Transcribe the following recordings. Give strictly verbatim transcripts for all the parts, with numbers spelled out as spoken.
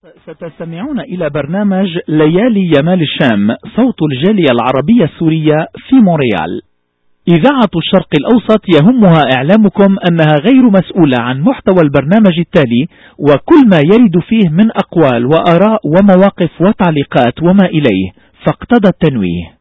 ستستمعون إلى برنامج ليالي يمال الشام، صوت الجالية العربية السورية في مونريال. إذاعة الشرق الأوسط يهمها إعلامكم أنها غير مسؤولة عن محتوى البرنامج التالي وكل ما يرد فيه من أقوال وآراء ومواقف وتعليقات وما إليه، فاقتضى التنويه.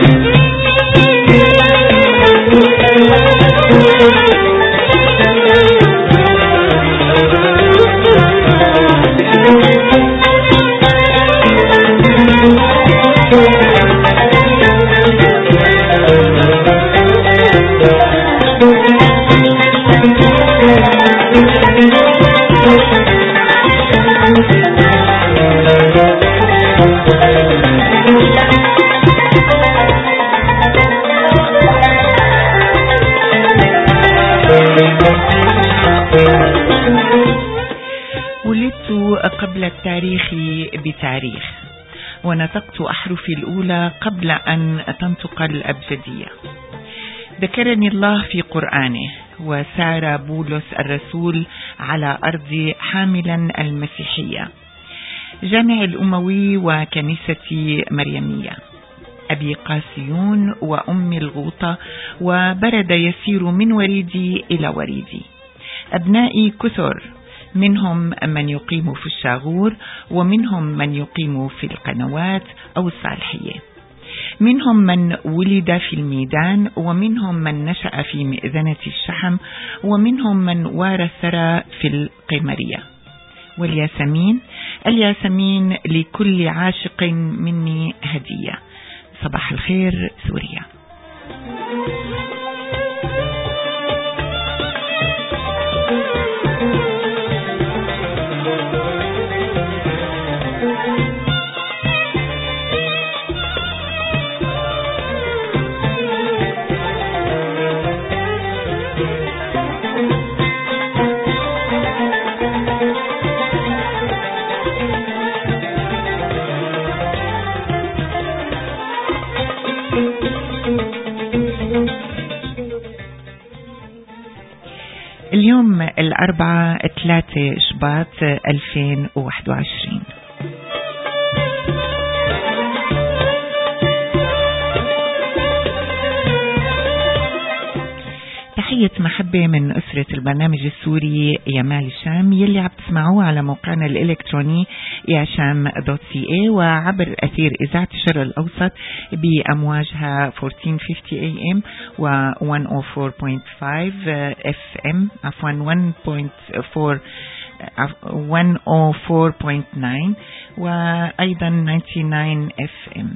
ولدت قبل التاريخ بتاريخ، ونطقت أحرفي الأولى قبل أن تنطق الأبجدية. ذكرني الله في قرآنه، وسار بولس الرسول على أرض حاملا المسيحية، جامع الأموي وكنيسة مريمية، أبي قاسيون وأمي الغوطة، وبرد يسير من وريدي إلى وريدي. أبنائي كثر، منهم من يقيم في الشاغور، ومنهم من يقيم في القنوات أو الصالحية، منهم من ولد في الميدان، ومنهم من نشأ في مئذنة الشحم، ومنهم من وارث ثرى في القمرية. والياسمين، الياسمين لكل عاشق مني هدية. صباح الخير سوريا. اليوم الأربعاء ثلاثة شباط ألفين وواحد وعشرين. تحية محبة من أسرة البرنامج السوري يمال الشام، يلي عم تسمعوه على موقعنا الإلكتروني ياشام دوت سي اي، وعبر أثير إذاعة الشرق الأوسط بأمواجها أربعة عشر خمسين إيه إم و مية وأربعة فاصلة خمسة إف إم، عفوا مية وأربعة فاصلة تسعة، وأيضا تسعة وتسعين إف إم.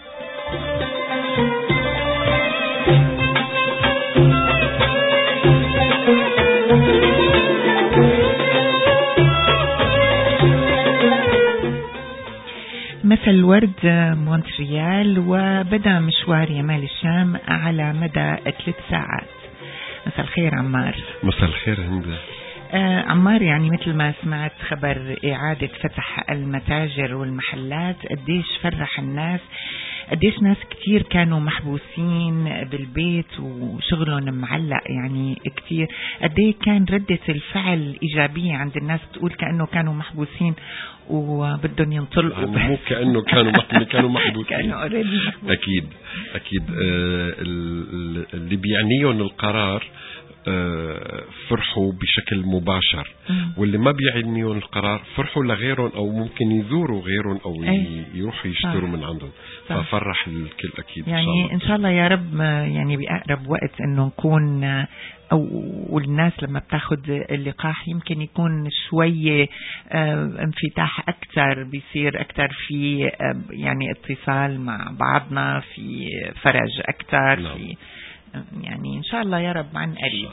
مثل الورد مونتريال، وبدأ مشوار يمال الشام على مدى ثلاث ساعات. مساء الخير عمار. مساء الخير هند. آه عمار، يعني مثل ما سمعت خبر إعادة فتح المتاجر والمحلات، قديش فرح الناس، قديش ناس كتير كانوا محبوسين بالبيت وشغلهم معلق، يعني كتير قديش كان ردة الفعل إيجابية عند الناس، بتقول كأنه كانوا محبوسين وبدهم ينطلقوا، مو كأنه كانوا محبوسين كانوا محبوسين كانوا أوريدي. أكيد أكيد. آه اللي بيعنيهم القرار آه فرحوا بشكل مباشر، واللي ما بيعنيهم القرار فرحوا لغيرهم، أو ممكن يزوروا غيرهم، أو أي. يروحوا يشتروا من عندهم، ففرح الكل أكيد. يعني إن شاء, إن شاء الله يا رب، يعني بأقرب وقت إنه نكون، أو والناس لما بتاخد اللقاح يمكن يكون شوية انفتاح أكثر، بيصير أكثر في يعني اتصال مع بعضنا، في فرج أكثر. نعم. في يعني إن شاء الله يا رب عن قريب.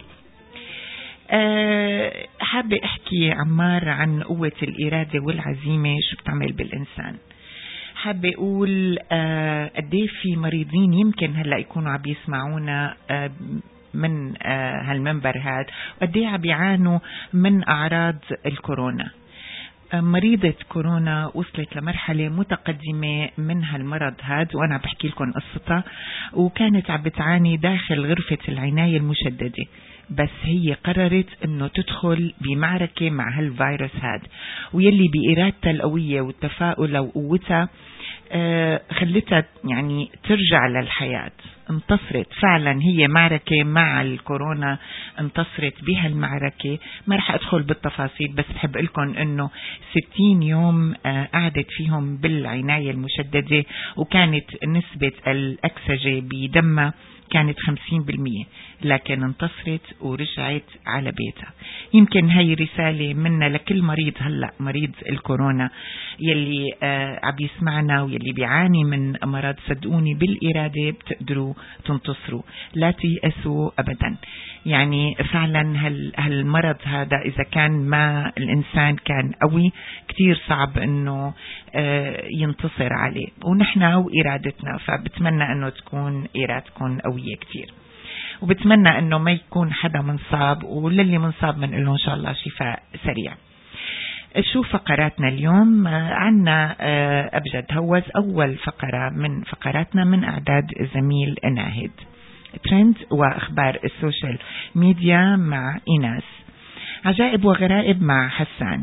أه حابة أحكي عمار عن قوة الإرادة والعزيمة، شو بتعمل بالإنسان. حابة أقول أه قديه في مريضين يمكن هلأ يكونوا عم يسمعونا أه من أه هالمنبر هاد، وقديه عم يعانوا من أعراض الكورونا. مريضة كورونا وصلت لمرحلة متقدمة من هالمرض هاد، وأنا بحكي لكم قصتها، وكانت عم بتعاني داخل غرفة العناية المشددة. بس هي قررت انه تدخل بمعركة مع هالفيروس هاد، ويلي بإرادتها القوية والتفاؤل وقوتها آه خلتها يعني ترجع للحياة. انتصرت فعلا، هي معركة مع الكورونا انتصرت بها المعركة. ما رح أدخل بالتفاصيل، بس بحب لكم أنه ستين يوم آه قعدت فيهم بالعناية المشددة، وكانت نسبة الأكسجة بدمها كانت خمسين بالمية، لكن انتصرت ورجعت على بيتها. يمكن هاي رسالة منا لكل مريض هلأ مريض الكورونا يلي آه عم يسمعنا ويلي بيعاني من أمراض. صدقوني بالإرادة بتقدروا تنتصروا، لا تيأسوا أبدا. يعني فعلا هال هالمرض هذا إذا كان ما الإنسان كان قوي كتير صعب أنه آه ينتصر عليه، ونحن وإرادتنا. فبتمنى أنه تكون إرادتكم قوية كتير، وبتمنى أنه ما يكون حدا منصاب، وللي منصاب من له إن شاء الله شفاء سريع. شو فقراتنا اليوم؟ عنا أبجد هوز. أول فقرة من فقراتنا من أعداد زميل ناهد، ترند وأخبار السوشيال ميديا مع إيناس، عجائب وغرائب مع حسان،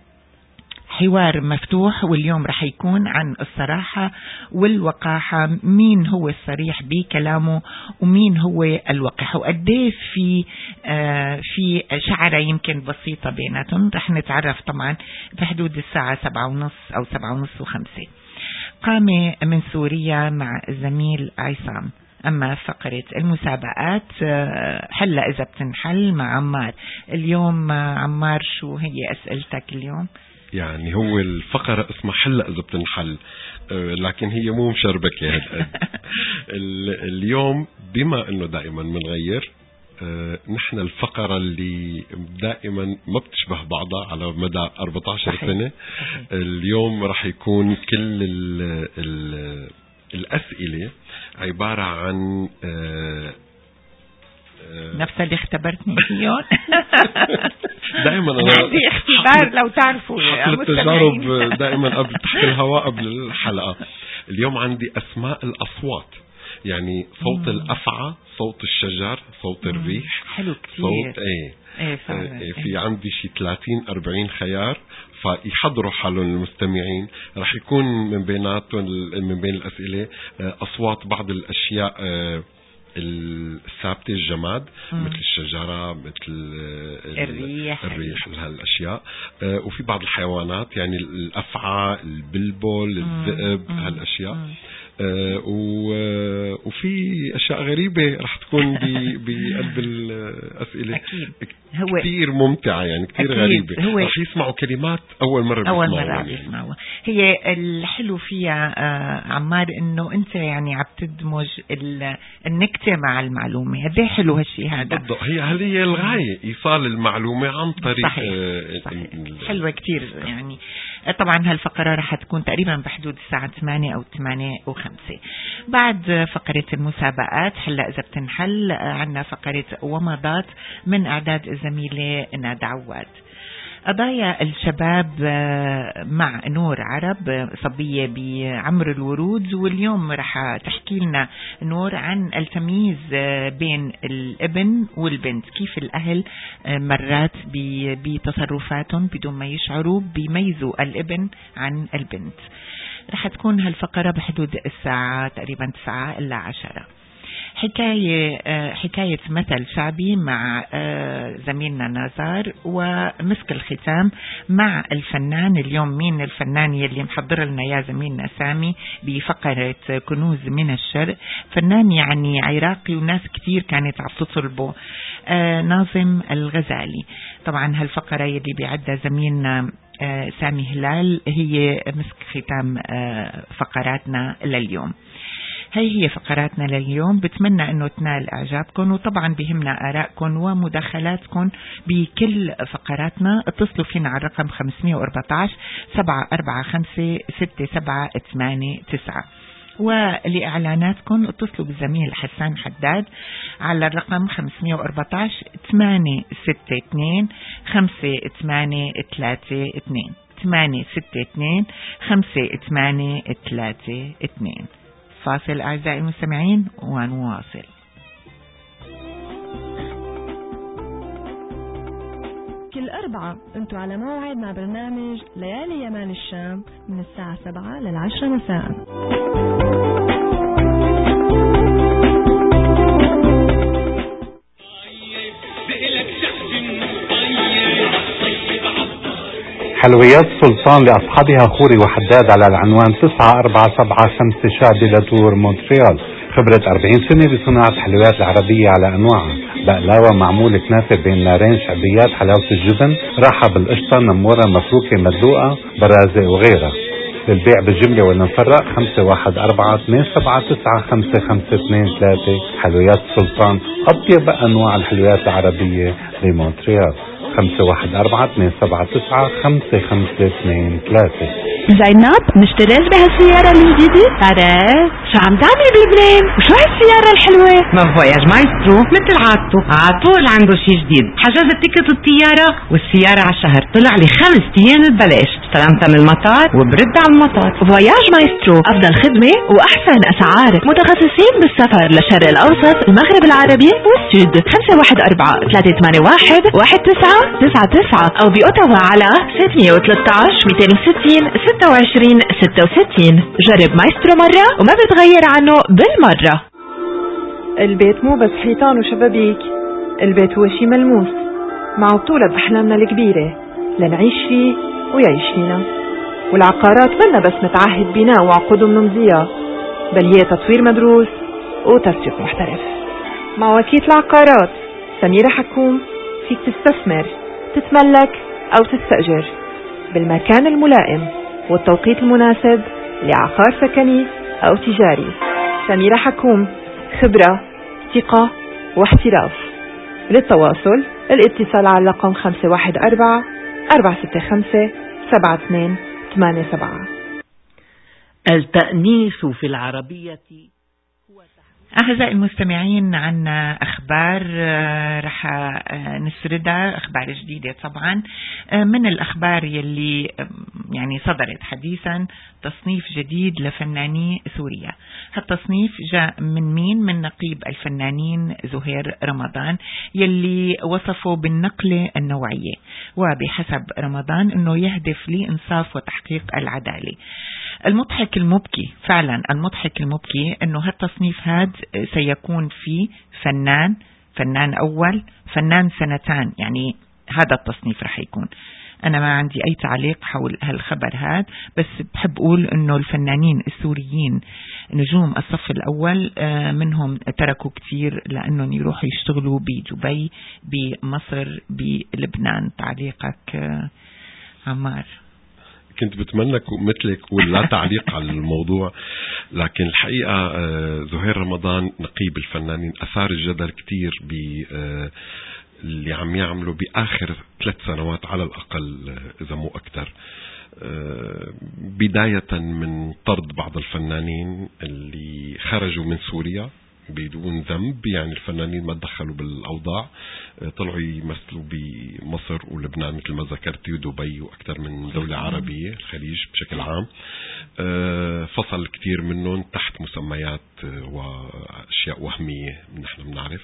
حوار مفتوح. واليوم رح يكون عن الصراحة والوقاحة، مين هو الصريح بكلامه ومين هو الوقح، وقديه في آه في شعرة يمكن بسيطة بيناتهم. رح نتعرف طبعا بحدود الساعة سبعة ونص أو سبعة ونص وخمسة. قامة من سوريا مع الزميل عصام. أما فقرة المسابقات حلة إذا بتنحل مع عمار. اليوم عمار شو هي أسئلتك اليوم؟ يعني هو الفقرة اسمها حلة إذا بتنحل، لكن هي مو مشربكة هالقد. اليوم بما أنه دائما منغير، نحن الفقرة اللي دائما ما بتشبه بعضها على مدى أربعة عشر سنة، اليوم رح يكون كل ال ال الأسئلة عبارة عن نفس اللي اختبرتني فيهم. دائما أنا عندي اختبار لو تعرفوا حفل التجارب دائما قبل تحت الهواء قبل الحلقة. اليوم عندي أسماء الأصوات، يعني صوت مم. الأفعى، صوت الشجر، صوت مم. الريح. حلو كتير. صوت ايه, ايه, إيه في عندي شي ثلاثين أربعين خيار، فيحضروا حالهم المستمعين. رح يكون من بيناتهم من بين الأسئلة أصوات بعض الأشياء الثابتة الجماد، مم. مثل الشجرة، مثل الريح الريح هالأشياء. وفي بعض الحيوانات يعني الأفعى، البلبل، الذئب، هالأشياء. آه وفي أشياء غريبة رح تكون بقلب الأسئلة. أكيد. هو كتير ممتعة، يعني كتير غريبة. رح يسمعوا كلمات أول مرة أول مرة بيسمعوها. هي الحلو فيها آه عمار إنه أنت يعني عم تدمج النكتة مع المعلومة. قد ايه حلو هالشيء هذا. بالضبط. هي هل هي الغاية إيصال المعلومة عن طريق صحيح. آه صحيح. حلوة كتير يعني. طبعا هالفقرة رح تكون تقريبا بحدود الساعة ثمانية أو ثمانية وخمسة. بعد فقرة المسابقات هلا إذا بتنحل عنا فقرة ومضات من أعداد الزميلة ناد عواد. قضايا الشباب مع نور عرب، صبية بعمر الورود. واليوم رح تحكي لنا نور عن التمييز بين الابن والبنت، كيف الأهل مرات بتصرفاتهم بدون ما يشعروا بيميزوا الابن عن البنت. رح تكون هالفقرة بحدود الساعة تقريبا تسعة إلا عشرة. حكاية حكاية مثل شعبي مع زميلنا نازار، ومسك الختام مع الفنان. اليوم مين الفنان يلي محضر لنا يا زميلنا سامي بفقرة كنوز من الشرق؟ فنان يعني عراقي وناس كتير كانت عم تطلبه، ناظم الغزالي. طبعا هالفقرة يلي بيعدها زميلنا سامي هلال هي مسك ختام فقراتنا لليوم. هي هي فقراتنا لليوم. بتمنى أنه تنال إعجابكم، وطبعا بهمنا آرائكم ومداخلاتكم بكل فقراتنا. اتصلوا فينا على الرقم خمسمية وأربعة عشر سبعة أربعة خمسة ستة سبعة ثمانية تسعة، ولإعلاناتكم اتصلوا بالزميل حسان حداد على الرقم خمسمية وأربعة عشر ثمانية ستة اثنين خمسة ثمانية ثلاثة اثنين ثمانية ستة اثنين خمسة ثمانية ثلاثة اثنين. فاصل أعزائي المستمعين ونواصل. الأربعاء انتوا على موعد مع برنامج ليالي يمال الشام من الساعة سبعة للعشرة مساء. حلويات سلطان لأصحابها خوري وحداد على العنوان تسعة أربعة سبعة خمسة شادي لاتور مونتريال. خبرة أربعين سنة بصناعة الحلويات العربية على أنواعها، بقلاوة معمولة كنافة بين نارين، شعبيات حلاوة الجبن، راحة بالقشطة، نمورة مفروكة مدلوقة، برازة وغيرها. للبيع بالجملة والمفرق خمسة واحد أربعة اثنين سبعة تسعة خمسة خمسة اثنين ثلاثة. حلويات سلطان، أطيب أنواع الحلويات العربية لمونتريال. خمسة واحد أربعة اثنين سبعة تسعة خمسة خمسة اثنين ثلاثة. زينب مشتريت بهالسيارة الجديدة؟ ترى شو عم تعملي بلبنان؟ وشو هالسيارة الحلوة؟ ما فواياج مايسترو مثل عادته عطول عنده شي جديد. حجزت تيكت الطيارة والسيارة على الشهر، طلع لي خمس ايام ببلاش، استلمتها من المطار وبرد على المطار. فواياج مايسترو أفضل خدمة وأحسن أسعار، متخصصين بالسفر للشرق الأوسط، المغرب العربي والسود. خمسة واحد أربعة ثلاثة ثمانية واحد واحد تسعة تسعة تسعة أو بأوتاوا على ستمية وثلاثة عشر مئتين وستين ستة وعشرين ستة وستين. جرب مايسترو مرة وما بتغير عنه بالمرة. البيت مو بس حيطان وشبابيك، البيت هو شي ملموس مع بطولة بأحلامنا الكبيرة لنعيش فيه ويعيش فينا. والعقارات منا بس متعهد بناء وعقود منمضية، بل هي تطوير مدروس وتسويق محترف. مع وكيلة العقارات سميرة حكوم فيك تستثمر، تتملك أو تستأجر بالمكان الملائم والتوقيت المناسب لعقار سكني أو تجاري. سميرة حكوم، خبرة، ثقة واحتراف. للتواصل الاتصال على رقم خمسة واحد أربعة أربعة ستة خمسة سبعة اثنين ثمانية سبعة. التأنيث في العربية. أعزائي المستمعين، عنا أخبار رح نسردها، أخبار جديدة طبعا. من الأخبار يلي يعني صدرت حديثا تصنيف جديد لفناني سوريا. هالتصنيف جاء من مين؟ من نقيب الفنانين زهير رمضان، يلي وصفه بالنقلة النوعية، وبحسب رمضان أنه يهدف لإنصاف وتحقيق العدالة. المضحك المبكي، فعلا المضحك المبكي، أنه هالتصنيف هاد سيكون فيه فنان فنان أول، فنان سنتان، يعني هذا التصنيف رح يكون. أنا ما عندي أي تعليق حول هالخبر هاد، بس بحب أقول أنه الفنانين السوريين نجوم الصف الأول منهم تركوا كتير لأنهم يروحوا يشتغلوا بدبي، بمصر، بلبنان. تعليقك عمار؟ كنت بتمنى مثلك ولا تعليق على الموضوع، لكن الحقيقة زهير رمضان نقيب الفنانين أثار الجدل كتير ب اللي عم يعملوا بآخر ثلاث سنوات على الأقل إذا مو أكتر. بداية من طرد بعض الفنانين اللي خرجوا من سوريا بدون ذنب، يعني الفنانين ما تدخلوا بالأوضاع، طلعوا يمثلوا بمصر ولبنان مثل ما ذكرتي ودبي وأكثر من دولة عربية، الخليج بشكل عام. فصل كتير منهم تحت مسميات وأشياء وهمية نحن بنعرف،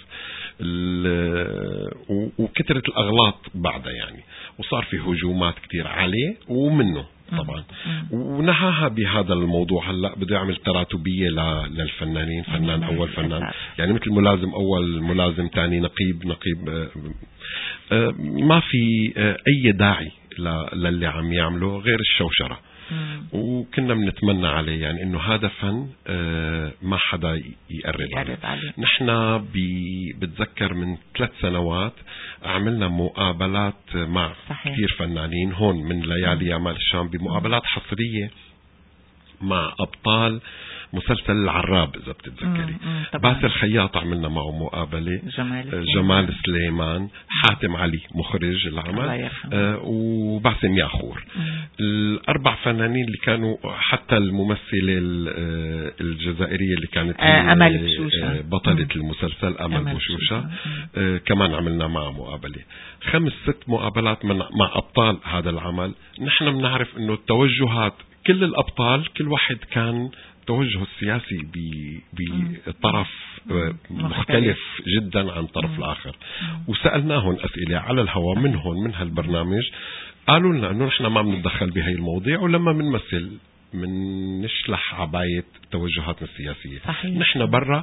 وكثرت الأغلاط بعدها يعني، وصار في هجومات كتير عليه ومنه طبعا، ونهاها بهذا الموضوع. هلا بده يعمل تراتبية للفنانين، فنان أول فنان، يعني مثل ملازم أول ملازم تاني نقيب نقيب. ما في أي داعي للي عم يعمله غير الشوشرة. وكنا بنتمنى عليه يعني انه هذا فن ما حدا يقرب عليه. نحن بتذكر من ثلاث سنوات عملنا مقابلات مع صحيح. كثير فنانين هون من ليالي يمال الشام، بمقابلات حصرية مع أبطال مسلسل العراب إذا بتتذكري. باسل الخياط عملنا معه مقابلة، جمال, جمال سليمان، حاتم علي مخرج العمل، آه وباسم ياخور. الأربع فنانين اللي كانوا، حتى الممثلة الجزائرية اللي كانت آه أمل بشوشة، بطلة مم. المسلسل أمل, أمل بشوشة، آه كمان عملنا معه مقابلة. خمس ست مقابلات مع أبطال هذا العمل. نحن بنعرف إنه التوجهات كل الأبطال كل واحد كان التوجه السياسي بطرف مختلف جدا عن طرف الآخر. وسألناهم أسئلة على الهواء منهم من هالبرنامج، قالوا لنا أنه نحن ما بنتدخل بهاي المواضيع، ولما بنمثل من نشلح عباية توجهاتنا السياسية. صحيح. نحن برا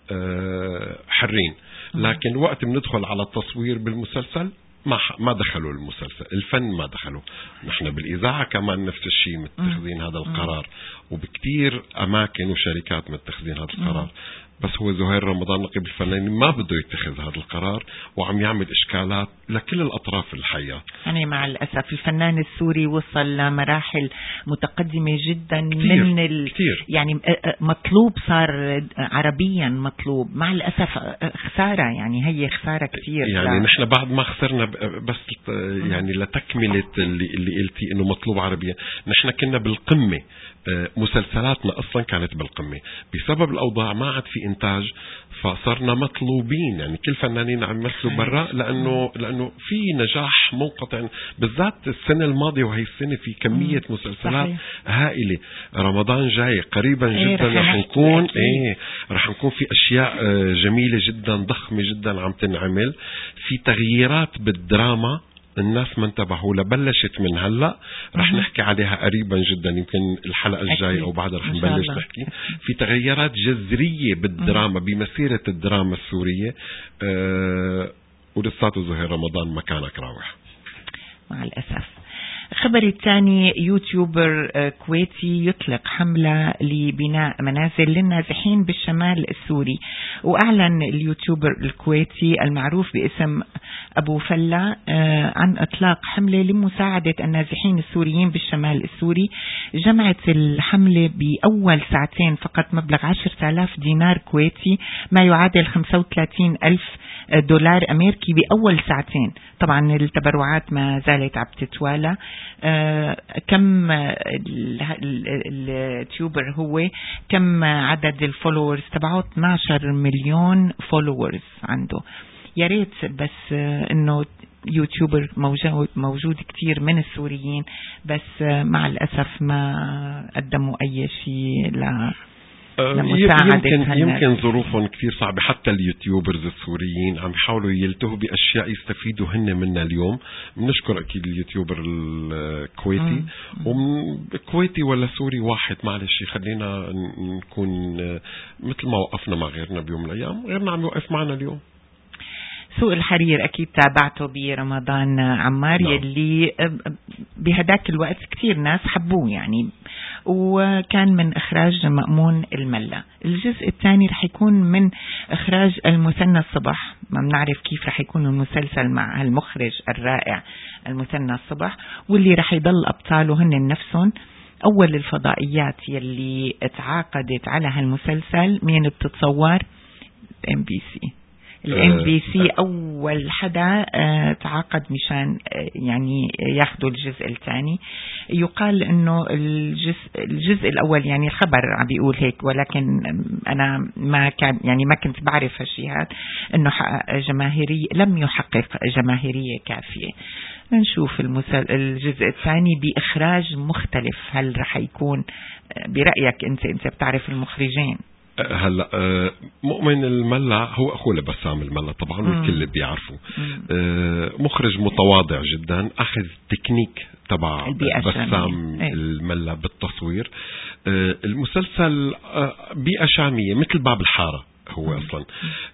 حرين، لكن وقت بندخل على التصوير بالمسلسل ما ما دخلوا المسلسل، الفن ما دخلوا. نحن بالإذاعة كمان نفس الشيء متخذين هذا القرار، وبكتير أماكن وشركات متخذين هذا القرار. بس هو زهير رمضان نقيب الفنانين ما بده يتخذ هذا القرار، وعم يعمل إشكالات لكل الأطراف الحية. يعني مع الأسف الفنان السوري وصل لمراحل متقدمة جدا كتير من ال... كتير. يعني مطلوب، صار عربيا مطلوب. مع الأسف خسارة، يعني هي خسارة كتير. يعني نحن بعد ما خسرنا بس يعني لتكملة اللي, اللي قلتي إنه مطلوب عربيا، نحن كنا بالقمة، مسلسلاتنا أصلا كانت بالقمة. بسبب الأوضاع ما عاد في إنتاج، فصرنا مطلوبين. يعني كل فنانين عم يمثلوا برا، لأنه لأنه في نجاح منقطع، بالذات السنة الماضية وهي السنة في كمية مسلسلات صحيح. هائلة. رمضان جاي قريبا إيه جدا، رح نكون إيه رح نكون في أشياء جميلة جدا ضخمة جدا عم تنعمل، في تغييرات بالدراما الناس ما انتبهوا لبلشت من هلا، رح نحكي عليها قريبا جدا، يمكن الحلقة الجاية أو بعدها رح نبلش نحكي في تغيرات جذرية بالدراما بمسيرة الدراما السورية. أه ولساته زهير رمضان مكانك راوح. مع الأسف. خبر الثاني، يوتيوبر كويتي يطلق حملة لبناء منازل للنازحين بالشمال السوري. وأعلن اليوتيوبر الكويتي المعروف باسم أبو فلة عن إطلاق حملة لمساعدة النازحين السوريين بالشمال السوري. جمعت الحملة بأول ساعتين فقط مبلغ عشرة آلاف دينار كويتي، ما يعادل خمسة وثلاثين ألف دولار أمريكي بأول ساعتين. طبعا التبرعات ما زالت عم تتوالى. آه كم اليوتيوبر هو كم عدد الفولورز تبعه؟ اثني عشر مليون فولورز عنده. يا ريت بس آه انه يوتيوبر موجود موجود كتير من السوريين، بس آه مع الأسف ما قدموا أي شيء ل يمكن يمكن ظروفهم كثير صعبة. حتى اليوتيوبرز السوريين عم يحاولوا يلتهوا بأشياء يستفيدوا هن منها اليوم. بنشكر أكيد اليوتيوبر الكويتي، وكويتي ولا سوري واحد، معلش خلينا نكون مثل ما وقفنا مع غيرنا بيوم من الأيام، غيرنا عم يوقف معنا اليوم. سوق الحرير أكيد تابعته برمضان عمار، no. يلي بهداك الوقت كتير ناس حبوه يعني، وكان من إخراج مأمون الملا. الجزء الثاني رح يكون من إخراج المثنى الصبح. ما بنعرف كيف رح يكون المسلسل مع المخرج الرائع المثنى الصبح، واللي رح يضل أبطاله هن نفسهم. أول الفضائيات يلي تعاقدت على هالمسلسل مين بتتصور؟ ام بي سي. الام بي سي اول حدا اه تعاقد مشان اه يعني ياخذوا الجزء الثاني. يقال انه الجزء الجزء الاول يعني الخبر عم بيقول هيك، ولكن انا ما كان يعني ما كنت بعرف هالشيء هذا، انه حقق جماهيريه، لم يحقق جماهيريه كافيه. نشوف المسل... الجزء الثاني باخراج مختلف. هل رح يكون برايك انت انت بتعرف المخرجين؟ هلا مؤمن الملا هو اخوه لبسام الملا طبعا، والكل بيعرفوا. مخرج متواضع جدا، اخذ تكنيك تبع بسام الملا بالتصوير. المسلسل بيئة شامية مثل باب الحارة هو اصلا،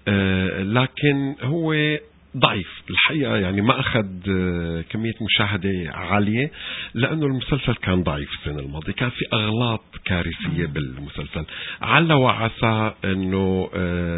لكن هو ضعيف الحقيقة، يعني ما أخذ كمية مشاهدة عالية لأنه المسلسل كان ضعيف. السنة الماضية كان في أغلاط كارثية بالمسلسل. عل وعسى أنه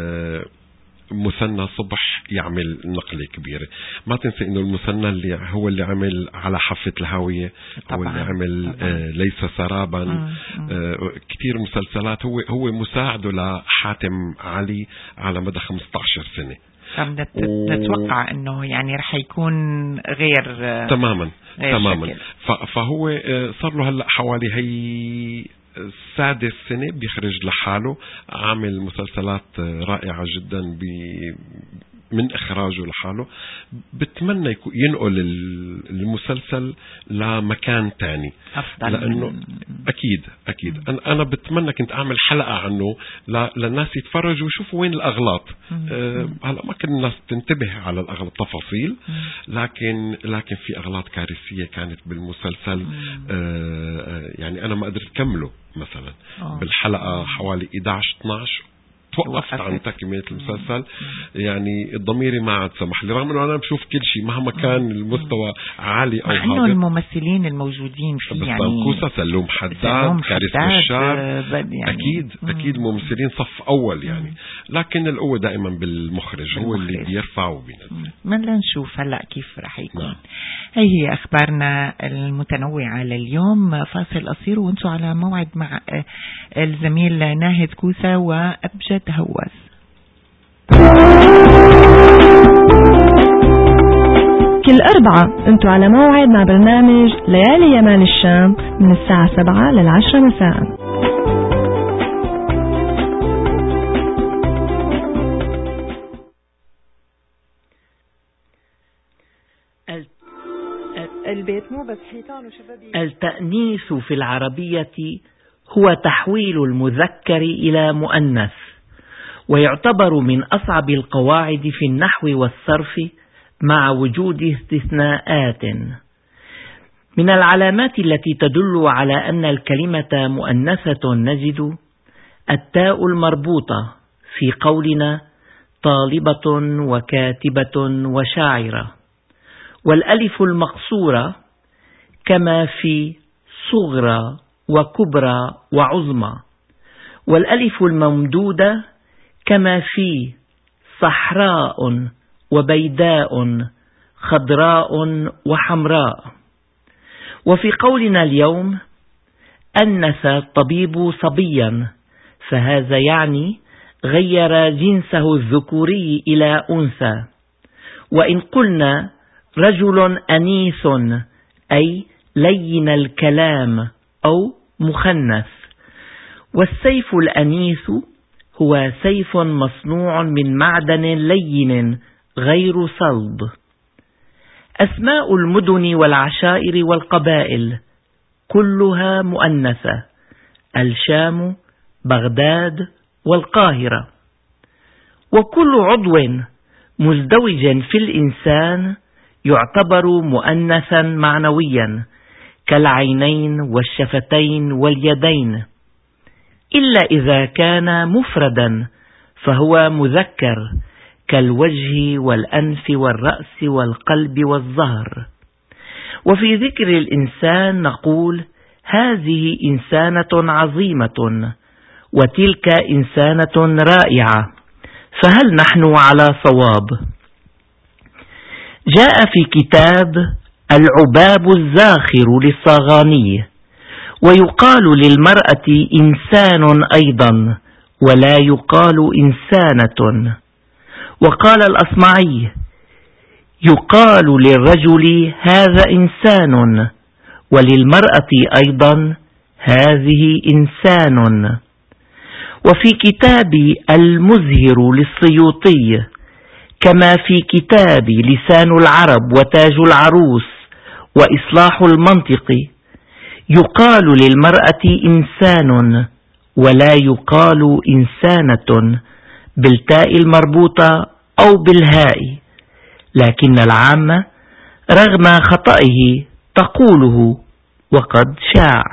مثنى صبح يعمل نقلة كبيرة. ما تنسي أنه المثنى اللي هو اللي عمل على حافة الهاوية، هو اللي عمل آه ليس سرابا، آه كتير مسلسلات. هو هو مساعده لحاتم علي على مدى خمسة عشر سنة. نتوقع انه يعني رح يكون غير تماما غير تماما شكل. فهو صار له هلا حوالي هي سادس سنة بيخرج لحاله، عامل مسلسلات رائعة جدا من إخراجه لحاله بتمنى ينقل المسلسل لمكان تاني أفضل، لأنه أكيد أكيد أنا أنا بتمنى كنت أعمل حلقة عنه للناس يتفرجوا ويشوفوا وين الأغلاط. أه هلا ما كل الناس تنتبه على الأغلاط التفاصيل، لكن لكن في أغلاط كارثية كانت بالمسلسل. أه يعني أنا ما قدرت أكمله مثلا أوه. بالحلقة حوالي إحدى عشر اثناشر توقفت عن تكملة المسلسل. يعني الضميري ما عاد سمح لي، رغم انه انا بشوف كل شيء مهما كان المستوى عالي او هابط. انه الممثلين الموجودين فيه يعني كوسة، سلوم حداد، كارث بشار، يعني اكيد مم. اكيد ممثلين صف اول يعني مم. لكن القوة دائما بالمخرج، هو اللي بيرفع وبينزل. من لنشوف هلا كيف رح يكون. نعم. هي هي اخبارنا المتنوعة لليوم. فاصل قصير وانتم على موعد مع الزميل ناهد كوسة وأبجد هواس. كل أربعة انتوا على موعد مع برنامج ليالي يمال الشام من الساعة سبعة للعشرة مساء. البيت مو بس حيطان وشبابيك. التأنيث في العربية هو تحويل المذكر إلى مؤنث، ويعتبر من أصعب القواعد في النحو والصرف مع وجود استثناءات. من العلامات التي تدل على أن الكلمة مؤنثة نجد التاء المربوطة في قولنا طالبة وكاتبة وشاعرة، والألف المقصورة كما في صغرى وكبرى وعظمى، والألف الممدودة كما في صحراء وبيداء خضراء وحمراء. وفي قولنا اليوم أنث الطبيب صبيا، فهذا يعني غير جنسه الذكوري إلى أنثى. وإن قلنا رجل أنيث أي لين الكلام أو مخنث. والسيف الأنيث هو سيف مصنوع من معدن لين غير صلب. أسماء المدن والعشائر والقبائل كلها مؤنثة: الشام، بغداد، والقاهرة. وكل عضو مزدوج في الإنسان يعتبر مؤنثا معنويا، كالعينين والشفتين واليدين، إلا إذا كان مفردا فهو مذكر، كالوجه والأنف والرأس والقلب والظهر. وفي ذكر الإنسان نقول هذه إنسانة عظيمة، وتلك إنسانة رائعة. فهل نحن على صواب؟ جاء في كتاب العباب الزاخر للصاغاني: ويقال للمرأة إنسان أيضا، ولا يقال إنسانة. وقال الأصمعي: يقال للرجل هذا إنسان، وللمرأة أيضا هذه إنسان. وفي كتاب المزهر للسيوطي، كما في كتاب لسان العرب وتاج العروس وإصلاح المنطق، يقال للمرأة إنسان ولا يقال إنسانة بالتاء المربوطة أو بالهاء، لكن العامة رغم خطئه تقوله وقد شاع.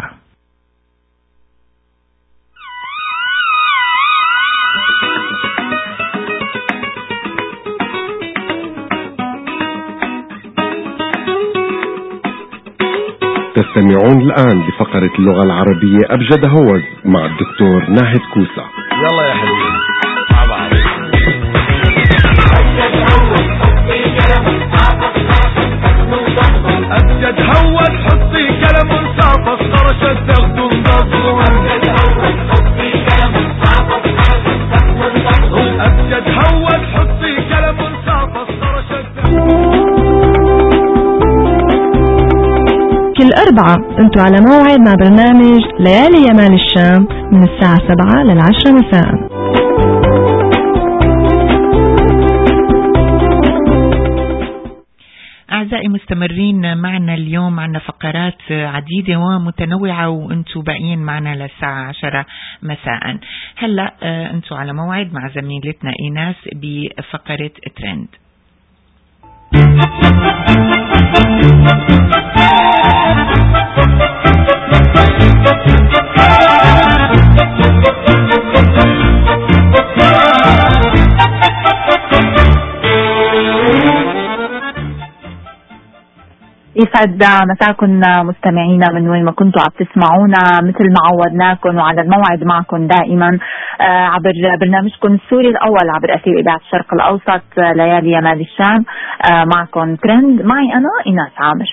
تستمعون الآن لفقرة اللغة العربية أبجد هوز مع الدكتور ناهد كوسة. يلا يا حبيبي مع بعض. أبجد هوز حطي كلام صافص قرشة تاخدو نضغو. أبجد هوز حطي كلام صافص قرشة تاخدو. كل أربعة انتوا على موعد مع برنامج ليالي يمال الشام من الساعة سبعة للعشرة مساء. أعزائي مستمرين معنا اليوم، عنا فقرات عديدة ومتنوعة وأنتم باقيين معنا للساعة عشرة مساء. هلأ أنتم على موعد مع زميلتنا إيناس بفقرة ترند. يسعد مساكم مستمعينا من وين ما كنتوا عم تسمعونا، مثل ما عودناكم وعلى الموعد معكم دائما عبر برنامجكم السوري الأول عبر أثير إذاعة الشرق الأوسط ليالي يمال الشام. معكم ترند، معي أنا إيناس عامر.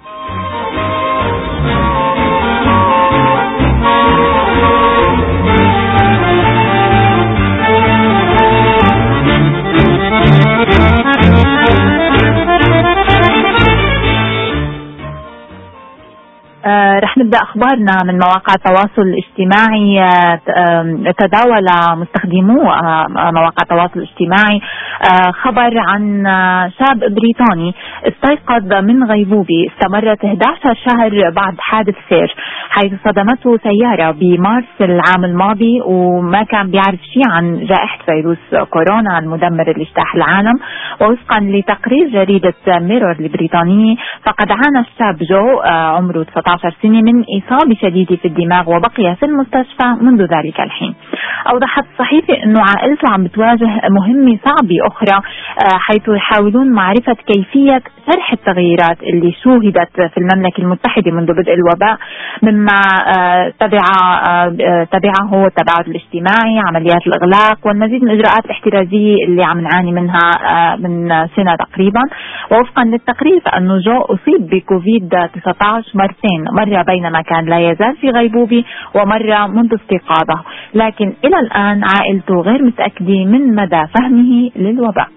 آه رح نبدأ أخبارنا من مواقع التواصل الاجتماعي. آه تداول مستخدمو آه مواقع التواصل الاجتماعي آه خبر عن آه شاب بريطاني استيقظ من غيبوبة استمرت إحدى عشر شهر بعد حادث سير، حيث صدمته سيارة بمارس العام الماضي، وما كان بيعرف شيء عن جائحة فيروس كورونا المدمر اللي اجتاح العالم. ووفقا لتقرير جريدة ميرور البريطانية، فقد عانى الشاب جو آه عمره تسعة عشر سنة من إصابة شديدة في الدماغ، وبقي في المستشفى منذ ذلك الحين. أوضحت الصحيفة أنه عائلته عم بتواجه مهمة صعبة أخرى، حيث يحاولون معرفة كيفية شرح التغييرات اللي شوهدت في المملكة المتحدة منذ بدء الوباء، مما تبع تبعه التباعد الاجتماعي، عمليات الإغلاق، والمزيد من الإجراءات الاحترازية اللي عم نعاني منها من سنة تقريبا. ووفقا للتقرير فأنه جو أصيب بكوفيد تسعة عشر مرتين، مرة بينما كان لا يزال في غيبوبة ومرة منذ استيقاظه، لكن إلى الآن عائلته غير متأكدة من مدى فهمه للوباء.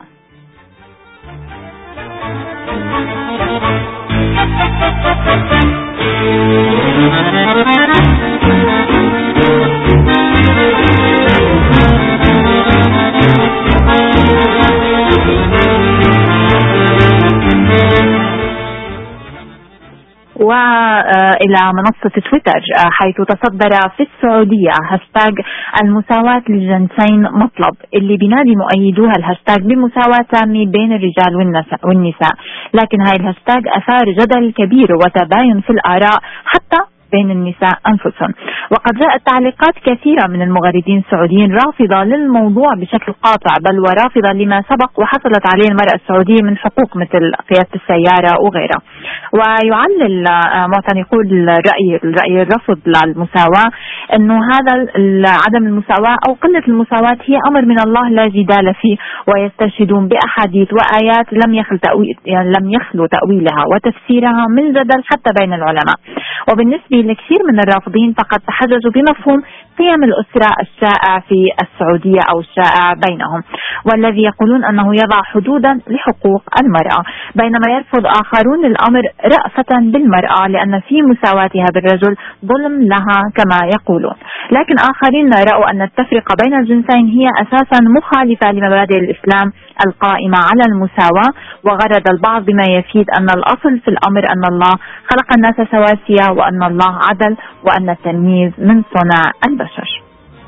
وإلى منصة تويتر، حيث تصدر في السعودية هاشتاج المساواة للجنسين مطلب، اللي بينادي مؤيدوها الهاشتاج بمساواة تامة بين الرجال والنساء. لكن هاي الهاشتاج أثار جدل كبير وتباين في الآراء حتى بين النساء أنفسهم. وقد جاءت تعليقات كثيرة من المغردين السعوديين رافضة للموضوع بشكل قاطع، بل ورافضة لما سبق وحصلت عليه المرأة السعودية من حقوق مثل قيادة السيارة وغيرها. ويعلل معتنقو الرأي الرأي الرفض للمساواة أنه هذا عدم المساواة أو قلة المساواة هي أمر من الله لا جدال فيه، ويستشهدون بأحاديث وآيات لم يخل تأويل يعني لم يخلو تأويلها وتفسيرها من جدل حتى بين العلماء. وبالنسبة لكثير من الرافضين فقد تحججوا بمفهوم قيم الأسرة الشائع في السعودية أو الشائع بينهم، والذي يقولون أنه يضع حدودا لحقوق المرأة، بينما يرفض آخرون الأمر رأفة بالمرأة لأن في مساواتها بالرجل ظلم لها كما يقولون. لكن آخرين رأوا أن التفرقة بين الجنسين هي أساسا مخالفة لمبادئ الإسلام القائمة على المساواة، وغرد البعض بما يفيد أن الأصل في الأمر أن الله خلق الناس سواسية، وأن الله عدل، وأن التمييز من صنع البشر.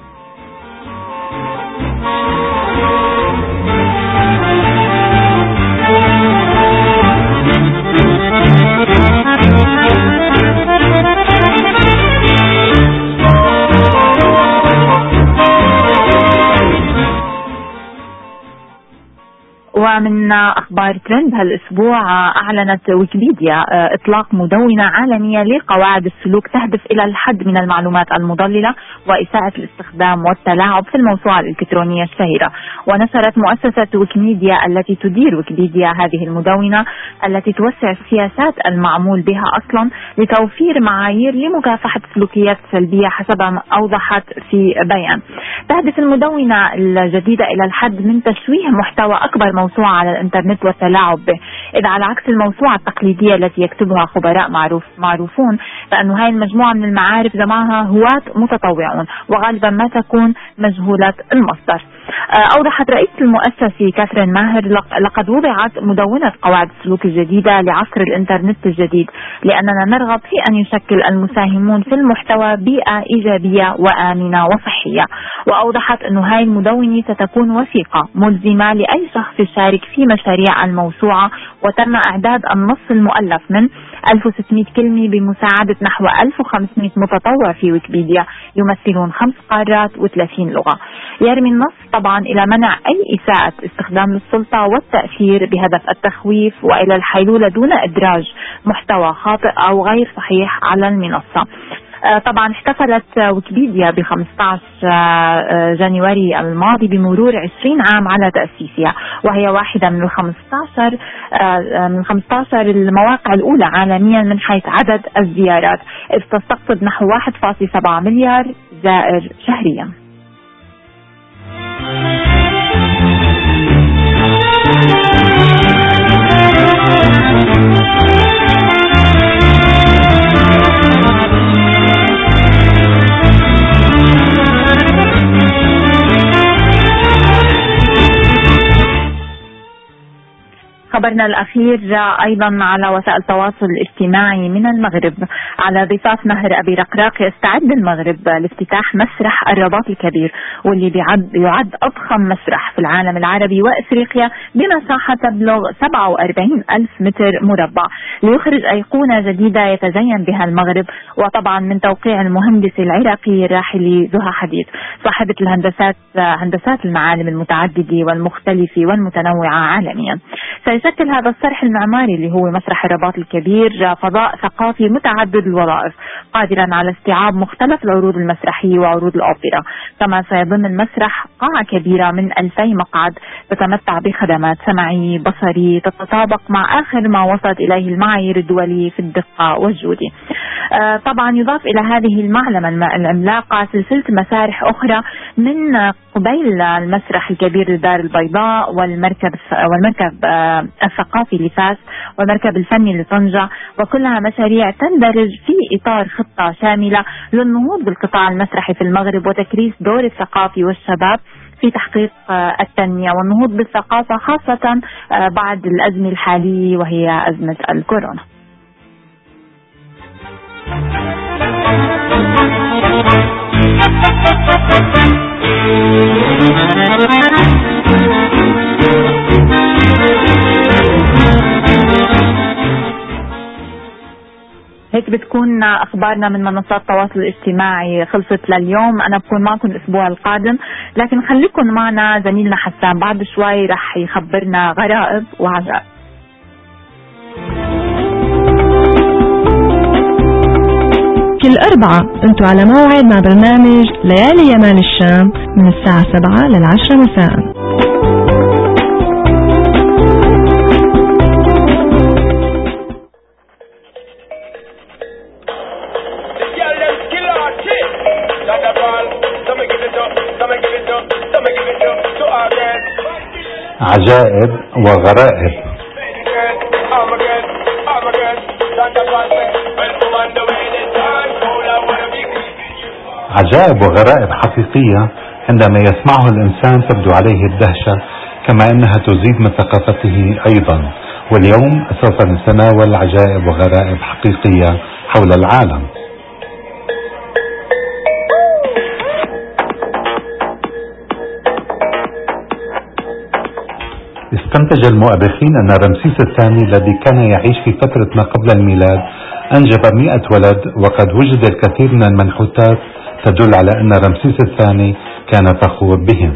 ومن أخبار ترند هالأسبوع، أعلنت ويكيبيديا إطلاق مدونة عالمية لقواعد السلوك تهدف إلى الحد من المعلومات المضللة وإساءة الاستخدام والتلاعب في الموسوعة الإلكترونية الشهيرة. ونشرت مؤسسة ويكيميديا التي تدير ويكيبيديا هذه المدونة التي توسع السياسات المعمول بها أصلا لتوفير معايير لمكافحة السلوكيات السلبية حسب ما أوضحت في بيان. تهدف المدونة الجديدة إلى الحد من تشويه محتوى أكبر موسوعة على الإنترنت والتلاعب به، إذ على عكس الموسوعة التقليدية التي يكتبها خبراء معروف معروفون، فإنه هاي المجموعة من المعارف جمعها هواة متطوعون وغالبا ما تكون مجهولة المصدر. أوضحت رئيسة المؤسسة كاثرين ماهر لقد وضعت مدونة قواعد السلوك الجديدة لعصر الإنترنت الجديد، لأننا نرغب في أن يشكل المساهمون في المحتوى بيئة إيجابية وآمنة وصحية. وأوضحت أن هاي المدونة ستكون وثيقة ملزمة لأي شخص يشارك في مشاريع الموسوعة، وتم إعداد النص المؤلف من ألف وستمئة كلمة بمساعدة نحو ألف وخمسمئة متطوع في ويكيبيديا يمثلون خمس قارات وثلاثين لغة. يرمي النص طبعا إلى منع أي إساءة استخدام للسلطة والتأثير بهدف التخويف، وإلى الحيلولة دون إدراج محتوى خاطئ أو غير صحيح على المنصة. طبعا احتفلت ويكيبيديا ب خمسة عشر جانيوري الماضي بمرور عشرين عام على تأسيسها، وهي واحدة من خمسة عشر من خمسة عشر المواقع الأولى عالميا من حيث عدد الزيارات، إذ تستقطب نحو واحد فاصلة سبعة مليار زائر شهريا. خبرنا الأخير أيضا على وسائل التواصل الاجتماعي من المغرب على ضفاف نهر أبي رقراق. يستعد المغرب لافتتاح مسرح الرباط الكبير، واللي بيعد يعد أضخم مسرح في العالم العربي وإفريقيا بمساحة تبلغ سبعة وأربعين ألف متر مربع، ليخرج أيقونة جديدة يتزين بها المغرب، وطبعا من توقيع المهندس العراقي الراحل زها حديد صاحبة الهندسات هندسات المعالم المتعددة والمختلفة والمتنوعة عالميا. سيشكل هذا الصرح المعماري اللي هو مسرح الرباط الكبير فضاء ثقافي متعدد الوظائف، قادرا على استيعاب مختلف العروض المسرحية وعروض الأوبرا. كما سيضم المسرح قاعة كبيرة من ألفي مقعد تتمتع بخدمات سمعية بصري تتطابق مع آخر ما وصلت إليه المعايير الدولية في الدقة والجودة. آه طبعا يضاف إلى هذه المعلمة العملاقة سلسلة مسارح أخرى من قبيل المسرح الكبير لدار البيضاء والمركب والمركب آه الثقافي لفاس والمركب الفني لطنجة، وكلها مشاريع تندرج في إطار خطة شاملة للنهوض بالقطاع المسرحي في المغرب وتكريس دور الثقافي والشباب في تحقيق التنمية والنهوض بالثقافة، خاصة بعد الأزمة الحالية وهي أزمة الكورونا. هيك بتكون أخبارنا من منصات التواصل الاجتماعي خلصت لليوم. أنا بكون معكم الأسبوع القادم، لكن خليكم معنا زميلنا حسان بعد شوي رح يخبرنا غرائب وعجائب. كل أربعة أنتوا على موعد مع برنامج ليالي يمال الشام من الساعة سبعة للعشرة مساء. عجائب وغرائب. عجائب وغرائب حقيقية عندما يسمعه الإنسان تبدو عليه الدهشة، كما أنها تزيد من ثقافته أيضا. واليوم سوف نتناول عجائب وغرائب حقيقية حول العالم. استنتج المؤرخين أن رمسيس الثاني الذي كان يعيش في فترة ما قبل الميلاد أنجب مئة ولد، وقد وجد الكثير من المنحوتات تدل على أن رمسيس الثاني كان فخور بهم.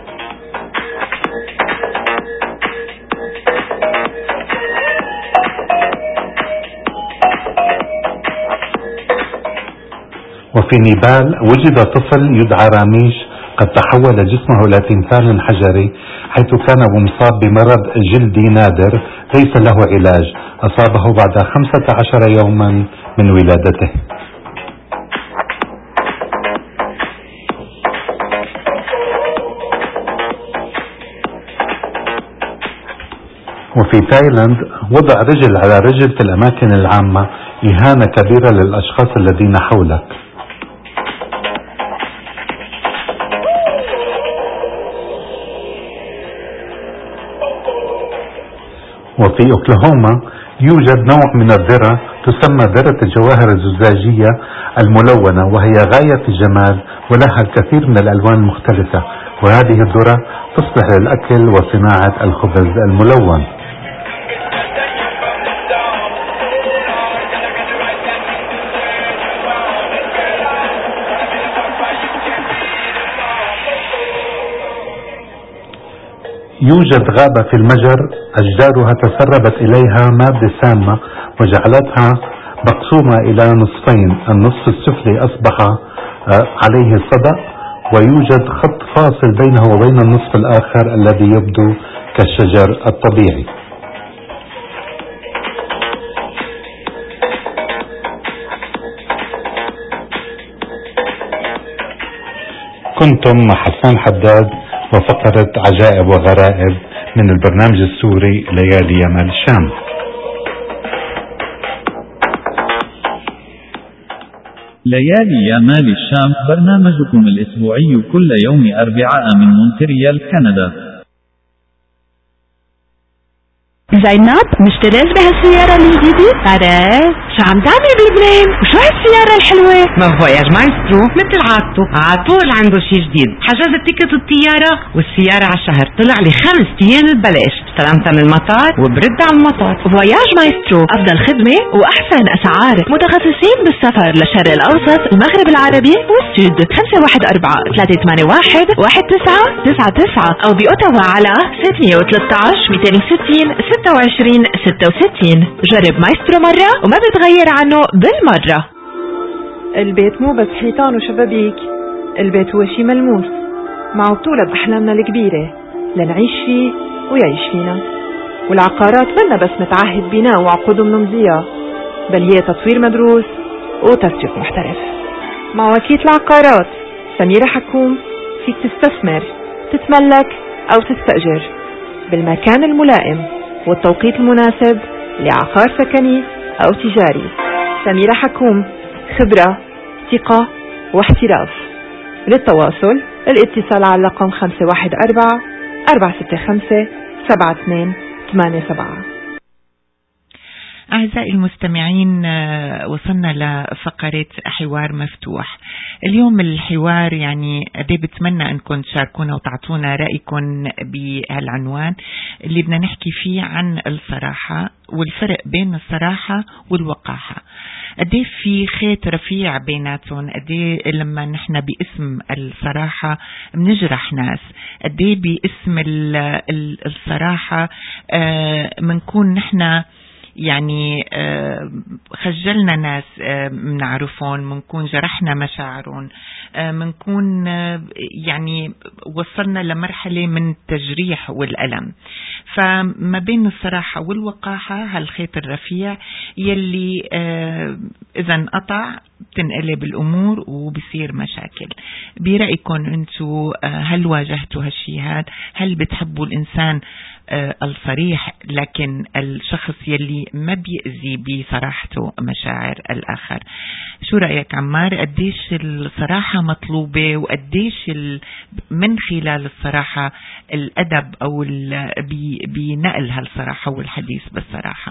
وفي نيبال وجد طفل يدعى راميش قد تحول جسمه إلى تمثال حجري، حيث كان مصاب بمرض جلدي نادر ليس له علاج، أصابه بعد خمسة عشر يوما من ولادته. وفي تايلاند وضع رجل على رجل في الأماكن العامة إهانة كبيرة للأشخاص الذين حولك. وفي أوكلاهوما يوجد نوع من الذرة تسمى ذرة الجواهر الزجاجية الملونة، وهي غاية في الجمال ولها الكثير من الألوان المختلفة، وهذه الذرة تصلح للأكل وصناعة الخبز الملون. يوجد غابة في المجر أشجارها تسربت إليها مادة سامة وجعلتها مقسومة إلى نصفين، النصف السفلي أصبح عليه صدأ، ويوجد خط فاصل بينه وبين النصف الآخر الذي يبدو كالشجر الطبيعي. كنتم مع حسان حداد وفقرة عجائب وغرائب من البرنامج السوري ليالي يمال الشام. ليالي يمال الشام برنامجكم الأسبوعي كل يوم أربعاء من مونتريال كندا. زينب مشتريت بهالسيارة الجديدة؟ أرى شو عم تعمل بلبنان؟ وشو هالسيارة الحلوة؟ ما فواياج مايسترو مثل عادته عطول عنده شي جديد. حجز التيكت الطيارة والسيارة على الشهر، طلع لي خمس ايام ببلاش، استلمتها من المطار وبرد على المطار. فواياج مايسترو أفضل خدمة وأحسن أسعار، متخصصين بالسفر للشرق الأوسط، المغرب العربي والسود. خمسة واحد أربعة ثلاثة ثمانية واحد واحد تسعة تسعة تسعة أو بأوتاوا على ستمية وثلاثة عشر مئتين وستين ستة وعشرين ستة وستين. جرب مايسترو مرة وما بتغير عنه بالمرة. البيت مو بس حيطان وشبابيك، البيت هو شي ملموس مع بطولة بأحلامنا الكبيرة لنعيش فيه ويعيش فينا. والعقارات منا بس متعهد بناء وعقود منمزية، بل هي تطوير مدروس وتسويق محترف. مع وكيلة العقارات سميرة حكوم فيك تستثمر، تتملك أو تستأجر بالمكان الملائم والتوقيت المناسب لعقار سكني أو تجاري. سميرة حكوم، خبرة، ثقة واحتراف. للتواصل الاتصال على رقم خمسة واحد أربعة أربعة ستة خمسة سبعة اثنين ثمانية سبعة. أعزائي المستمعين، وصلنا لفقرة حوار مفتوح. اليوم الحوار يعني أدي بتمنى أنكم تشاركونا وتعطونا رأيكم بهالعنوان اللي بدنا نحكي فيه عن الصراحة والفرق بين الصراحة والوقاحة. أدي في خيط رفيع بيناتهم، أدي لما نحن باسم الصراحة بنجرح ناس، أدي باسم الصراحة منكون نحن يعني خجلنا ناس منعرفون، منكون جرحنا مشاعرون، منكون يعني وصلنا لمرحلة من التجريح والألم. فما بين الصراحة والوقاحة هالخيط الرفيع يلي إذا انقطع بتنقلب الأمور وبصير مشاكل. برأيكم أنتو هل واجهتوا هالشي هاد؟ هل بتحبوا الإنسان الصريح لكن الشخص يلي ما بيأذي بصراحته مشاعر الآخر؟ شو رأيك عمار؟ قديش الصراحة مطلوبة وقديش من خلال الصراحة الأدب أو بنقل هالصراحة والحديث بالصراحة؟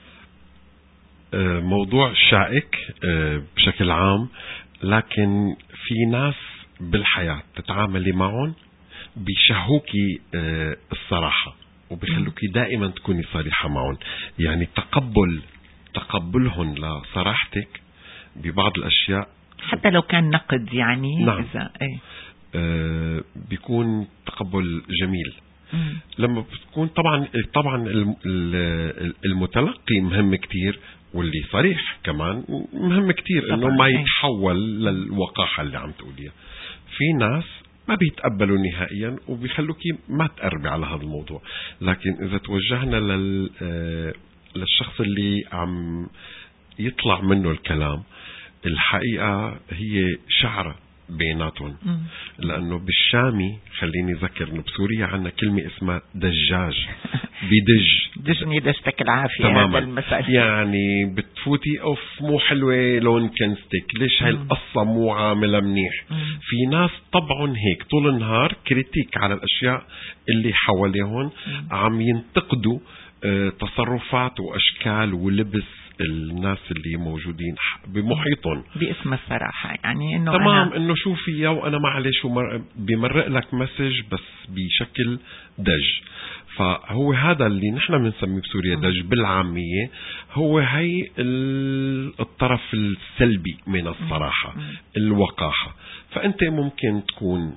موضوع شائك بشكل عام، لكن في ناس بالحياة تتعاملي معهم بيشهوكي الصراحة وبيخلوكي دائما تكوني صريحة معهم. يعني تقبل تقبلهم لصراحتك ببعض الأشياء حتى لو كان نقد يعني نعم. إذا ايه آه بيكون تقبل جميل. مم. لما بتكون طبعا طبعا المتلقي مهم كتير، واللي صريح كمان مهم كتير انه ما يتحول للوقاحة اللي عم تقوليها. في ناس ما بيتقبلوا نهائيا وبيخلوكي ما تقربي على هذا الموضوع. لكن اذا توجهنا لل للشخص اللي عم يطلع منه الكلام، الحقيقة هي شعرة بيناتهم. لأنه بالشامي خليني أذكر إنه بسوريا عنا كلمة اسمها دجاج، بدج دجني دجتك العافية. تماما. هذا المثل يعني بتفوتي أوف مو حلوة لون كنستك، ليش هاي القصة مو عاملة منيح. مم. في ناس طبعهم هيك طول النهار كريتيك على الأشياء اللي حواليهم، عم ينتقدوا تصرفات وأشكال ولبس الناس اللي موجودين بمحيطهم باسم الصراحة، يعني إنه تمام أنا... إنه شوفي يا وأنا معلش بمرق لك مسج بس بشكل دج. فهو هذا اللي نحن بنسميه بسوريا دج بالعامية، هو هي الطرف السلبي من الصراحة، الوقاحة. فأنت ممكن تكون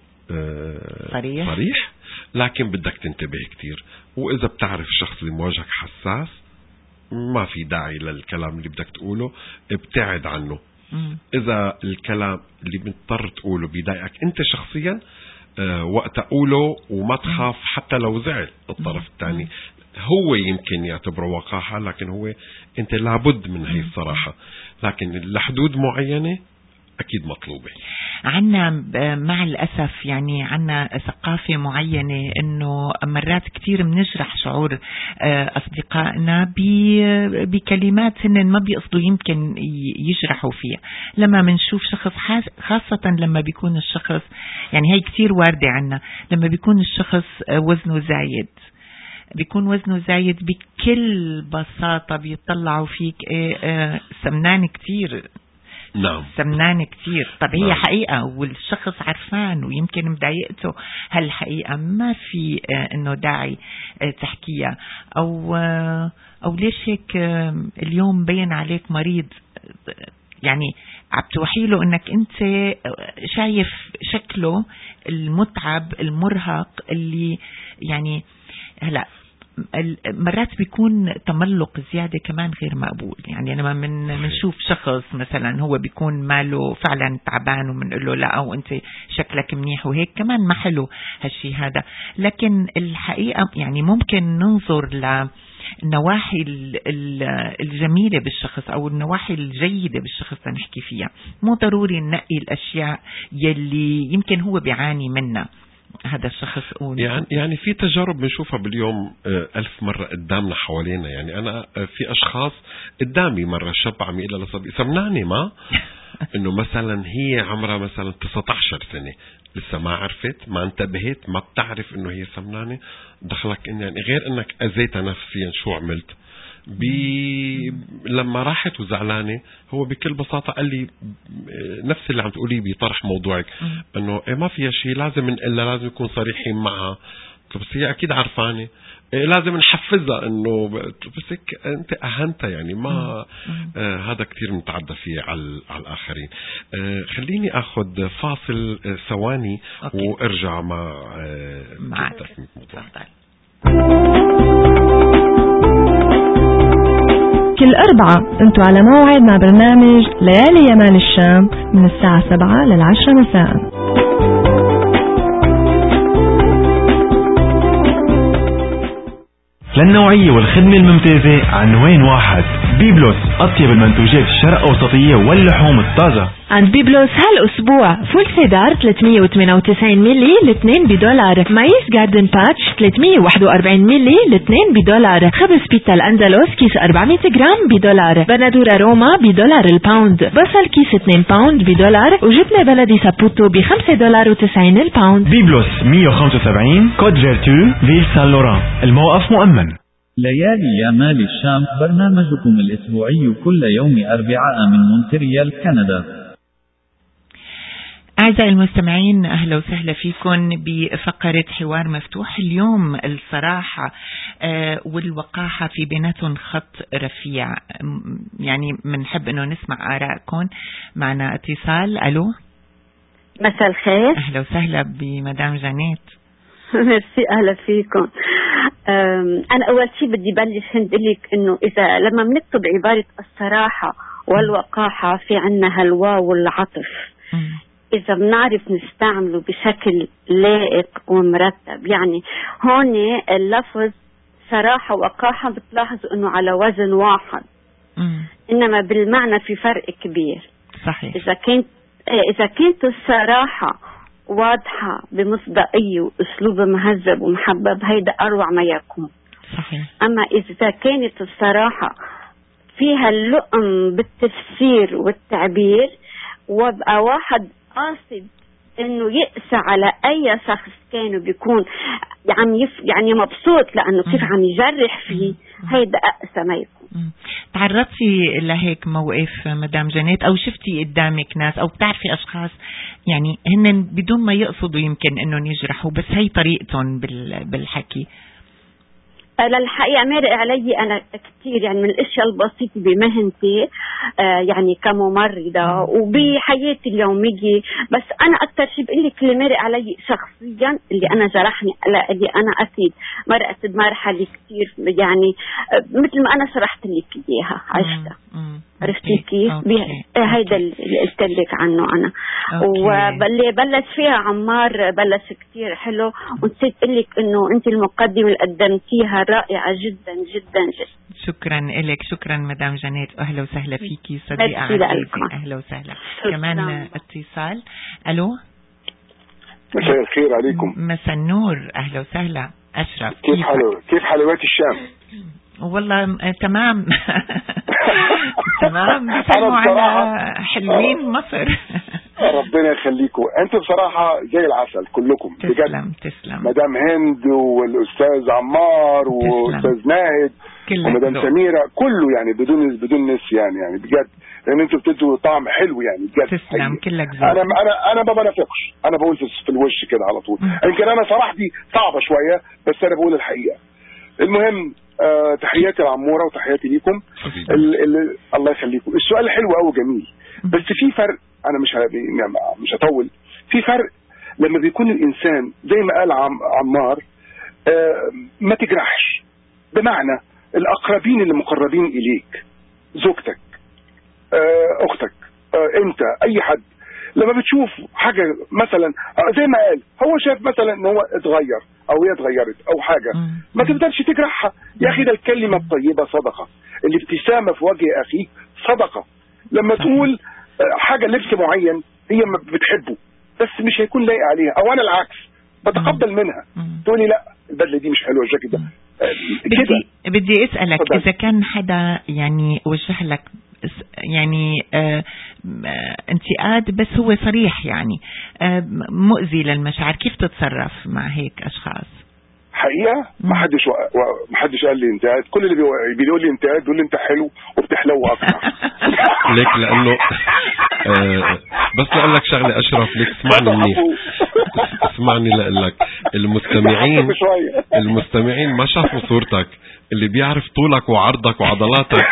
صريح, صريح لكن بدك تنتبه كتير، وإذا بتعرف الشخص اللي مواجهك حساس ما في داعي للكلام اللي بدك تقوله، ابتعد عنه. م. إذا الكلام اللي بنضطر تقوله بيضايقك أنت شخصيا أه وقت أقوله، وما تخاف حتى لو زعل الطرف الثاني. هو يمكن يعتبره وقاحة، لكن هو أنت لابد من هي الصراحة، لكن لحدود معينة أكيد مطلوبة. عنا مع الأسف يعني عنا ثقافة معينة إنه مرات كتير بنجرح شعور أصدقائنا بكلمات هن ما بيقصدوا يمكن يجرحوا فيها لما منشوف شخص، خاصة لما بيكون الشخص، يعني هي كتير واردة عنا، لما بيكون الشخص وزنه زايد، بيكون وزنه زايد بكل بساطة بيطلعوا فيك ايه سمنان كتير. نعم سمنان كتير. طب هي نعم. حقيقة والشخص عرفان ويمكن مضايقته هالحقيقة، ما في اه انه داعي اه تحكيها، او اه او ليش هيك اه اليوم بين عليك مريض، يعني عم توحي له انك انت شايف شكله المتعب المرهق اللي يعني هلا مرات بيكون تملق زيادة كمان غير مقبول. يعني لما من منشوف شخص مثلا هو بيكون ماله فعلا تعبان ومنقول له لا أو أنت شكلك منيح وهيك، كمان ما حلو هالشي هذا. لكن الحقيقة يعني ممكن ننظر للنواحي الجميلة بالشخص أو النواحي الجيدة بالشخص نحكي فيها، مو ضروري ننقي الأشياء يلي يمكن هو بيعاني منها هذا الشخص. يعني يعني في تجارب بنشوفها باليوم ألف مرة قدامنا حوالينا. يعني أنا في أشخاص قدامي مرة شاب عم يقول لصبي سمناني ما إنه مثلا هي عمرها مثلا تسعة عشر سنة لسه ما عرفت، ما انتبهت، ما بتعرف إنه هي سمنانة، دخلك إن يعني غير إنك أذيتها نفسيا شو عملت بي لما راحت وزعلانة. هو بكل بساطة قال لي نفس اللي عم تقولي بطرح موضوعك، انه إيه ما فيها شيء، لازم نقلها، لازم نكون صريحين معها. بس هي اكيد عرفانة، إيه لازم نحفزها انه بس هيك انت اهنتها. يعني ما آه هذا كتير متعدى فيه على, على الاخرين. آه خليني اخذ فاصل آه ثواني وارجع مع آه معك. كل أربعة أنتوا على موعد مع برنامج ليالي يمال الشام من الساعة سبعة للعشرة مساء. للنوعية والخدمة الممتازة عنوان واحد، بيبلوس، أطيب المنتوجات الشرق أوسطية واللحوم الطازة. عند بيبلوس هالأسبوع فول سيدار ثلاثمية وثمانية وتسعين ملي الاثنين بدولار، مايس جاردن باتش ثلاثمية وواحد وأربعين ملي الاثنين بدولار، خبز بيتا الأندلس كيس أربعمية جرام بدولار، بندورة روما بدولار الباوند، بصل كيس اثنين باوند بدولار، وجبنة بلدي سابوتو بخمسة دولار وتسعين الباوند. بيبلوس مية وخمسة وسبعين كود فيرتو فيل سان لوران، الموقف مؤمن. ليالي يمال الشام برنامجكم الأسبوعي كل يوم أربعاء من مونتريال كندا. أعزائي المستمعين، أهلا وسهلا فيكم بفقرة حوار مفتوح. اليوم الصراحة والوقاحة في بيناتهم خط رفيع، يعني منحب أنه نسمع آرائكم. معنا اتصال. ألو، مساء الخير. أهلا وسهلا بمدام جانيت. ميرسي، أهلا فيكم. أنا أول شيء بدي بلش هندلك إنه إذا لما بنكتب عبارة الصراحة والوقاحة في عنا هالواو والعطف، إذا بنعرف نستعمله بشكل لائق ومرتب. يعني هون اللفظ صراحة وقاحة بتلاحظوا إنه على وزن واحد، مم. إنما بالمعنى في فرق كبير. صحيح. إذا كنت إذا كنت الصراحة واضحة بمصداقية وأسلوب مهذب ومحبب، هيدا أروع ما يكون. صحيح. أما إذا كانت الصراحة فيها اللؤم بالتفسير والتعبير، وبقى واحد قاصد إنه يقسى على أي شخص كانوا بيكون عم يف يعني مبسوط لأنه كيف عم يجرح فيه، هيدا أقسى ما يكون. تعرضتي لهيك موقف مدام جنات أو شفتي قدامك ناس أو بتعرفي أشخاص يعني هن بدون ما يقصدوا يمكن إنهم يجرحوا بس هي طريقتهم بالحكي؟ للحقيقة مرق علي أنا كتير يعني من الأشياء البسيطة بمهنتي آه يعني كممرضة وبحياتي اليومية. بس أنا أكتر شيء بقول لك اللي مرق علي شخصيا اللي أنا جرحني اللي أنا أكيد مرقت بمرحلة كتير يعني آه مثل ما أنا شرحت لك إياها عشتها. عرفتي كيف؟ هيدا اللي قلت لك عنه أنا. واللي بلش فيها عمار بلش كتير حلو. ونسيت أقول لك إنه أنت المقدمة اللي قدمتيها رائعة جدا جدا جدا. شكرا لك. شكرا مدام جنات. أهلا وسهلا فيكي صديقة عزيزي. أهلا وسهلا. كمان اتصال. ألو مساء الخير عليكم. مساء النور. أهلا وسهلا. أشرف كيف حلو كيف حلوات الشام؟ والله تمام. تمام. بيسموا على حلوين مصر. ربنا يخليكم. انتوا بصراحة زي العسل كلكم. تسلم تسلم. مدام هند والاستاذ عمار واستاذ ناهد ومدام سميرة كله يعني بدون بدون نس يعني يعني بجد لان انتوا بتدوا طعم حلو يعني بجد. تسلم كلك زي. انا انا انا ما بنافقش. انا بقول في الوش كده على طول. يمكن انا صراحتي صعبة شوية بس انا بقول الحقيقة. المهم آه تحياتي العمورة وتحياتي ليكم. ال ال الله يخليكم. السؤال حلو قوي جميل بس في فرق. انا مش مش هطول. في فرق لما بيكون الانسان زي ما قال عم عمار آه ما تجرحش. بمعنى الاقربين اللي مقربين اليك زوجتك آه اختك آه انت اي حد لما بتشوف حاجة مثلا آه زي ما قال هو شاف مثلا ان هو اتغير او هي اتغيرت او حاجة ما تقدرش تجرحها. يا اخي ده الكلمة الطيبة صدقة. الابتسامة في وجه اخيك صدقة. لما تقول حاجة لبس معين هي ما بتحبه بس مش هيكون لايق عليها او انا العكس بتقبل منها تقولي لا البدلة دي مش حلوة الجاكيت ده بدي بدي اسألك فضل. اذا كان حدا يعني وجه لك يعني آه آه انتقاد بس هو صريح يعني آه مؤذي للمشاعر كيف تتصرف مع هيك اشخاص؟ حقيقة ما حدش ما حدش قال لي انتقاد. كل اللي بيقول لي انتقاد بيقول لي انت حلو وبتحلو اكتر. ليك لانه آه بس اقول لك شغله اشرف ليك اسمعني منيح. اسمعني لك المستمعين المستمعين ما شافوا صورتك. اللي بيعرف طولك وعرضك وعضلاتك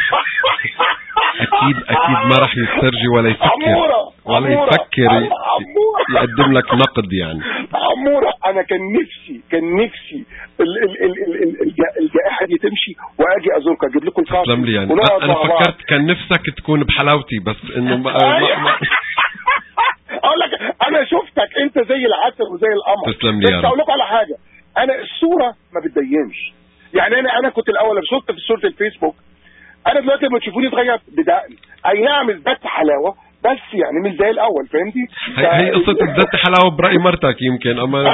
اكيد اكيد ما راح يسترجي ولا يفكر ولا يفكر يقدم لك نقد يعني. عمورة انا كان نفسي كان نفسي ال ال ال ال الجائحة دي تمشي واجي ازورك اجيب لكم الكافي. تسلم لي يعني. انا فكرت كان نفسك تكون بحلاوتي بس انه ما اقول لك انا شفتك انت زي العسل وزي القمر. تسلم لي. بس اقول لك على حاجة انا الصورة ما بتبينش يعني. انا انا كنت الاول شفت في صورة الفيسبوك. انا دلوقتي لما تشوفوني اتغيرت بدقن. اي نعم ازددت حلاوة بس يعني مش زي الاول فهمتي. هي قصة ازددت حلاوة برأي مرتك يمكن اما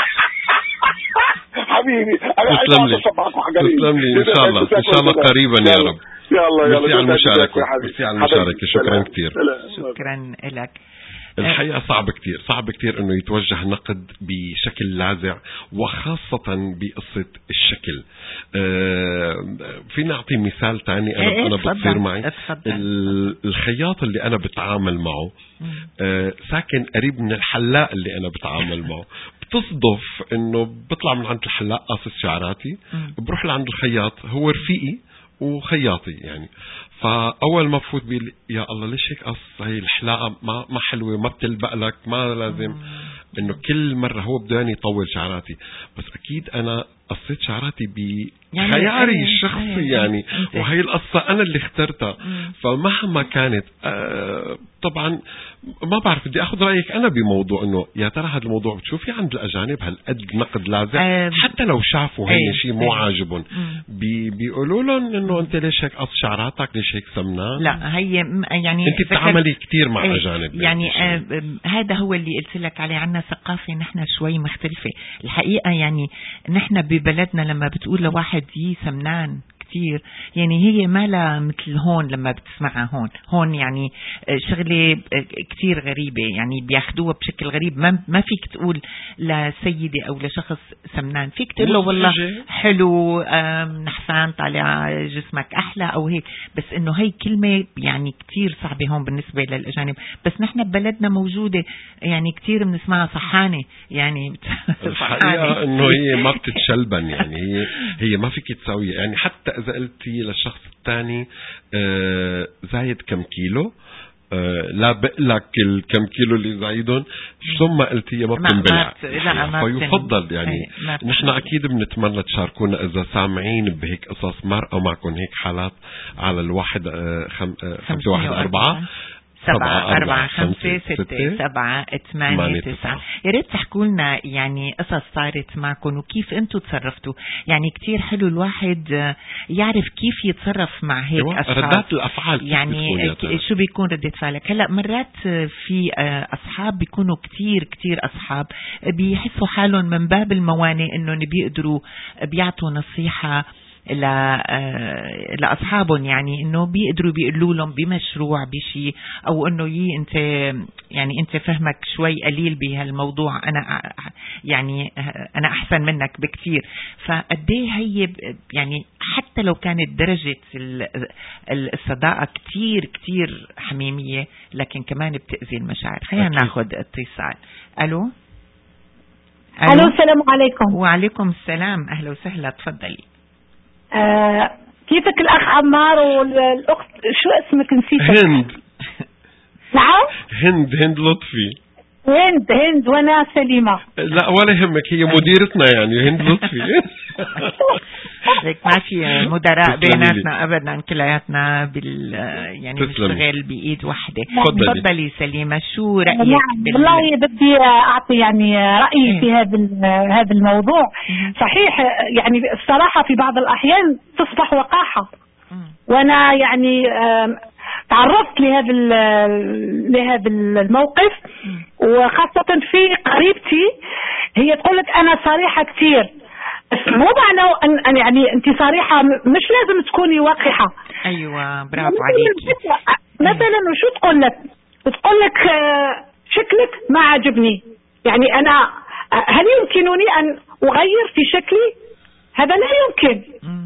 حبيبي انا تسلم لي. تسلم لي ان شاء الله ان شاء الله قريبا يا رب. يلا يلا ميرسي على المشاركة. ميرسي على المشاركة. شكرا كثير. شكرا لك. الحقيقة صعب كتير صعب كتير انه يتوجه نقد بشكل لاذع وخاصة بقصة الشكل. أه فينا اعطي مثال تاني انا, إيه أنا بتصير معي. اتفضل. الخياط اللي انا بتعامل معه أه ساكن قريب من الحلاق اللي انا بتعامل معه. بتصدف انه بطلع من عند الحلاق قاصص شعراتي بروح لعند الخياط هو رفيقي وخياطي يعني. فاول ما بفوت بيقول يا الله ليش هيك قص هي الحلاقه ما ما حلوه ما بتلبق لك ما لازم انه كل مره هو بده يعني يطول شعراتي بس اكيد انا قصيت شعراتي بخياري يعني الشخصي يعني وهي القصه انا اللي اخترتها. فمهما كانت آه طبعا ما بعرف بدي اخذ رايك انا بموضوع انه يا ترى هذا الموضوع بتشوفي عند الاجانب هالقد نقد لاذع حتى لو شافوا هي شيء مو عاجبهم بي بيقولوا لهم انه انت ليش هيك قص شعراتك ليش هيك سمنان. لا هي يعني انت بتعملي كثير مع اجانب يعني آه هذا هو اللي قلت لك عليه. عنا ثقافه نحن شوي مختلفه الحقيقه يعني. نحن ببلدنا لما بتقول لواحد يي سمنان كتير، يعني هي ما لا مثل هون لما بتسمعها هون هون يعني شغلة كتير غريبة، يعني بياخدوها بشكل غريب. ما ما فيك تقول لسيدة أو لشخص سمنان، فيك تقول له والله حلو نحسان طالع جسمك أحلى أو هيك، بس إنه هي كلمة يعني كتير صعبة هون بالنسبة للأجانب. بس نحن ببلدنا موجودة يعني كتير بنسمعها صحانة، يعني الحقيقة إنه هي ما بتتشلبن، يعني هي هي ما فيك تسويها. يعني حتى إذا قلتي للشخص الثاني آه زايد كم كيلو، آه لا بقلك الكم كيلو اللي زايدون، ثم قلتي ما بتنبلع. فيفضل يعني نحن أكيد بنتمنى تشاركونا إذا سامعين بهيك قصص مرأة معكم هيك حالات على الواحد آه خم آه خمسة واحد أربعة سبعة أربعة خمسة ستة سبعة ثمانية تسعة. يا ريت تحكوا لنا يعني قصص صارت معكم وكيف انتم تصرفتوا. يعني كتير حلو الواحد يعرف كيف يتصرف مع هيك أصحاب، ردات الأفعال يعني شو بيكون ردة فعلك. هلا مرات في أصحاب بيكونوا كتير كتير أصحاب بيحسوا حالهم من باب الموانئ إنهم بيقدروا بيعطوا نصيحة لأصحابهم، يعني إنه بيقدروا بيقولوا لهم بمشروع بشي، أو إنه يي أنت يعني أنت فهمك شوي قليل بهالموضوع، أنا يعني أنا أحسن منك بكتير. فقديه هي يعني حتى لو كانت درجة الصداقة كتير كتير حميمية، لكن كمان بتأذي المشاعر. خلينا ناخد اتصال. ألو ألو السلام عليكم. وعليكم السلام، أهلا وسهلا، تفضلي. آه كيفك الأخ عمار والأخت شو اسمك نسيتك؟ هند. نعم هند هند لطفي. هند هند وانا سليمة. لا ولا يهمك، هي مديرتنا يعني هند لطفي. ليك ما في مدراء بيناتنا ابدا، كلياتنا بال يعني بنشتغل بايد واحده. تفضلي سليمة، شو رايك؟ يعني بال... والله بدي اعطي يعني رايي ايه؟ في هذا هذا الموضوع. مم. صحيح يعني الصراحه في بعض الاحيان تصبح وقاحه. مم. وانا يعني تعرضت لهذا لهذا الموقف، وخاصه في قريبتي هي تقول لك انا صريحه كثير، بس مو معنى ان, أن يعني انت صريحه مش لازم تكوني وقحه. ايوه برافو عليكي. مثلا وشو تقول لك؟ بتقول لك شكلك ما عجبني، يعني انا هل يمكنني ان اغير في شكلي؟ هذا لا يمكن.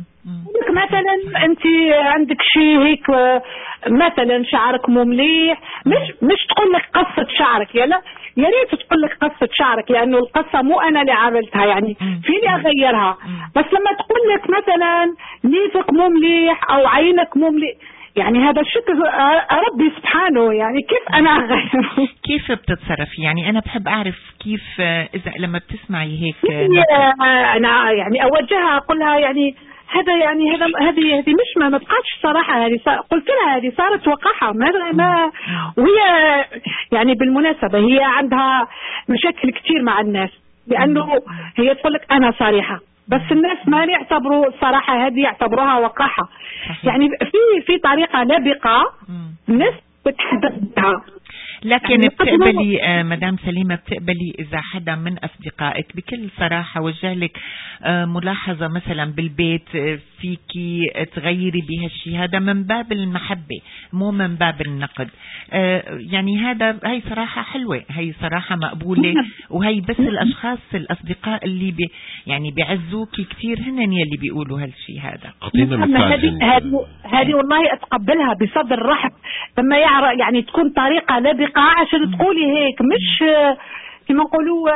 مثلا انت عندك شيء هيك مثلا شعرك مو مليح، مش مش تقول لك قصه شعرك، يا لا يا ريت تقول لك قصه شعرك، لانه القصه مو انا اللي عملتها، يعني فيني اغيرها. بس لما تقول لك مثلا ليفك مو مليح او عينك مو مليح، يعني هذا الشكل ربي سبحانه، يعني كيف انا اغيره؟ كيف بتتصرفي؟ يعني انا بحب اعرف كيف اذا لما بتسمعي هيك. انا يعني اوجهها اقول لها يعني هذا يعني هذا هذه هذه مش ما بقاش صراحه، هذه قلت لها هذه صارت وقاحه ما ما وهي يعني بالمناسبه هي عندها مشاكل كثير مع الناس، لانه هي تقول لك انا صريحه، بس الناس ما يعتبروا الصراحه هذه يعتبروها وقاحه. يعني في في طريقه لبقه الناس بتحدث بها. لكن يعني بتقبلي آه مدام سليمة، بتقبلي إذا حدا من أصدقائك بكل صراحة وجه لك آه ملاحظة مثلا بالبيت آه فيكي تغيري بهالشي، هذا من باب المحبة مو من باب النقد. آه يعني هذا هي صراحة حلوة، هي صراحة مقبولة، وهي بس الأشخاص الأصدقاء اللي بي يعني بيعزوكي كتير هن يلي بيقولوا هالشي هذا. أعطينا مثال. هذه هذه والله أتقبلها بصدر رحب، لما يعرف يعني تكون طريقة لبقة عشان تقولي هيك، مش كما نقولوا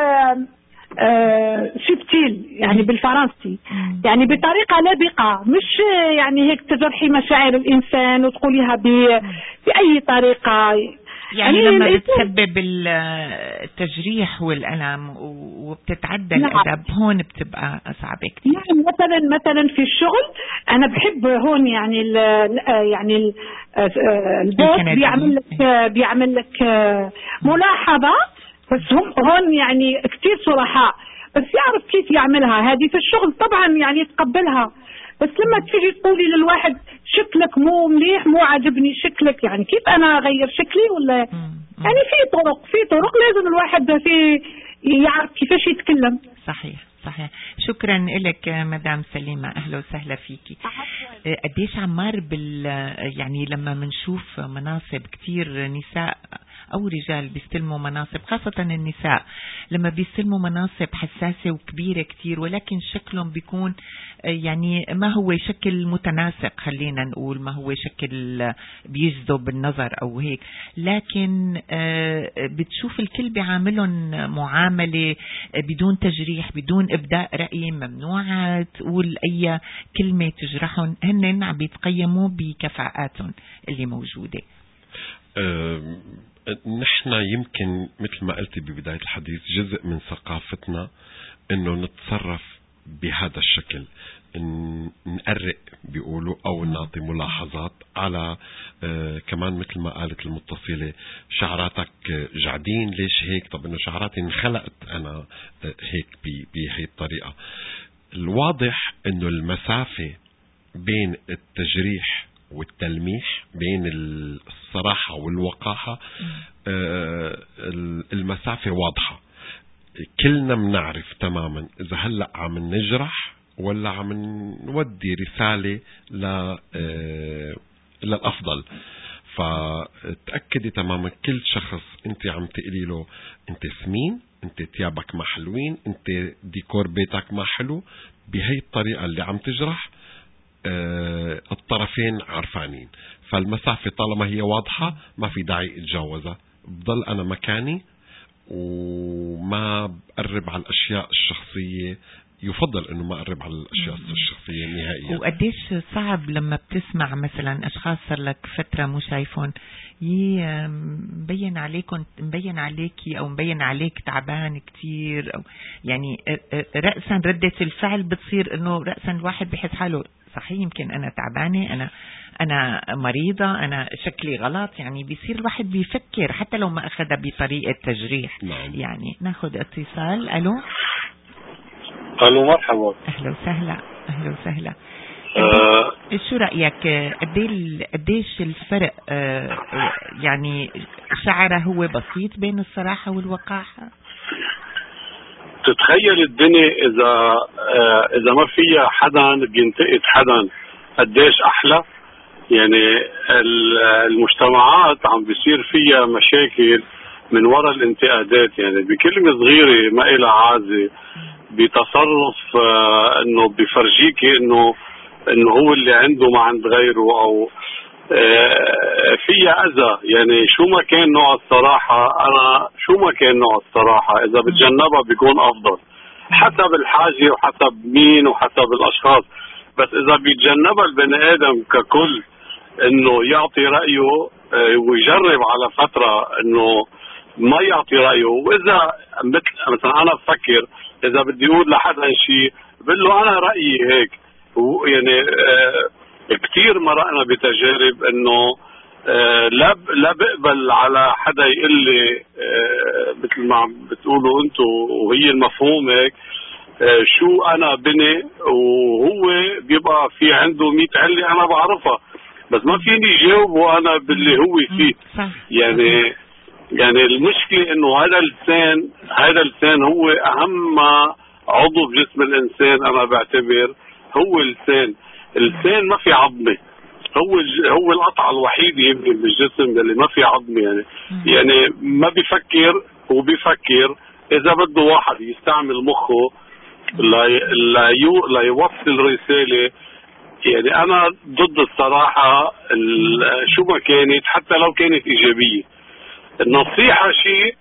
سبتيل يعني بالفرنسي، يعني بطريقة لبقة، مش يعني هيك تجرحي مشاعر الإنسان وتقوليها بأي طريقة. يعني, يعني لما بتسبب التجريح والألم وبتتعدى الأدب هون بتبقى أصعب كتير. يعني مثلا مثلا في الشغل أنا بحب هون يعني ال يعني ال البوس بيعمل لك بيعمل لك ملاحظة، بس هم هون يعني كتير صرحاء، بس يعرف كيف يعملها. هذه في الشغل طبعا يعني يتقبلها، بس لما تيجي تقولي للواحد شكلك مو مليح مو عاجبني شكلك، يعني كيف انا اغير شكلي ولا يعني في طرق في طرق لازم الواحد في يعرف كيفاش يتكلم. صحيح صحيح. شكرا لك مدام سليمة، أهلا وسهلا فيكي. قديش عمار بال يعني لما منشوف مناصب كتير نساء أو رجال بيستلموا مناصب، خاصة النساء لما بيستلموا مناصب حساسة وكبيرة كتير، ولكن شكلهم بيكون يعني ما هو شكل متناسق، خلينا نقول ما هو شكل بيجذب النظر أو هيك، لكن بتشوف الكل بيعاملهم معاملة بدون تجريح، بدون إبداء رأي، ممنوع تقول أي كلمة تجرحهم، هن عم بيتقيموا بكفاءاتهم اللي موجودة. أه نحن يمكن مثل ما قلت ببداية الحديث جزء من ثقافتنا انه نتصرف بهذا الشكل، نقرق بيقولوا او نعطي ملاحظات على آه كمان مثل ما قالت المتصلة، شعراتك جعدين ليش هيك؟ طب انه شعراتي انخلقت انا آه هيك بهي الطريقة. الواضح انه المسافة بين التجريح والتلميح، بين الصراحة والوقاحة، آه المسافة واضحة. كلنا منعرف تماما إذا هلأ عم نجرح ولا عم نودي رسالة ل آه للأفضل. فتأكدي تماما كل شخص انت عم تقلي له انت سمين، انت تيابك ما حلوين، انت ديكور بيتك ما حلو، بهي الطريقة اللي عم تجرح آه الطرفين عارفانين. فالمسافة طالما هي واضحة ما في داعي اتجاوزها، بضل أنا مكاني وما بقرب على الأشياء الشخصية. يفضل أنه ما أقرب على الأشياء الشخصية نهائيا. وقديش صعب لما بتسمع مثلا أشخاص صار لك فترة مو شايفون، مبين عليكم مبين عليكي أو مبين عليك تعبان كتير، أو يعني رأسا ردة الفعل بتصير أنه رأسا الواحد بحس حاله صحيح يمكن أنا تعبانة، أنا أنا مريضة، أنا شكلي غلط، يعني بيصير الواحد بيفكر حتى لو ما أخذها بطريقة تجريح. نعم. يعني ناخد اتصال. ألو ألو مرحبا. أهلا وسهلا. أهلا وسهلا. أه شو رأيك قديش الفرق أه يعني شعره هو بسيط بين الصراحة والوقاحة؟ تتخيل الدنيا إذا أه إذا ما فيها حدا بينتقد حدا قديش أحلى. يعني المجتمعات عم بيصير فيها مشاكل من وراء الانتقادات، يعني بكلمة صغيرة ما إلها عازة، بتصرف آه انه بيفرجيكي انه انه هو اللي عنده ما عند غيره، او آه فيها اذى. يعني شو ما كان نوع الصراحة، انا شو ما كان نوع الصراحة اذا بتجنبها بيكون افضل، حسب الحاجة وحسب مين وحسب الاشخاص. بس اذا بيتجنبها البني ادم ككل انه يعطي رأيه آه ويجرب على فترة انه ما يعطي رأيه. واذا مثل مثلا انا بفكر اذا بدي اقول لحدا شيء بقول له انا رأيي هيك، يعني آه كثير مرقنا بتجارب انه آه لا لا بقبل على حدا يقول لي آه مثل ما بتقولوا انتم وهي المفهوم هيك آه شو انا بني، وهو بيبقى في عنده مئة علة انا بعرفها، بس ما فيني جاوبه انا باللي هو فيه. يعني يعني المشكلة انه هذا اللسان هذا اللسان هو اهم عضو بجسم الانسان. انا بعتبر هو اللسان. اللسان ما في عظمة، هو هو القطعة الوحيدة يمكن بالجسم اللي ما في عظمة. يعني يعني ما بيفكر وبيفكر. اذا بده واحد يستعمل مخه لا لا لا يوصل رسالة. يعني انا ضد الصراحة شو ما كانت، حتى لو كانت ايجابية. النصيحة شيء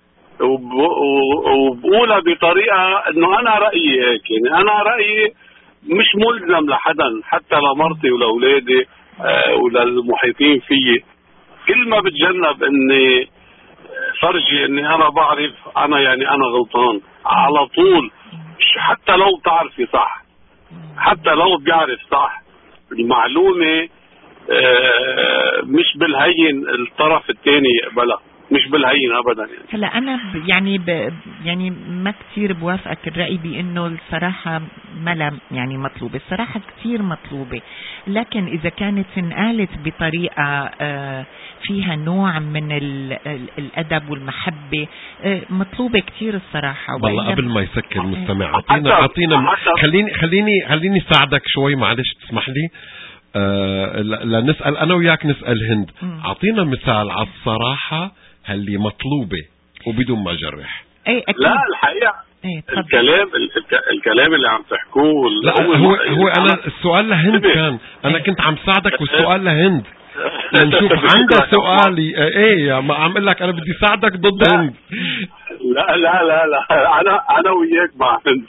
وبقولها بطريقة انه انا رأيي هيك، يعني انا رأيي مش ملزم لحدا، حتى لمرتي ولأولادي آه وللمحيطين فيي. كل ما بتجنب اني فرجي اني انا بعرف انا يعني انا غلطان على طول، حتى لو بتعرفي صح، حتى لو بيعرف صح، المعلومة آه مش بالهين الطرف الثاني يقبلها. مش بالهين ابدا يعني. هلا انا ب يعني ب يعني ما كثير بوافقك الراي بانه الصراحه ما يعني مطلوبه، الصراحه كثير مطلوبه، لكن اذا كانت انقالت بطريقه آه فيها نوع من ال ال الادب والمحبه آه مطلوبه كثير الصراحه. والله قبل ما يسكر المستمع اعطينا اعطينا خليني خليني خليني ساعدك شوي معلش تسمح لي آه لنسال انا وياك نسال هند. اعطينا مثال على الصراحه اللي مطلوبة وبدون ما جرح. اي أكيد. لا الحقيقة ايه الكلام الكلام اللي عم تحكوه لا هو هو, هو انا السؤال لهند كان انا ايه. كنت عم ساعدك والسؤال لهند لنشوف عندها سؤالي ايه عم اقول لك انا بدي ساعدك ضد لا. هند. لا لا لا لا انا انا وياك مع هند.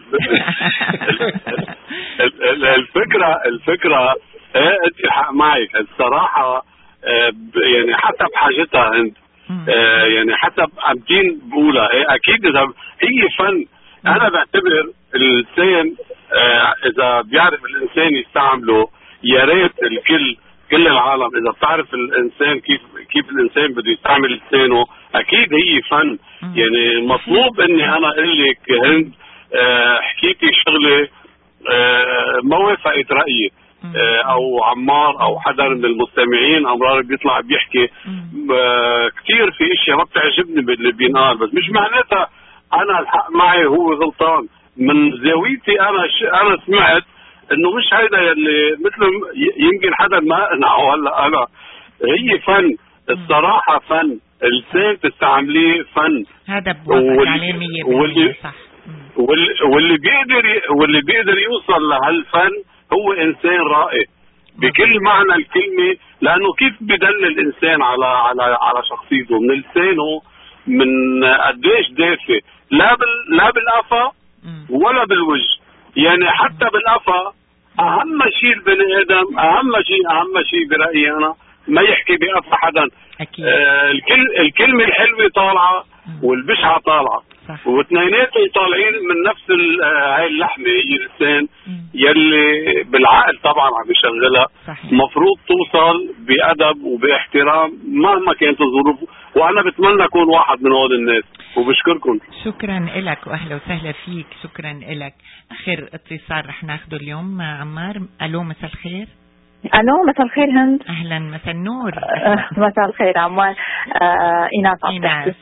الفكرة الفكرة ايه انت حق معك الصراحة يعني حسب حاجتها هند آه يعني حسب أمتين بقولها أكيد إذا هي فن. أنا بعتبر الإنسان آه إذا بيعرف الإنسان يستعمله يا ريت الكل كل العالم إذا بتعرف الإنسان كيف كيف الإنسان بده يستعمل لسانه أكيد هي فن. يعني مطلوب إني أنا أقول لك هند آه حكيتي شغلة آه ما وافقت رأيي او عمار او حدا من المستمعين امرار بيطلع بيحكي كثير في اشياء ما بتعجبني باللي بينقال، بس مش معناتها انا الحق معي هو غلطان. من زاويتي انا ش... انا سمعت انه مش هيدا يلي مثل يمكن حدا ما اقنعه. هلا انا هي فن الصراحه فن اللسان تستعمليه فن هذا بوافق عليه مية بالمية صح. واللي, واللي بيقدر ي... واللي بيقدر يوصل لهالفن هو إنسان رائع بكل معنى الكلمة، لأنه كيف بدل الإنسان على على على شخصيته من لسانه من قديش دافئ لا بال لا بالقفا ولا بالوجه. يعني حتى بالقفا أهم شيء البني آدم أهم شيء أهم شيء برأيي أنا ما يحكي بقفا حدا. أكيد. آه الكل الكلمة الحلوة طالعة والبشعة طالعة واثنيناتهم طالعين من نفس هاي اللحمة هي اللسان يلي بالعقل طبعا عم يشغلها. مفروض توصل بأدب وباحترام مهما كانت الظروف، وأنا بتمنى أكون واحد من هول الناس وبشكركم. شكرا لك وأهلا وسهلا فيك. شكرا لك. آخر اتصال رح ناخده اليوم مع عمار. ألو مساء الخير. الو مساء الخير هند. اهلا مساء النور. مساء الخير عمار. آه ايناس عم ايناس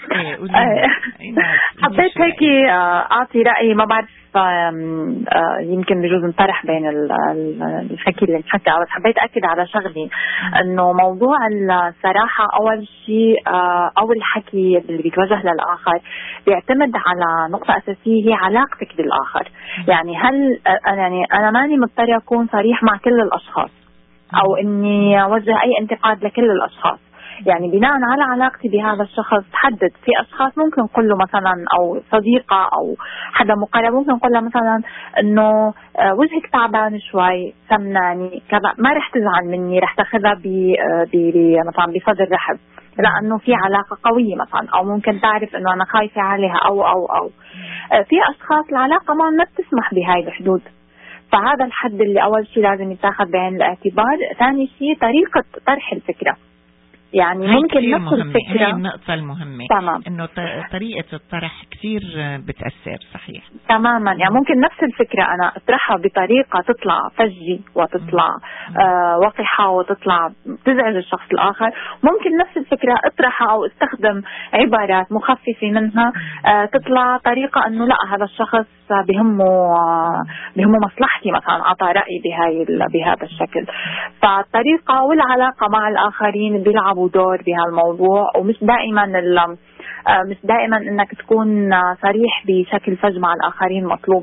حبيت هيك اعطي رايي ما بعرف آه يمكن بجوز انطرح بين الحكي اللي انحكى، بس حبيت اكد على شغلي انه موضوع الصراحه اول شيء آه اول حكي اللي بيتوجه للاخر بيعتمد على نقطه اساسيه هي علاقتك بالاخر. يعني هل يعني انا ماني مضطره اكون صريح مع كل الاشخاص او اني اوجه اي انتقاد لكل الاشخاص. يعني بناء على علاقتي بهذا الشخص تحدد. في اشخاص ممكن نقول له مثلا او صديقه او حدا مقرب ممكن نقول له مثلا انه وجهك تعبان شوي سمناني كذا، ما رح تزعل مني، رح تاخذها ب مثلا بصدر رحب لانه في علاقه قويه مثلا، او ممكن تعرف انه انا خايفه عليها او او او في اشخاص العلاقه ما بتسمح بهاي الحدود. فهذا الحد اللي أول شيء لازم يتاخذ بعين الاعتبار. ثاني شيء طريقة طرح الفكرة. يعني ممكن نفس الفكرة هي النقطة المهمة. تمام. إنه طريقة الطرح كثير بتأثر. صحيح تماما. يعني ممكن نفس الفكرة أنا أطرحها بطريقة تطلع فجي وتطلع آه وقحة وتطلع تزعج الشخص الآخر. ممكن نفس الفكرة أطرحها أو استخدم عبارات مخففة منها آه تطلع طريقة إنه لا هذا الشخص بهمه آه بهمه مصلحتي مثلا، أعطى رأي بهاي بهذا الشكل. فالطريقة والعلاقة مع الآخرين بيلعبوا دور بهالموضوع، ومش دائما مش دائما انك تكون صريح بشكل فج مع الاخرين مطلوب.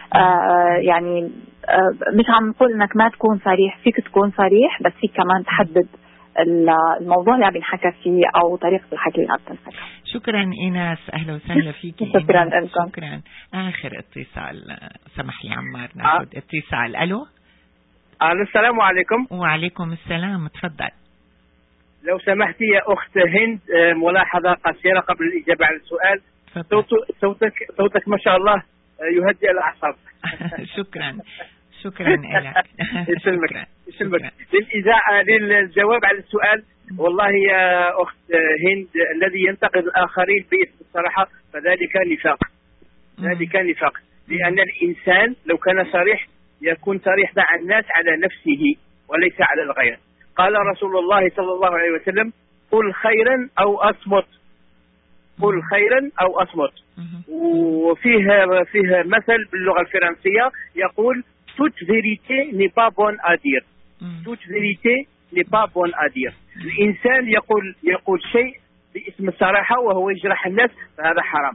يعني مش عم نقول انك ما تكون صريح، فيك تكون صريح بس فيك كمان تحدد الموضوع اللي عم ينحكى فيه او طريقه الحكي اللي عم تنحكى. شكرا ايناس، اهلا وسهلا فيكي. شكرا لكم. شكرا. اخر اتصال سمح لي عمار ناخذ اتصال. الو الو السلام عليكم. وعليكم السلام، تفضل. لو سمحتي يا أخت هند ملاحظة قصيرة قبل الإجابة على السؤال. صوت صوتك صوتك ما شاء الله يهدئ الأعصاب. شكرا شكرا لك. يسلمك يسلمك. للإذاعة للجواب على السؤال والله يا أخت هند، الذي ينتقد الآخرين باسم الصراحة فذلك نفاق، ذلك نفاق، لأن الإنسان لو كان صريح يكون صريح مع الناس على نفسه وليس على الغير. قال رسول الله صلى الله عليه وسلم: قل خيرا أو أصمت، قل خيرا أو أصمت. وفيه فيه مثل باللغة الفرنسية يقول: toute vérité n'est pas bonne à dire، toute vérité n'est pas bonne à dire. الإنسان يقول يقول شيء باسم الصراحة وهو يجرح الناس، فهذا حرام.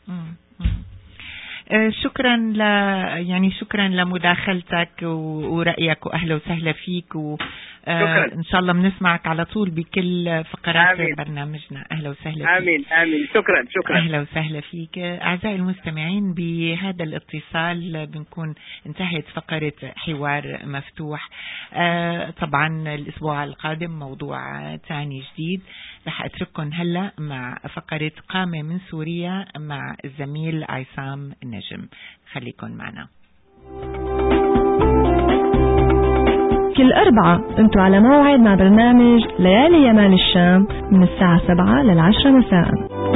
شكرا ل يعني شكرا لمداخلتك ورأيك، وأهلا وسهلا فيك، و شكرا. إن شاء الله بنسمعك على طول بكل فقرات آمين. برنامجنا. أهلا وسهلا آمين فيك. آمين شكرا شكرا أهلا وسهلا فيك. أعزائي المستمعين، بهذا الاتصال بنكون انتهت فقرة حوار مفتوح. آه طبعا الأسبوع القادم موضوع ثاني جديد. رح أترككم هلأ مع فقرة قامة من سوريا مع الزميل عصام النجم. خليكن معنا. كل أربعة انتوا على موعد مع برنامج ليالي يمال الشام من الساعة سبعة للعشرة مساء.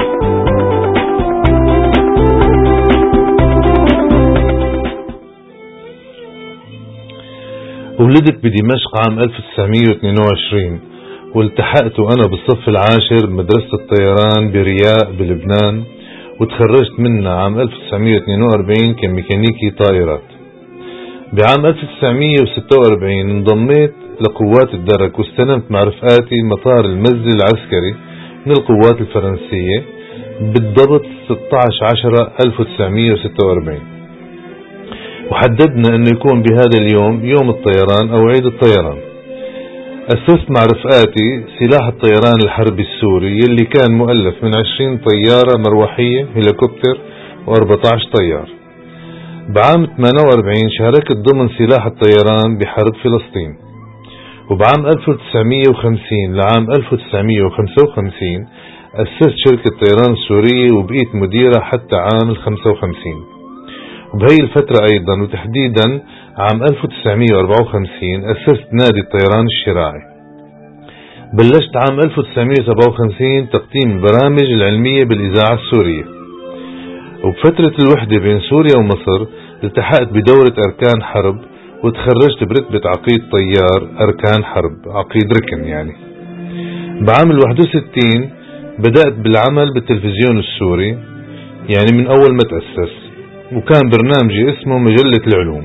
ولدت بدمشق عام ألف وتسعمية واثنين وعشرين، والتحقت وأنا بالصف العاشر بمدرسة الطيران برياء بلبنان، وتخرجت منها عام ألف وتسعمية واثنين وأربعين كميكانيكي طائرات. بعام ألف وتسعمية وستة وأربعين انضميت لقوات الدرك، واستلمت مع رفقاتي مطار المزي العسكري من القوات الفرنسية بالضبط ستة عشر عشرة ألف وتسعمية وستة وأربعين، وحددنا انه يكون بهذا اليوم يوم الطيران او عيد الطيران. أسست مع رفقاتي سلاح الطيران الحربي السوري يلي كان مؤلف من عشرين طيارة مروحية هليكوبتر وأربعة عشر طيار. بعام ثمانية وأربعين شاركت ضمن سلاح الطيران بحرب فلسطين، وبعام ألف وتسعمية وخمسين لعام ألف وتسعمية وخمسة وخمسين أسست شركة طيران السورية وبقيت مديرة حتى عام الخمسة وخمسين. وبهي الفترة أيضا وتحديدا عام ألف وتسعمية وأربعة وخمسين أسست نادي الطيران الشراعي. بلشت عام ألف وتسعمية وسبعة وخمسين تقديم البرامج العلمية بالإذاعة السورية. وبفترة الوحدة بين سوريا ومصر التحقت بدورة أركان حرب، وتخرجت برتبة عقيد طيار أركان حرب، عقيد ركن يعني. بعام الواحد وستين بدأت بالعمل بالتلفزيون السوري، يعني من أول ما تأسس، وكان برنامجي اسمه مجلة العلوم.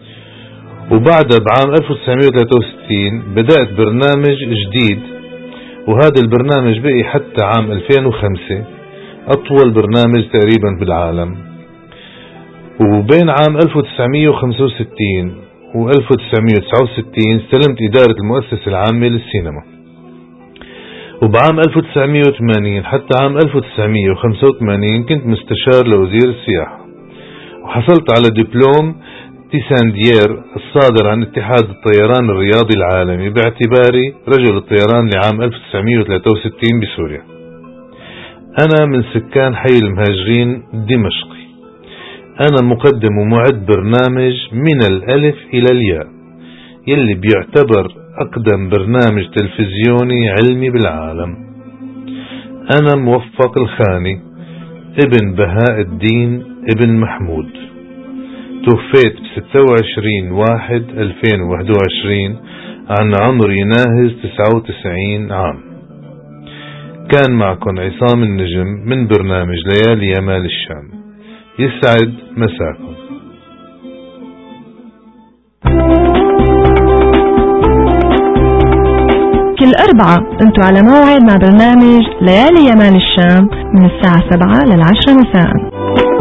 وبعدها بعام ألف وتسعمية وثلاثة وستين بدأت برنامج جديد، وهذا البرنامج بقي حتى عام ألفين وخمسة أطول برنامج تقريبا بالعالم. وبين عام ألف وتسعمية وخمسة وستين و ألف وتسعمية وتسعة وستين استلمت إدارة المؤسسة العامة للسينما. وبعام ألف وتسعمية وثمانين حتى عام ألف وتسعمية وخمسة وثمانين كنت مستشار لوزير السياحة، وحصلت على دبلوم تيسانديير الصادر عن اتحاد الطيران الرياضي العالمي باعتباري رجل الطيران لعام ألف وتسعمية وثلاثة وستين بسوريا. أنا من سكان حي المهاجرين دمشقي. أنا مقدم ومعد برنامج من الألف إلى الياء يلي بيعتبر أقدم برنامج تلفزيوني علمي بالعالم. أنا موفق الخاني ابن بهاء الدين ابن محمود، توفيت بستة وعشرين واحد ألفين وواحد وعشرين عن عمر يناهز تسعة وتسعين عام. كان معكم عصام النجم من برنامج ليالي يمال الشام. يسعد مساكم. كل أربعة انتوا على موعد مع برنامج ليالي يمال الشام من الساعة سبعة للعشرة مساء.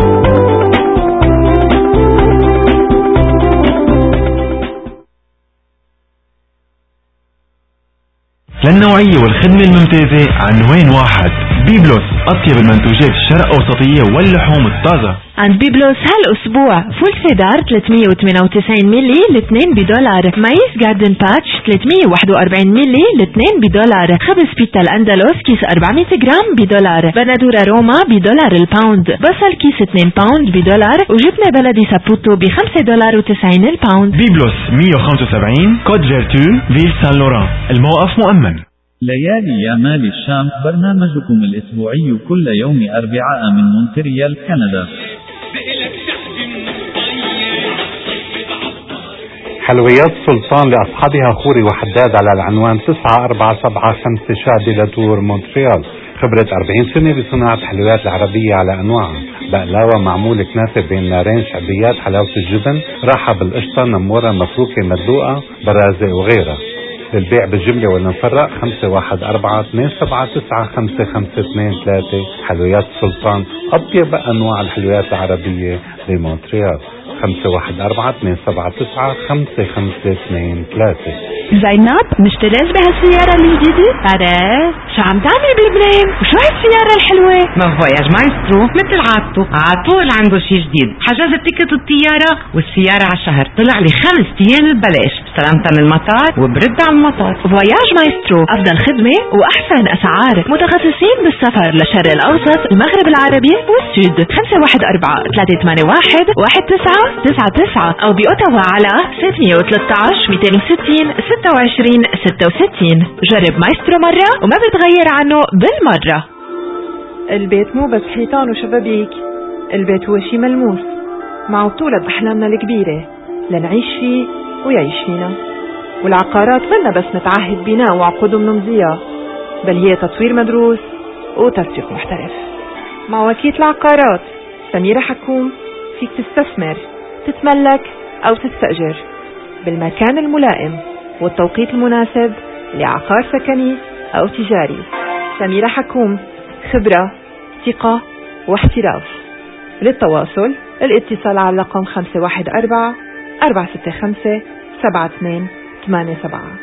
للنوعية والخدمة الممتازة عنوان واحد. بيبلوس، أطيب المنتوجات الشرق أوسطية واللحوم الطازة. عند بيبلوس هالأسبوع فول فيدار ثلاثمية وثمانية وتسعين ملي لاثنين بدولار، مايس جاردن باتش ثلاثمية وواحد وأربعين ملي لاثنين بدولار، خبز بيتا الأندلس كيس أربعمية جرام بدولار، بندورة روما بدولار الباوند، بصل كيس اثنين باوند بدولار، وجبنة بلدي سابوتو بخمسة دولار وتسعين الباوند. بيبلوس مية وخمسة وسبعين كود فيرتو فيل سان لوران، الموقف مؤمن. ليالي يمال الشام، برنامجكم الأسبوعي كل يوم أربعاء من مونتريال كندا. حلويات سلطان لأصحابها خوري وحداد على العنوان تسعة أربعة سبعة خمسة شادي لاتور مونتريال. خبرة أربعين سنة بصناعة الحلويات العربية على أنواعها، بقلاوة معمولة كنافة بين نارين، شعبيات، حلاوة الجبن، راحة بالقشطة، نمورة، مفروكة، مدلوقة، برازة وغيرها. للبيع بالجملة والمفرق خمسة واحد أربعة اثنين سبعة تسعة خمسة خمسة اثنين ثلاثة. حلويات سلطان، أطيب أنواع الحلويات العربية بمونتريال. خمسة واحد أربعة اثنين سبعة تسعة خمسة خمسة اثنين ثلاثة. زينب، مشتريش بهالسيارة الجديدة؟ أرى شو عم تعمل بلبنان؟ وشو هالسيارة الحلوة؟ ما فواياج مايسترو مثل عادته عطول عنده شي جديد. حجز التيكت الطيارة والسيارة على الشهر، طلع لي خمس أيام ببلاش، استلمتها من المطار وبرد على المطار. فواياج مايسترو، أفضل خدمة وأحسن أسعار، متخصصين بالسفر للشرق الأوسط، المغرب العربي والسود. خمسة واحد أربعة ثلاثة ثمانية واحد واحد تسعة تسعة تسعة أو بأوتاوا على ستمية وثلاثة عشر مئتين وستين ستة وعشرين ستة وستين. جرب مايسترو مرة وما بتغير عنه بالمرة. البيت مو بس حيطان وشبابيك، البيت هو شي ملموس مع بطولة أحلامنا الكبيرة لنعيش فيه ويعيش فينا. والعقارات منا بس نتعهد بناء وعقود منمضية، بل هي تطوير مدروس وتسويق محترف. مع وكيلة العقارات سميرة حكوم فيك تستثمر، تتملك أو تستأجر بالمكان الملائم والتوقيت المناسب لعقار سكني أو تجاري. سميرة حكوم، خبرة، ثقة واحتراف. للتواصل الاتصال على رقم خمسة واحد أربعة أربعة ستة خمسة سبعة اثنين ثمانية سبعة.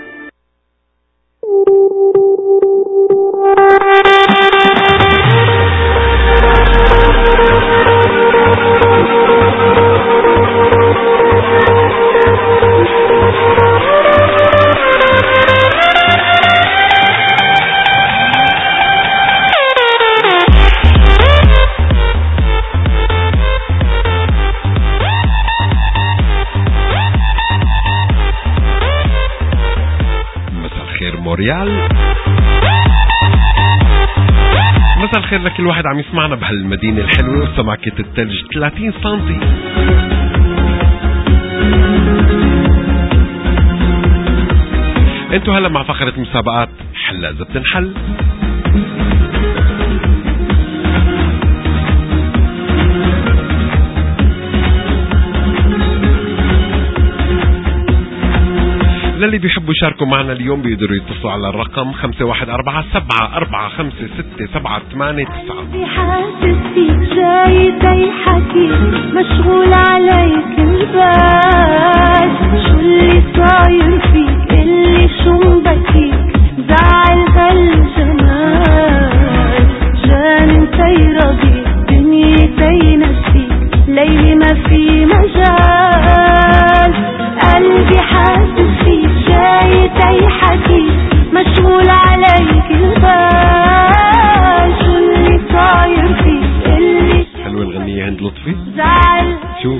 مونتريال. مساء الخير لكل واحد عم يسمعنا بهالمدينة الحلوة وسماكة الثلج ثلاثين سنتي. انتو هلا مع فقرة مسابقات حلا إذا بتنحل. للي بيحبوا يشاركوا معنا اليوم بيقدروا يتصلوا على الرقم خمسة واحد أربعة سبعة أربعة خمسة ستة سبعة ثمانية تسعة. حاسس فيك جاي تيحكي مشغول عليك البال، شو اللي صاير فيك اللي شو مبكيك زعل هالجمال، جانن تيرضيك دنيتي نسيك ليلي ما في مجال، قلبي حاسس فيك جاي تيحكي مشغول عليك البال، شو اللي صاير فيك اللي حلوة الغنية هند لطفي زعل شو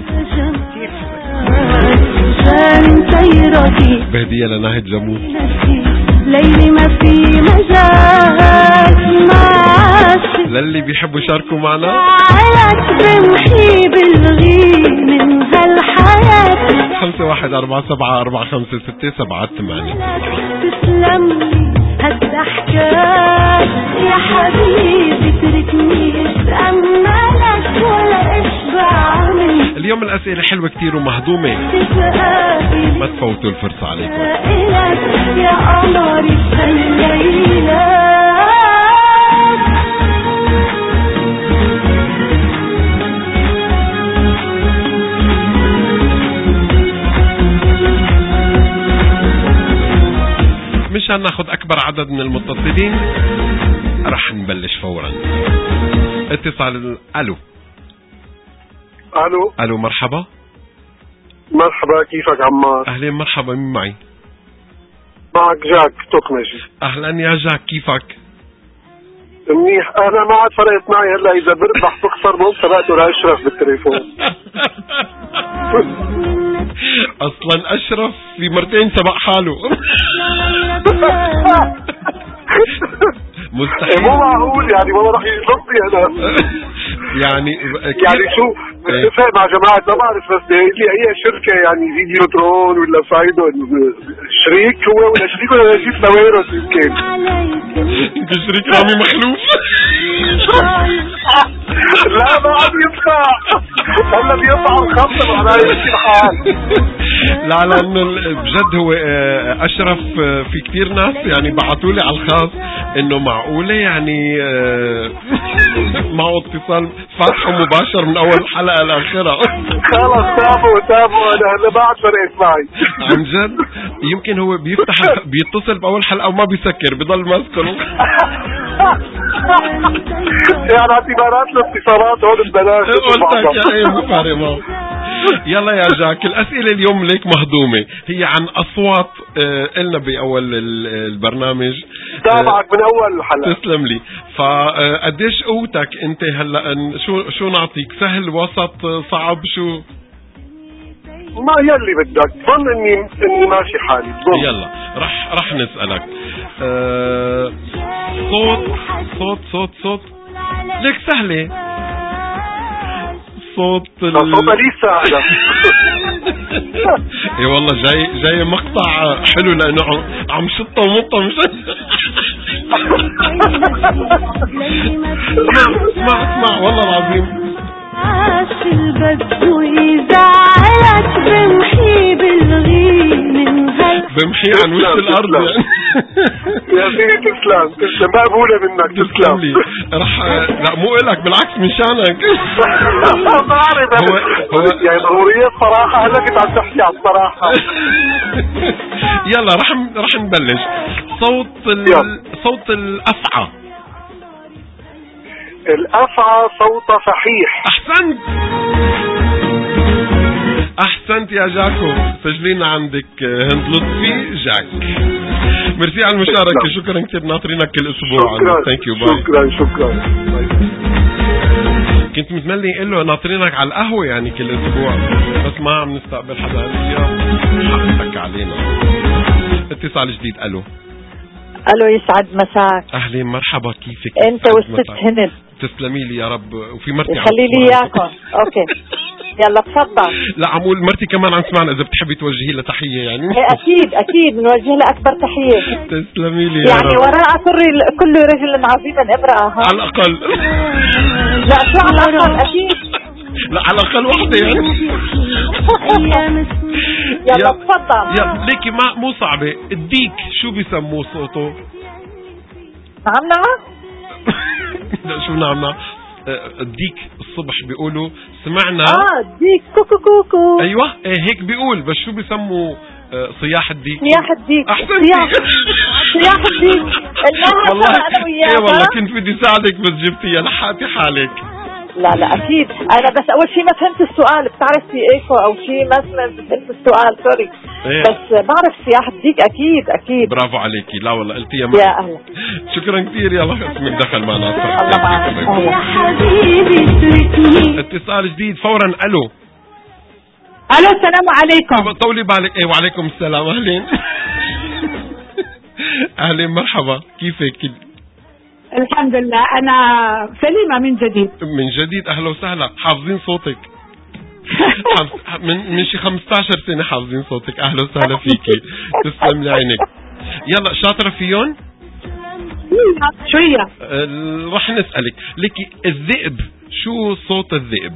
جانن تيرضيك بهدية لناهد لموت ليلي ما في مجال، ماشي للي بيحبوا يشاركوا معنا عليك بمحي بالغي من هالحياة. خمسة واحد أربعة سبعة أربعة خمسة ستة سبعة ثمانية. تسلم لي هالضحكة يا حبيبي، تركنيش أمالك ولا إشبع مني. اليوم الأسئلة حلوة كتير ومهضومة، ما تفوتوا الفرصة عليكم. يا قمري هالليلة مشان ناخد أكبر عدد من المتصلين رح نبلش فورا. اتصال. ألو ألو ألو مرحبا. مرحبا، كيفك عمار؟ أهلين مرحبا، مين معي؟ معك جاك تقمشي. أهلا يا جاك، كيفك؟ منيح. أنا ما عاد فرقت معي هلا إذا بربح بخسر، مو سبقته لأشرف بالتليفون. أصلا أشرف في مرتين سبق حاله. مستحيل. مو معقول يعني والله راح يطلبني انا. يعني يعني شو اتفق مع جماعة ما بعرف بس لي اي شركة يعني فيديو درون ولا فايدو شريك هو ولا شريك ولا نجيب سويرس يمكن. انت شريك رامي مخلوف. لا ما عم يدفع هلا بيقطع الخط على هيك الحال. لا لانه بجد هو اشرف في كتير ناس يعني بعثوا لي على الخاص انه معقوله يعني معه اتصال فرحه مباشر من اول حلقه لاخرها. خلص تابوا تابوا انا هلا بعد فرقت معي عن جد. يمكن هو بيفتح بيتصل باول حلقه وما بيسكر بضل ماسكه. يعني اعتبارات الاتصالات هون ببلاش. قلتك يا ايه مو فارق معه. يلا يا جاك الأسئلة اليوم ليك مهضومة هي عن أصوات. آه قلنا بأول البرنامج تابعك آه من أول الحلقة. تسلم لي. فقديش قوتك أنت هلأ شو شو نعطيك سهل وسط صعب شو ما يلي بدك ظن اني اني ماشي حالي ظن. يلا رح رح نسألك آه صوت صوت صوت صوت ليك سهلة. صوت ال... صوت ليسا هذا. اي والله جاي جاي مقطع حلو لانه عم شطه ومطه مش. اسمع اسمع والله العظيم. يزعلك بمحي بالغي من هال بمحي عن وش الارض يعني. يا سيدي تسلم تسلم مقبولة منك تسلم لي. رح لا مو إلك بالعكس من شانك. ما بعرف هو هو يعني ضرورية الصراحة هلا كنت عم تحكي على الصراحة. يلا رح رح نبلش. صوت ال... صوت الأفعى. الأفعى صوت صحيح. أحسنت أحسنت يا جاكو. سجلينا عندك هند لطفي جاك. ميرسي على المشاركة. شكرا كثير ناطرينك كل أسبوع. ثانك يو باي. شكرا شكرا. كنت متمنى يقول له ناطرينك على القهوة يعني كل أسبوع بس ما عم نستقبل حدا. اليوم حقك علينا. اتصال جديد. ألو ألو يسعد مساك. أهلين مرحبا كيفك أنت والست هند. تسلمي لي يا رب. وفي مرتي خلي لي إياكم. أوكي يلا تفضل. لا عمول مرتي كمان عم تسمعنا إذا بتحبي توجهي لها تحية يعني. أكيد أكيد بنوجه لها أكبر تحية. تسلمي لي يا يعني رب. وراء كل كل رجل عظيما امرأة. على الأقل. لا شو على الأقل أكيد. لا على الأقل واحدة يعني. يلا تفضل. يلا ليكي ما مو صعبة. الديك شو بيسموه صوته؟ نعم نعم. لا شو نعم نعم. الديك الصبح بيقولوا سمعنا. اه الديك كوكو كوكو. ايوه هيك بيقول بس شو بيسموا صياح الديك؟ صياح الديك. احسن صياح صياح الديك. والله ايه والله كنت بدي ساعدك بس جبتيها لحقتي حالك. لا لا اكيد انا بس اول شيء ما فهمت السؤال. بتعرف في ايكو او شيء ما فهمت السؤال سوري. إيه؟ بس بعرف سياح الديك اكيد اكيد. برافو عليكي. لا والله قلتيها يا اهلا. شكرا كثير. يلا اسمك دخل معنا. الله معك. يا حبيبي تركني. اتصال جديد فورا. الو الو السلام عليكم. طولي بالك. ايه وعليكم السلام. اهلين. اهلين مرحبا كيفك؟ الحمد لله انا سليمة من جديد. من جديد اهلا وسهلا. حافظين صوتك من من شي خمستاشر سنة حافظين صوتك. اهلا وسهلا فيكي. تسلم لي عينك. يلا شاطرة فيون شوية. أه رح نسألك لكي الذئب شو صوت الذئب؟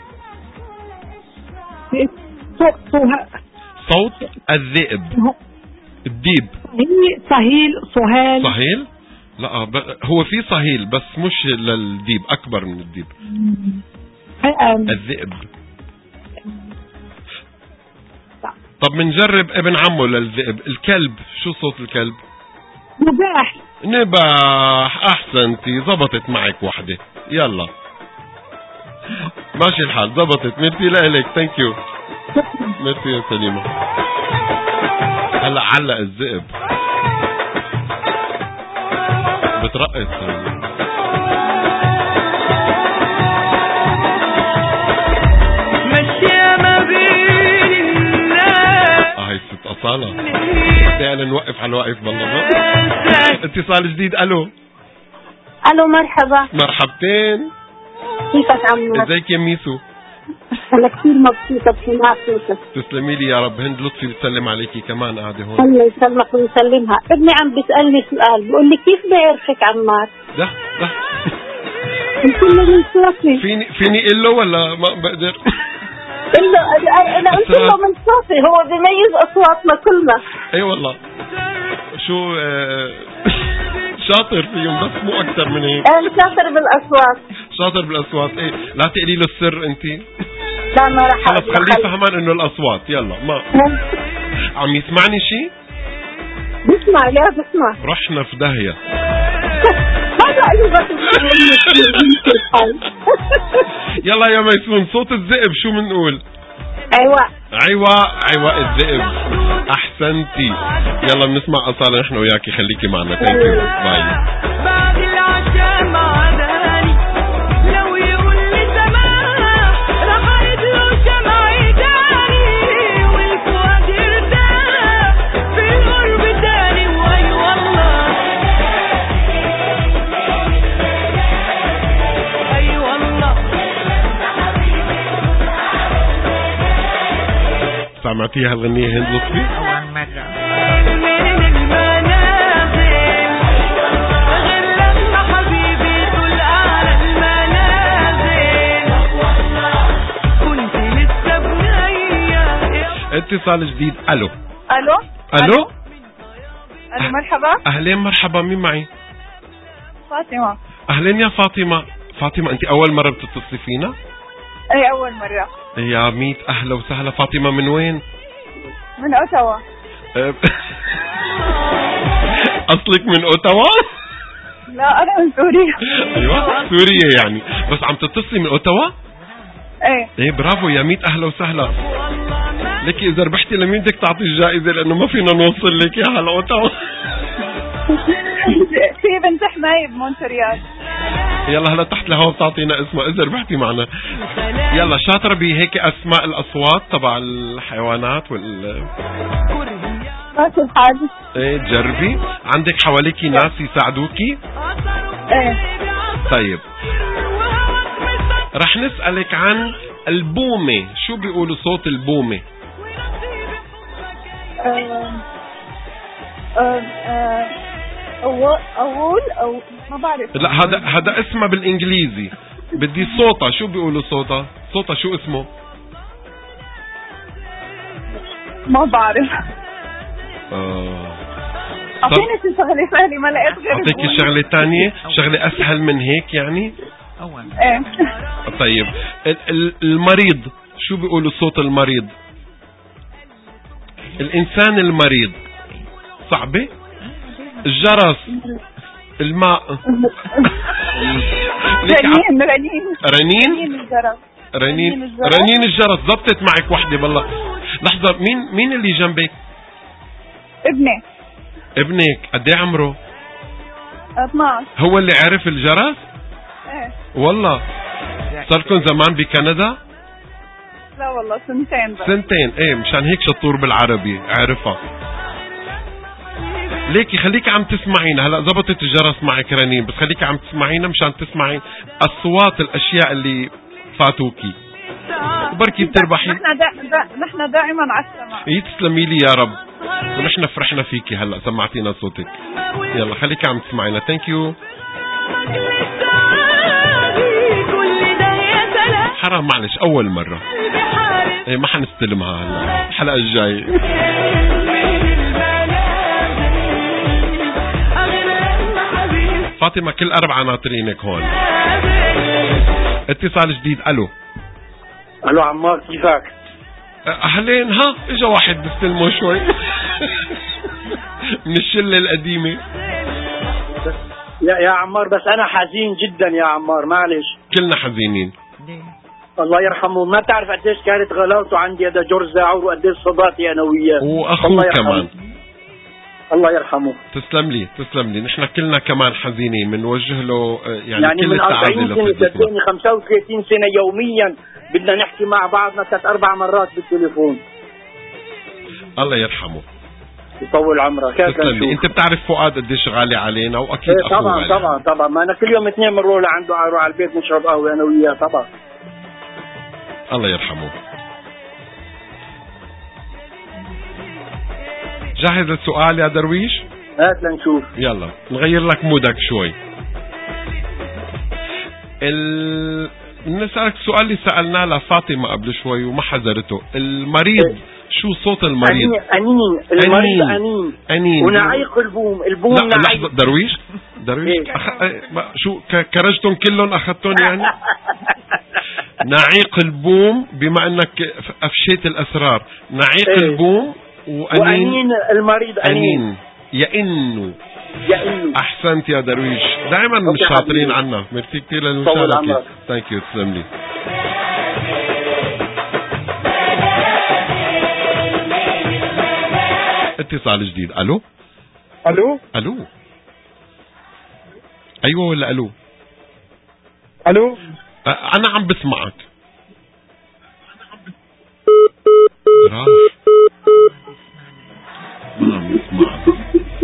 صوت الذئب. الديب. صهيل صهيل صهيل. لا هو في صهيل بس مش للديب أكبر من الديب. الذئب. طب منجرب ابن عمه للذئب. الكلب شو صوت الكلب؟ نباح. نباح. أحسنتي زبطت معك وحدة. يلا ماشي الحال زبطت. ميرسي لك. ثانك يو. ميرسي يا سليمة. هلا علق الذئب بترقص. مشي ما بين الناس. اه هي ست أصالة. تعالى نوقف على الواقف بالله. اتصال جديد. الو الو مرحبا. مرحبتين. كيفك عمو؟ ازيك يا ميسو؟ انا كثير مبسوطه بسماع صوتك. تسلمي لي يا رب. هند لطفي بتسلم عليكي كمان قاعده هون. الله يسلمك ويسلمها. ابني عم بيسالني سؤال بيقول لي كيف بيعرفك عمار؟ ده ده كله من صوتي. فيني فيني اقول له ولا ما بقدر؟ قل له انا قلت له من صوتي. هو بيميز اصواتنا كلنا. اي والله. شو آه شاطر فيهم بس مو اكثر من هيك. انا شاطر بالاصوات. شاطر بالاصوات. ايه لا تقولي له السر انت. لا ما رح خلص خليه فهمان انه الاصوات. يلا ما عم يسمعني شيء؟ بسمع. لا بسمع. رحنا في داهيه. يلا يا ميسون صوت الذئب شو بنقول؟ ايوه ايوه ايوه الذئب. احسنتي. يلا بنسمع أصالة نحن وياكي. خليكي معنا. ثانك يو. باي. بعد العشاء مع داني لو يقول لي سماح راح له شمعي تاني والفؤاد ارتاح في الغرب تاني. واي والله اي والله. سمعتيها الغنية هند لطفي؟ أول مرة. من المنازل غير لما حبيبي طول على المنازل كنت لسه بنية. اتصال جديد. الو الو الو الو مرحبا. اهلين مرحبا. مين معي؟ فاطمة. اهلين يا فاطمة. فاطمة انت اول مرة بتتصلي فينا؟ اي اول مرة. يا ميت اهلا وسهلا. فاطمة من وين؟ من اوتاوا. اصلك من اوتاوا؟ لا انا من سوريا. ايوه سوريا يعني. بس عم تتصلي من اوتاوا؟ ايه ايه برافو يا ميت اهلا وسهلا. لكي اذا ربحتي لمين بدك تعطي الجائزة لانه ما فينا نوصل لك اياها لاوتاوا. في بنت حماية بمونتريال. يلا هلا تحت الهواء بتعطينا اسمها اذا ربحتي معنا. يلا شاطرة بهيك اسماء الاصوات تبع الحيوانات وال ماشي الحال. ايه جربي. عندك حواليكي ناس يساعدوكي؟ ايه طيب رح نسألك عن البومة. شو بيقولوا صوت البومة؟ أه أه أه أول أول أو ما بعرف. لا هذا هذا اسمها بالانجليزي. بدي صوتها. شو بيقولوا صوتها؟ صوتها شو اسمه؟ ما بعرف. اه أعطيني شغلة سهلة ما لقيت غير. أعطيكي شغلة تانية. شغلة أسهل من هيك يعني. ايه طيب المريض. شو بيقولوا صوت المريض؟ الإنسان المريض. صعبة. الجرس. الماء. رنين رنين رنين الجرس. رنين رنين الجرس. زبطت معك وحدة بالله. لحظة. مين مين اللي جنبك؟ ابني. ابنك قد ايه عمره؟ اثناشر. هو اللي عرف الجرس؟ ايه والله. صار لكم زمان بكندا؟ لا والله سنتين بس. سنتين. ايه مشان هيك شطور بالعربي عرفها. ليكي خليكي عم تسمعينا. هلا زبطت الجرس معك رنين بس خليكي عم تسمعينا مشان تسمعي اصوات الاشياء اللي فاتوكي وبركي بتربحي. نحن دا دا نحن دائما على السماء. ايه تسلمي لي يا رب. ونحن فرحنا فيكي. هلا سمعتينا صوتك. يلا خليكي عم تسمعينا. ثانك يو. حرام معلش اول مرة. ايه ما حنستلمها هلا الحلقة الجاية. فاطمة كل أربعة ناطرينك هون. اتصال جديد. ألو ألو عمار كيفك؟ أهلين. ها إجا واحد بستلمه شوي من الشلة القديمة. يا يا عمار بس أنا حزين جدا يا عمار معلش. كلنا حزينين. الله يرحمه. ما تعرف قديش كانت غلاوته عندي هذا جورج زاعور وقديش صداقتي أنا وياه. وأخوه كمان. الله يرحمه. تسلم لي تسلم لي. نحن كلنا كمان حزينين. بنوجه له يعني, يعني كل من السعادة أربعين سنة صدقني خمسة وثلاثين سنة يوميا بدنا نحكي مع بعضنا ثلاث أربع مرات بالتليفون. الله يرحمه. يطول عمرك. تسلم لي. انت بتعرف فؤاد قديش غالي علينا واكيد إيه اخوه طبعا غالي. طبعا طبعا، ما انا كل يوم اثنين بنروح لعنده، اروح على البيت نشرب قهوه انا وياه طبعا. الله يرحمه. جاهز السؤال يا درويش؟ هات لنشوف. يلا نغير لك مودك شوي. ال... نسألك السؤال اللي سألناه لفاطمة قبل شوي وما حذرته. المريض إيه؟ شو صوت المريض؟ أنين. أنين. المريض أنين. أنين. ونعيق البوم. البوم لا نعيق. لحظة درويش درويش إيه؟ أخ... شو كرجتهم كلهم أخذتهم يعني؟ نعيق البوم، بما أنك أفشيت الأسرار. نعيق إيه؟ البوم وأنين. وأنين المريض أنين, أنين. يئن. يئن. أحسنت يا درويش، دائما مش شاطرين عنا. ميرسي كثير للمشاركة. ثانك يو. تسلم لي. اتصال جديد. الو الو الو ايوه ولا الو الو انا عم بسمعك. راح ما عم بسمعك.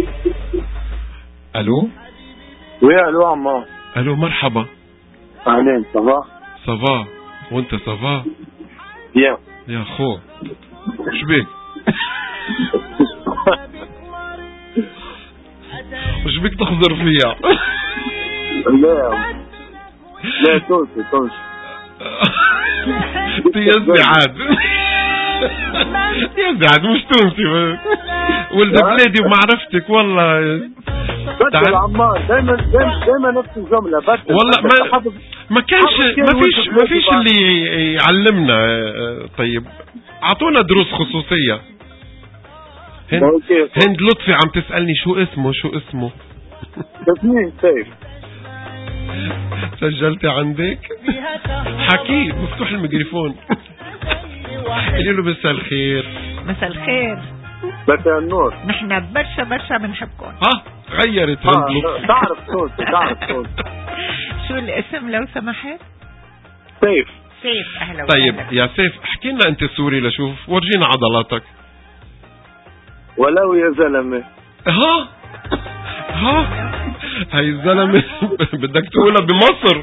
الو ويا الو عمار. الو مرحبا. اهلين. صباح. صباح. وانت صباح؟ يا يا خو شو بك؟ وش بك تخزر فيها؟ لا لا توصي توصي تيزي عاد تيزي عاد مش تونسي ولد بلادي ومعرفتك والله. بدل عمار دايما دايما نفس الجملة. بدل والله ما ما كانش ما فيش ما فيش اللي يعلمنا. طيب اعطونا دروس خصوصية. هند, هند لطفي عم تسألني شو اسمه شو اسمه. اسمي سيف. سجلتي عندك؟ حكي مفتوح الميكروفون. قولي له مساء الخير. مساء الخير. مساء النور. نحن برشا برشا بنحبكم. ها غيرت هند لطفي. تعرف صوتي تعرف صوتي. شو الاسم لو سمحت؟ سيف. سيف. اهلا طيب يا سيف احكي لنا انت سوري لشوف، ورجينا عضلاتك. ولو يا زلمه. ها ها هاي الزلمه بدك تقولها بمصر.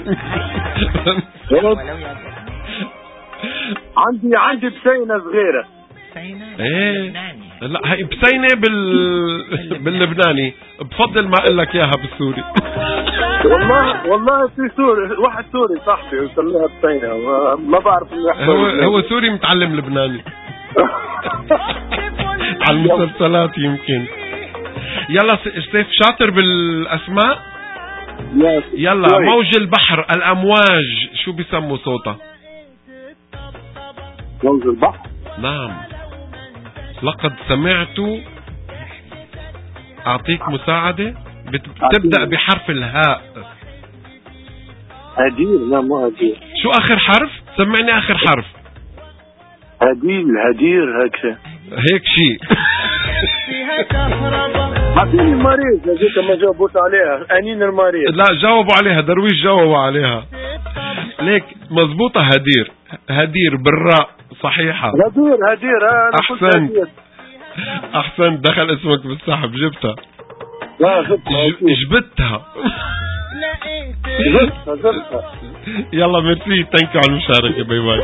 عندي عندي بسينه صغيره. بسينه ايه لا هاي بسينه بال باللبناني. بفضل ما اقول لك اياها بالسوري. والله والله في سوري واحد سوري صاحبي يسميها بسينه ما بعرف هو هو سوري متعلم لبناني. على المسلسلات يمكن. يلا سيف شاطر بالاسماء. يلا موج البحر الامواج شو بيسموا صوتها؟ موج البحر. نعم. لقد سمعت. اعطيك مساعدة. بتبدأ بحرف الهاء. هدير. لا مو هدير. شو اخر حرف؟ سمعني اخر حرف. هديل هدير هيك هيك شيء. عطيني المريض لجيت ما جاوبوش عليها. أنين المريض. لا جاوبوا عليها. درويش جاوبوا عليها. ليك مزبوطة. هدير. هدير بالراء صحيحة. هدير هدير. أحسنت أحسنت. دخل اسمك بالسحب. جبتها. لا جبتها. جبتها جبتها جبتها. يلا ميرسي. تنكو على المشاركة. باي باي.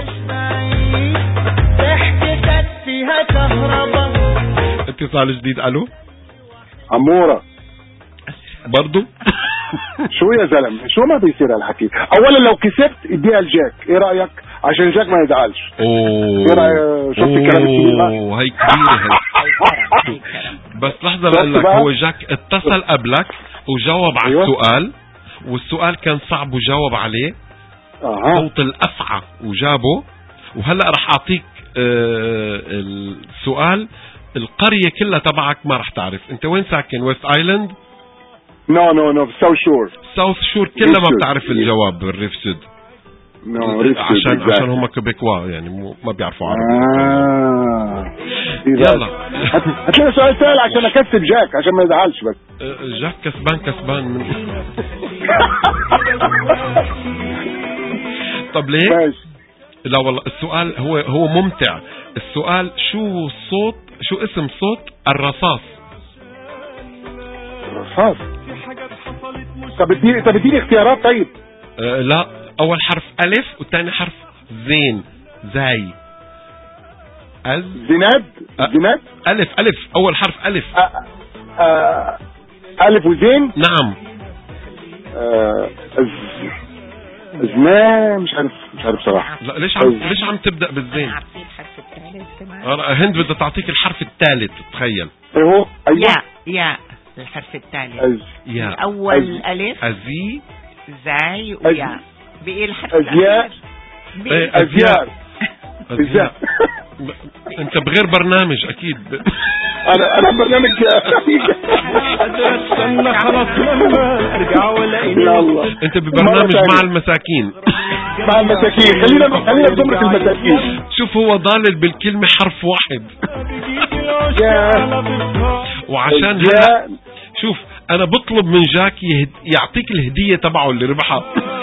اتصال جديد. الو عمورة. برضو شو يا زلمه شو ما بيصير هالحكي. اولا لو كسبت اديها الجاك. ايه رايك؟ عشان جاك ما يزعلش. اوه ايه رايك؟ شفت الكلام الكبير؟ اوه هي كبيره هي. بس لحظه بقول لك. هو جاك اتصل قبلك وجاوب على أيوة. السؤال، والسؤال كان صعب وجاوب عليه. أه. صوت الافعى وجابه. وهلا رح اعطيك آه السؤال. القرية كلها تبعك ما رح تعرف. انت وين ساكن؟ ويست ايلاند؟ نو نو نو ساوث شور. ساوث شور كلها ما بتعرف الجواب. بالريف سود. نو ريف سود. عشان exactly. عشان هم كوبيكوا يعني مو ما بيعرفوا عربي. آه. يلا هتلاقي سؤال سهل عشان اكسب جاك عشان ما يزعلش. بس جاك كسبان كسبان من طب ليه؟ ماشي. لا والله السؤال هو هو ممتع. السؤال شو صوت شو اسم صوت الرصاص؟ اشخاص. طب اديني طب اديني اختيارات طيب. أه لا، اول حرف الف والثاني حرف زين. زي أز زناد. أه زناد. الف الف اول حرف الف. أه أه الف وزين. نعم. أه أز... زنا مش عارف مش عارف صراحة. لا ليش عم ليش عم تبدأ بالزين؟ هند بدها تعطيك الحرف الثالث. تخيل. ايه هو؟ ايوه. يا يا الحرف الثالث. أز... يا اول أز... الف. ازي زاي ويا. بايه الحرف ازياء. ازياء. ازياء. انت بغير برنامج اكيد. انا انا برنامج استنى خلاص لما ارجع ولاقيني. يلا انت ببرنامج مع المساكين. مع المساكين. خلينا خلينا بزمرة المساكين. شوف هو ضالل بالكلمة حرف واحد. وعشان هلا شوف انا بطلب من جاك يهد... يعطيك الهدية تبعه اللي ربحها.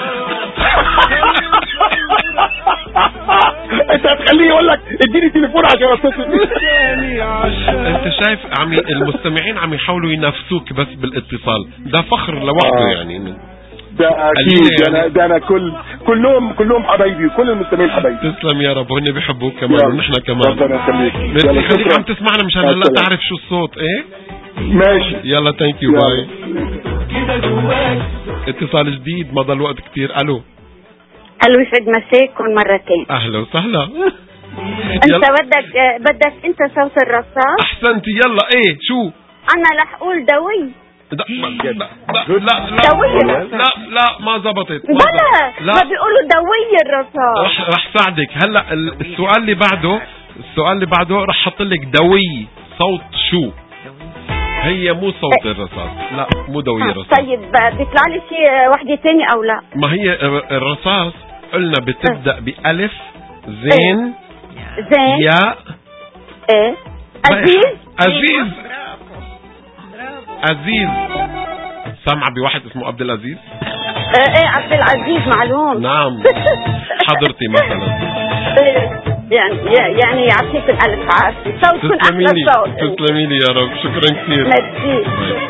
انت هتخليه يقول لك اديني تليفون عشان اتصل بيه. انت شايف عم المستمعين عم يحاولوا ينافسوك بس بالاتصال. ده فخر لوحده. آه. يعني ده اكيد. يعني. انا ده انا كل كلهم كلهم حبايبي وكل المستمعين حبايبي. تسلم يا رب. هن بيحبوك كمان ونحن كمان. ربنا يخليك. ميرسي. خليك عم تسمعنا مشان هلا تعرف شو الصوت. ايه ماشي. يلا ثانك يو باي. اتصال جديد مضى الوقت كتير. الو الو يسعد مساكم مرتين. اهلا وسهلا. انت بدك بدك انت صوت الرصاص. احسنتي. يلا ايه شو انا رح اقول دوي. لا لا لا لا لا لا ما زبطت. بلا ما بيقولوا دوي الرصاص. رح رح ساعدك هلا. السؤال اللي بعده السؤال اللي بعده رح احط لك دوي. صوت شو؟ هي مو صوت الرصاص. لا مو دوي الرصاص. طيب بيطلع لي شيء وحده ثانيه او لا؟ ما هي الرصاص قلنا بتبدا بألف زين زين يا ايه عزيز. عزيز عزيز. سامعة بواحد اسمه عبد العزيز؟ ايه ايه عبد العزيز معلوم. نعم. حضرتي مثلا. يعني يعني يعطيك الالف عافيه. صوتكم احلى صوت. تسلمي لي يا رب. شكرا كثير. ميرسي.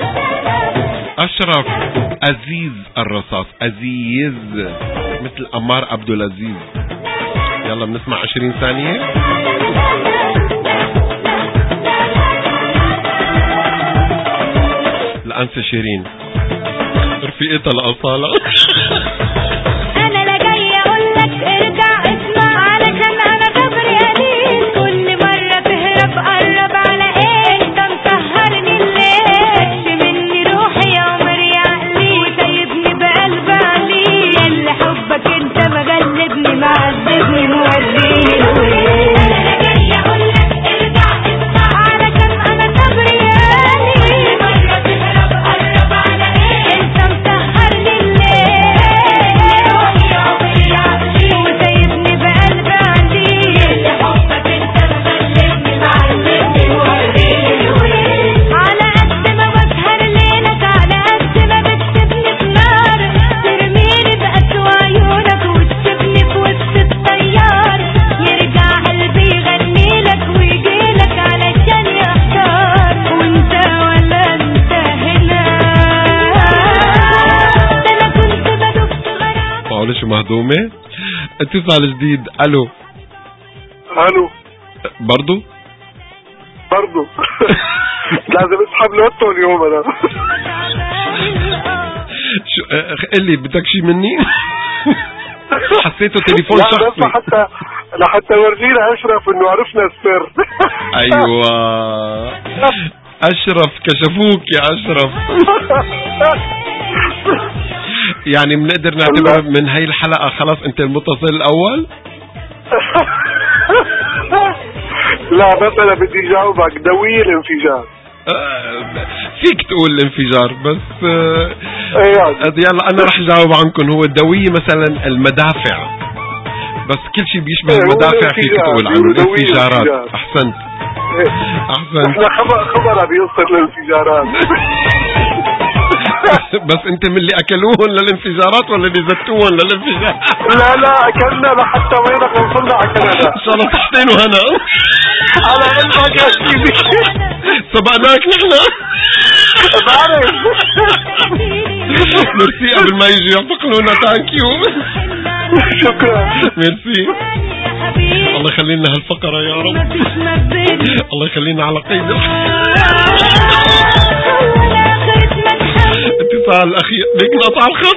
اشرف عزيز الرصاص. عزيز مثل أمار عبد العزيز. يلا بنسمع عشرين ثانية. الأنسة شيرين رفيقتها الأصالة. انا لا جاي اقول لك ارجع اسمع علشان انا صبري قليل. كل مرة تهرب قرب على ايه انت مسهرني الليل. مني روحي يا عمري عقلي وسايبني بقلب عليل. ياللي حبك انت مغلبني معذبني موديني الويل. انا لا جاي اقول لك ارجع اسمع علشان انا صبري قليل. مرة تهرب قرب على ايه انت مسهرني الليل. روحي يا عمري عقلي وسايبني بقلب عليل. ياللي حبك انت مغلبني معذبني موديني الويل. على قد ما بسهر ليلك على قد ما بتسيبني في نار. ترميني بأسوأ عيونك وتسيبني في وسط الطيار. يرجع قلبي يغنيلك ويجيلك علشان يحتار. وانت ولا انت هنا. ده انا كنت بدوب في غرام. معقولة مهضومة. اتصال جديد. الو الو برضو برضو. لازم اسحب لوتو اليوم انا. شو اللي بدك شي مني؟ حسيته تليفون لا شخصي. بس حتى لحتى ورجينا اشرف انه عرفنا السر. ايوه اشرف كشفوك يا اشرف. يعني بنقدر نعتبر من هاي الحلقة خلاص انت المتصل الاول. لا بس انا بدي جاوبك دوي الانفجار. آه فيك تقول الانفجار بس. آه ايوه يلا انا رح جاوب عنكم. هو الدوية مثلا المدافع. بس كل شيء بيشبه المدافع فيك تقول عنه الانفجارات. احسنت احسنت. احنا خبر خبر بيوصل للانفجارات. بس انت من اللي اكلوهن للانفجارات ولا اللي زتوهن للانفجار؟ لا لا اكلنا لحتى وينك وصلنا على كندا. ان شاء الله تحتين وهنا. على قلبك يا سيدي. سبقناك نحن. بعرف. ميرسي قبل ما يجي يعتقلونا. ثانك يو. شكرا. ميرسي. الله يخلينا هالفقرة يا رب. الله يخلينا على قيد اتصال أخير بيك نقطع الخط.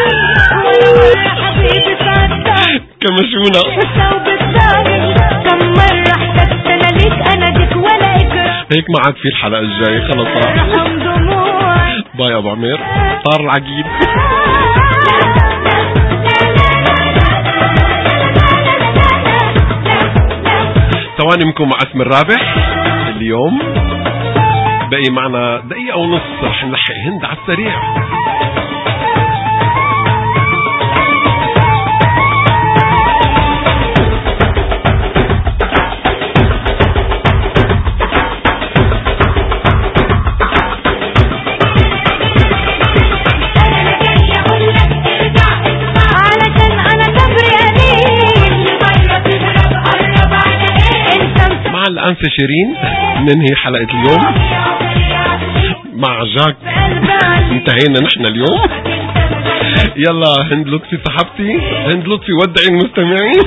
كمشونا. هيك ما عاد في الحلقة الجاية خلص. باي أبو عمير. طار العقيد. ثواني منكم مع اسم الرابح اليوم. باقي معنا دقيقة ونص رح نلحق هند على السريع. مع الأنسة شيرين ننهي حلقة اليوم. مع جاك انتهينا نحن اليوم. يلا هند لطفي صاحبتي، هند لطفي ودعي المستمعين.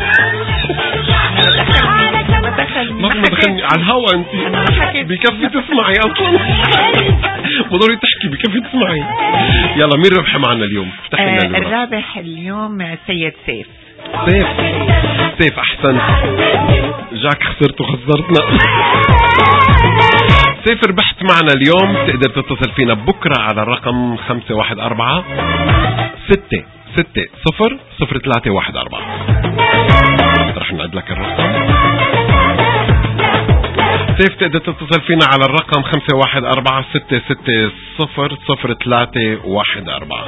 ما ما دخلني على الهوا. انت بكفي تسمعي اصلا. مضوري تحكي بكفي تسمعي. يلا مين ربح معنا اليوم؟ آه الرابح اليوم سيد سيف. سيف سيف احسن. جاك خسرت وخسرتنا. سيف ربحت معنا اليوم. تقدر تتصل فينا بكرة على الرقم خمسة واحد أربعة ستة ستة صفر صفر ثلاثة واحد أربعة. رح نعد لك الرقم. سيف تقدر تتصل فينا على الرقم خمسة واحد أربعة ستة ستة صفر صفر ثلاثة واحد أربعة.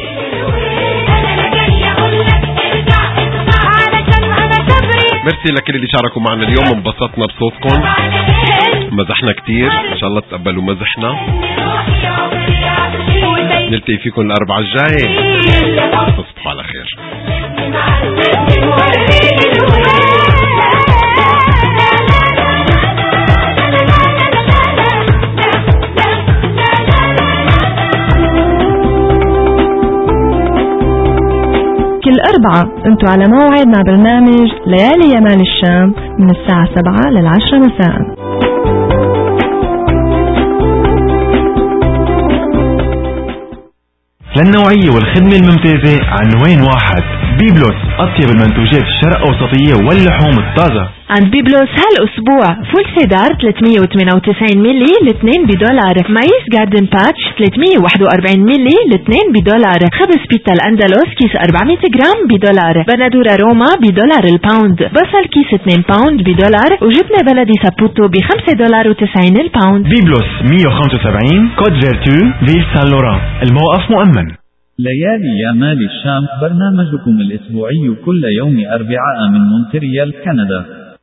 ميرسي لكل اللي شاركوا معنا اليوم. انبسطنا بصوتكم. مزحنا كتير. ان شاء الله تقبلوا مزحنا. نلتقي فيكم الأربعة الجاي. تصبحوا على خير. كل أربعة انتوا على موعد مع برنامج ليالي يمال الشام من الساعة سبعة للعشرة مساء. للنوعية والخدمة الممتازة عنوان واحد. بيبلوس أطيب المنتوجات الشرق أوسطية واللحوم الطازة. عند بيبلوس هالأسبوع فول سيدار ثلاثمية وثمانية وتسعين ملي لاثنين بدولار. مايس جاردن باتش ثلاثمية وواحد وأربعين ملي لاثنين بدولار. خبز بيتا الأندلس كيس أربعمية جرام بدولار. بندورة روما بدولار الباوند. بصل كيس اثنين باوند بدولار. وجبنة بلدي سابوتو بخمسة دولار وتسعين الباوند. بيبلوس مية وخمسة وسبعين كود فيرتو فيل سان لوران. الموقف مؤمن. ليالي يمال الشام برنامجكم الأسبوعي كل يوم أربعاء من مونتريال كندا.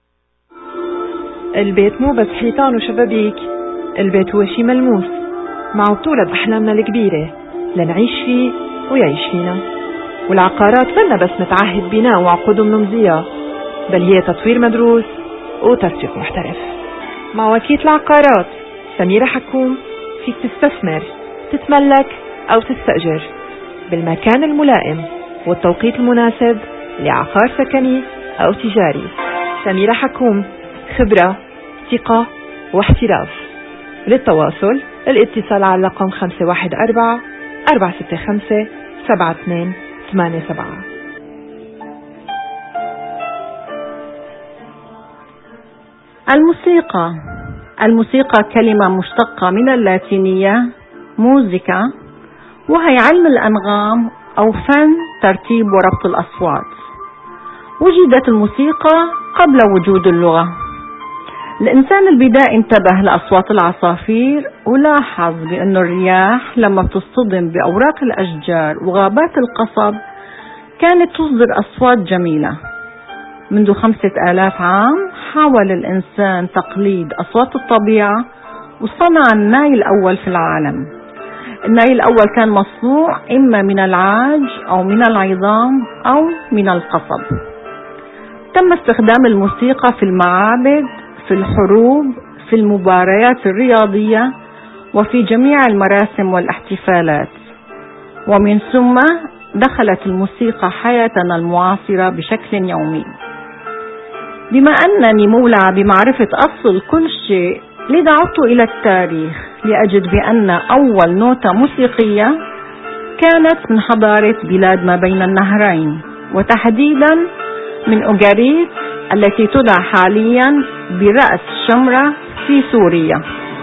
البيت مو بس حيطان وشبابيك، البيت هو شي ملموس مع بطولة بأحلامنا الكبيرة لنعيش فيه ويعيش فينا. والعقارات منا بس متعهد بناء وعقود منمزية، بل هي تطوير مدروس وتسويق محترف. مع وكيل العقارات سميرة حكوم فيك تستثمر، تتملك أو تستأجر بالمكان الملائم والتوقيت المناسب لعقار سكني أو تجاري. سميرة حكوم، خبرة، ثقة واحتراف. للتواصل الاتصال على رقم خمسة واحد أربعة أربعة ستة خمسة سبعة اثنين ثمانية سبعة. الموسيقى الموسيقى كلمة مشتقة من اللاتينية موزيكا، وهي علم الأنغام أو فن ترتيب وربط الأصوات. وجدت الموسيقى قبل وجود اللغة. الإنسان البدائي انتبه لأصوات العصافير ولاحظ بأن الرياح لما بتصطدم بأوراق الأشجار وغابات القصب كانت تصدر أصوات جميلة. منذ خمسة آلاف عام حاول الإنسان تقليد أصوات الطبيعة وصنع الناي الأول في العالم. الناي الأول كان مصنوع إما من العاج أو من العظام أو من القصب. تم استخدام الموسيقى في المعابد، في الحروب، في المباريات الرياضية وفي جميع المراسم والاحتفالات، ومن ثم دخلت الموسيقى حياتنا المعاصرة بشكل يومي. بما أنني مولعة بمعرفة أصل كل شيء، لذا عدت إلى التاريخ لأجد بأن أول نوتة موسيقية كانت من حضارة بلاد ما بين النهرين، وتحديدا من أوغاريت التي تدعى حاليا برأس شمرة في سوريا.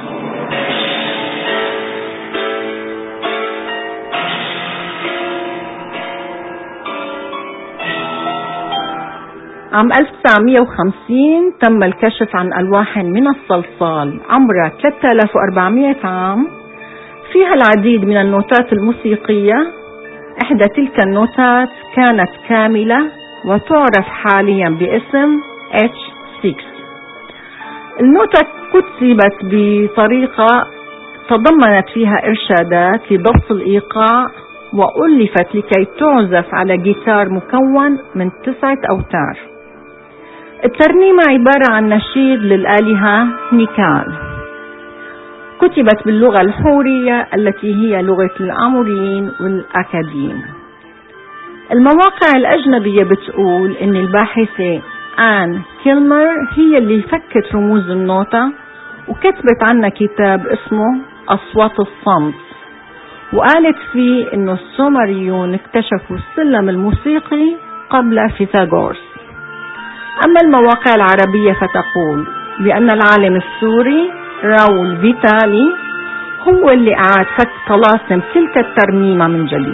عام ألف وتسعمئة وخمسين تم الكشف عن ألواح من الصلصال عمرها ثلاثة آلاف وأربعمئة عام فيها العديد من النوتات الموسيقية. إحدى تلك النوتات كانت كاملة وتعرف حاليا باسم إتش ستة. النوتة كتبت بطريقة تضمنت فيها إرشادات لضبط الإيقاع، وألفت لكي تعزف على جيتار مكون من تسعة أوتار. الترنيمة عبارة عن نشيد للآلهة نيكال، كتبت باللغة الحورية التي هي لغة الآموريين والأكاديين. المواقع الأجنبية بتقول إن الباحثة آن كيلمر هي اللي فكت رموز النوتة وكتبت عنها كتاب اسمه أصوات الصمت، وقالت فيه إنه السومريون اكتشفوا السلم الموسيقي قبل فيثاغورس. أما المواقع العربية فتقول بأن العالم السوري راول فيتالي هو اللي أعاد فك طلاسم تلك الترنيمة من جديد.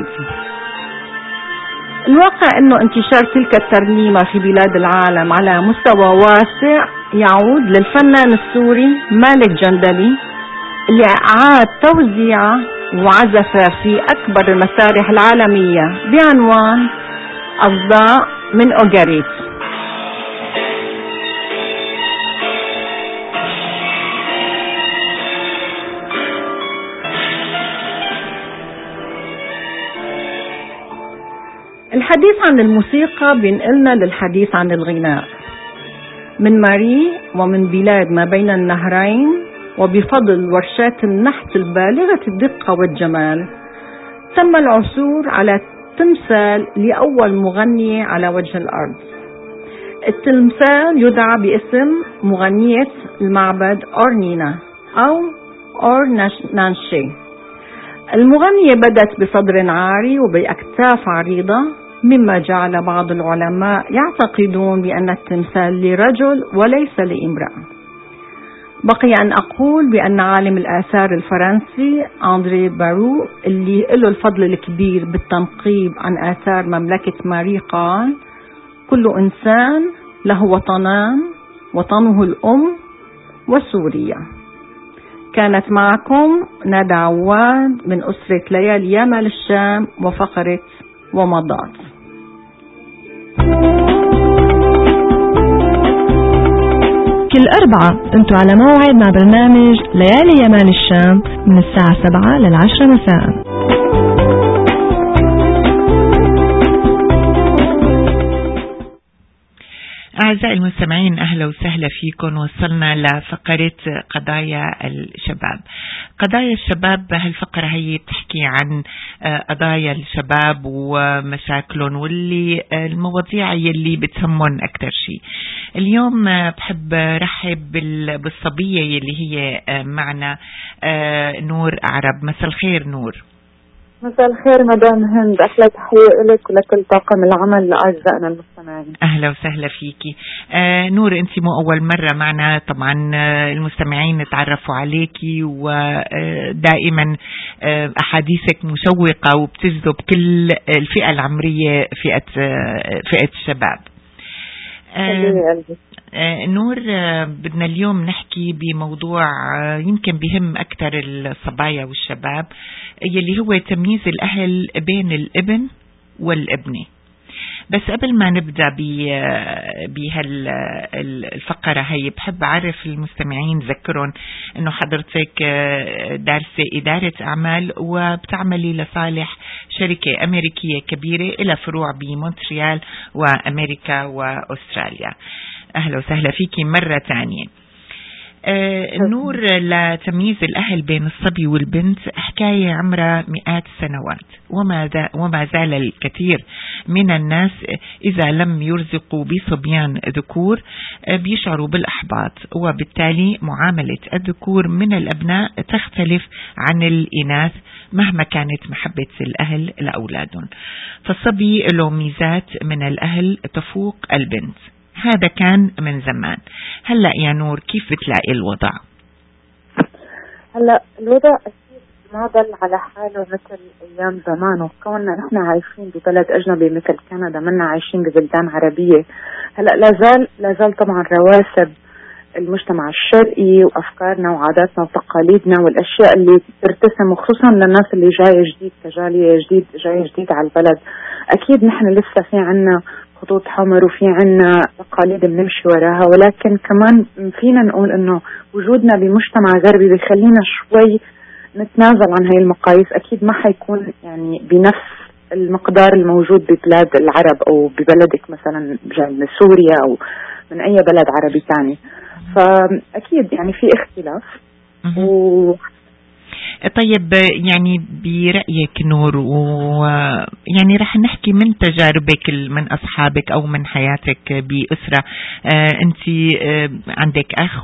الواقع أنه انتشار تلك الترنيمة في بلاد العالم على مستوى واسع يعود للفنان السوري مالك جندلي اللي أعاد توزيعه وعزف في أكبر المسارح العالمية بعنوان أصداء من أوغاريت. الحديث عن الموسيقى بينقلنا للحديث عن الغناء. من ماري ومن بلاد ما بين النهرين، وبفضل ورشات النحت البالغة الدقة والجمال، تم العثور على تمثال لأول مغنية على وجه الأرض. التمثال يدعى باسم مغنية المعبد أورنينا أو أورنانشي. المغنية بدت بصدر عاري وبأكتاف عريضة، مما جعل بعض العلماء يعتقدون بأن التمثال لرجل وليس لامرأة. بقي أن أقول بأن عالم الآثار الفرنسي أندري بارو اللي له الفضل الكبير بالتنقيب عن آثار مملكة ماري قال: كل إنسان له وطنان، وطنه الأم وسوريا. كانت معكم ندى عواد من أسرة ليالي يمال الشام وفقرة ومضات. كل أربعة انتوا على موعد مع برنامج ليالي يمال الشام من الساعة سبعة للعشرة مساء. أعزائي المستمعين، أهلا وسهلا فيكم. وصلنا لفقرة قضايا الشباب. قضايا الشباب هالفقرة هي بتحكي عن قضايا الشباب ومشاكلهم واللي المواضيع يلي بتهمهم أكتر شيء. اليوم بحب رحب بالصبية يلي هي معنا، نور عرب. مساء الخير نور. مساء الخير مدام هند، أحلى تحية لك ولكل طاقم العمل لأعزائنا المستمعين. أهلا وسهلا فيكي. آه نور، أنت مو أول مرة معنا طبعا، آه المستمعين تعرفوا عليكي ودائما آه أحاديثك مشوقة وبتجذب كل الفئة العمرية، فئة آه فئة الشباب. آه آه نور، آه بدنا اليوم نحكي بموضوع آه يمكن بهم أكثر الصبايا والشباب، يلي هو تمييز الأهل بين الابن والابنة. بس قبل ما نبدأ بهالفقرة هي، بحب أعرف المستمعين ذكرهم أنه حضرتك دارسة إدارة أعمال وبتعملي لصالح شركة أمريكية كبيرة إلى فروع بمونتريال وأمريكا وأستراليا. أهلا وسهلا فيكي مرة تانية. آه نور، لتمييز الأهل بين الصبي والبنت حكاية عمرها مئات السنوات، وما, وما زال الكثير من الناس إذا لم يرزقوا بصبيان ذكور بيشعروا بالإحباط، وبالتالي معاملة الذكور من الأبناء تختلف عن الإناث مهما كانت محبة الأهل لأولادهم. فالصبي له ميزات من الأهل تفوق البنت، هذا كان من زمان. هلأ يا نور كيف بتلاقي الوضع؟ هلأ الوضع أكيد ما ضل على حاله مثل أيام زمان، وكوننا نحن عايشين ببلد أجنبي مثل كندا، منا عايشين ببلدان عربية. هلأ لازال لازال طبعا رواسب المجتمع الشرقي وأفكارنا وعاداتنا وتقاليدنا والأشياء اللي ترتسم، وخصوصا للناس اللي جاية جديد كجالية جديد جاية جديد على البلد. أكيد نحن لسه في عنا خطوط حمر وفي عنا تقاليد بنمشي وراها، ولكن كمان فينا نقول إنه وجودنا بمجتمع غربي بيخلينا شوي نتنازل عن هاي المقاييس. أكيد ما حيكون يعني بنفس المقدار الموجود ببلاد العرب أو ببلدك مثلا من سوريا أو من أي بلد عربي تاني. فأكيد يعني في اختلاف. و طيب يعني برأيك نور، ويعني رح نحكي من تجاربك من أصحابك أو من حياتك بأسرة، آه أنت آه عندك أخ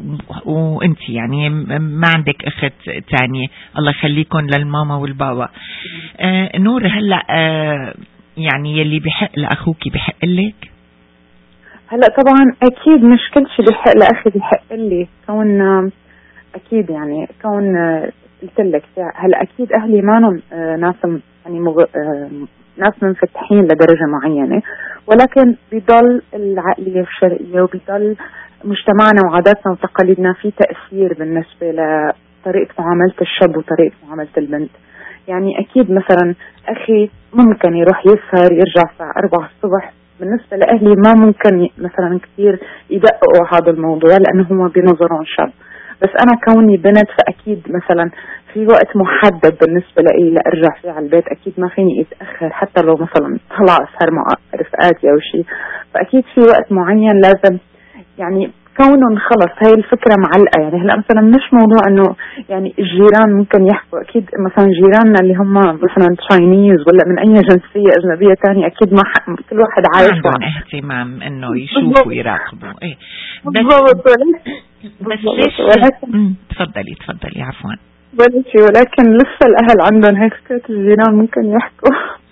وأنت يعني ما عندك أخت تانية، الله يخليكم للماما والبابا. آه نور، هلأ آه يعني يلي بحق لأخوك بحق لك؟ هلأ طبعا أكيد مش كل شيء بحق لأخي بحق لي، كون أكيد يعني كون قلت لك هلا اكيد اهلي ما ناس يعني مغ... ناس منفتحين لدرجه معينه، ولكن بضل العقليه الشرقيه وبضل مجتمعنا وعاداتنا وتقاليدنا في تاثير بالنسبه لطريقه معامله الشاب وطريقه معامله البنت. يعني اكيد مثلا اخي ممكن يروح يسهر يرجع الساعه أربعة الصبح، بالنسبه لاهلي ما ممكن مثلا كثير يدققوا هذا الموضوع لانه هم بنظرهم شاب. بس أنا كوني بنت فأكيد مثلا في وقت محدد بالنسبة لي لأرجع فيه على البيت، أكيد ما فيني أتأخر حتى لو مثلا طلع أسهر مع رفقاتي أو شيء، فأكيد في وقت معين لازم يعني كونهم خلص هاي الفكرة معلقة. يعني هلا مثلا مش موضوع إنه يعني الجيران ممكن يحكوا، أكيد مثلا جيراننا اللي هم مثلا تشاينيز ولا من أي جنسية أجنبية تانية أكيد ما ح... كل واحد عايش عندهم اهتمام إنه يشوفوا ويراقبوا. إيه بالضبط. بس ليش ولكن... تفضلي تفضلي عفوا. ولا شيء، ولكن لسه الأهل عندهم هيك فكرة الجيران ممكن يحكوا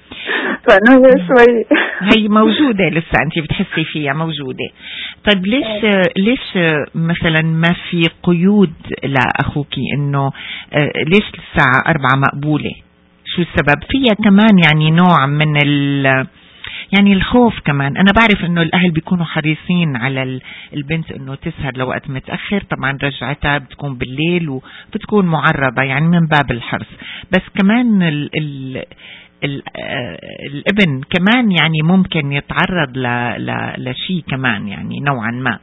فأنا هي شوي هي موجودة لسه، أنت بتحسي فيها موجودة. طيب ليش ليش مثلا ما في قيود لأخوكي إنه ليش الساعة أربعة مقبولة؟ شو السبب فيها؟ كمان يعني نوع من ال يعني الخوف كمان. أنا بعرف إنه الأهل بيكونوا حريصين على البنت إنه تسهر لوقت متأخر، طبعا رجعتها بتكون بالليل وبتكون معرضة يعني من باب الحرص، بس كمان ال ال ال الابن كمان يعني ممكن يتعرض ل ل لشيء كمان يعني نوعا ما.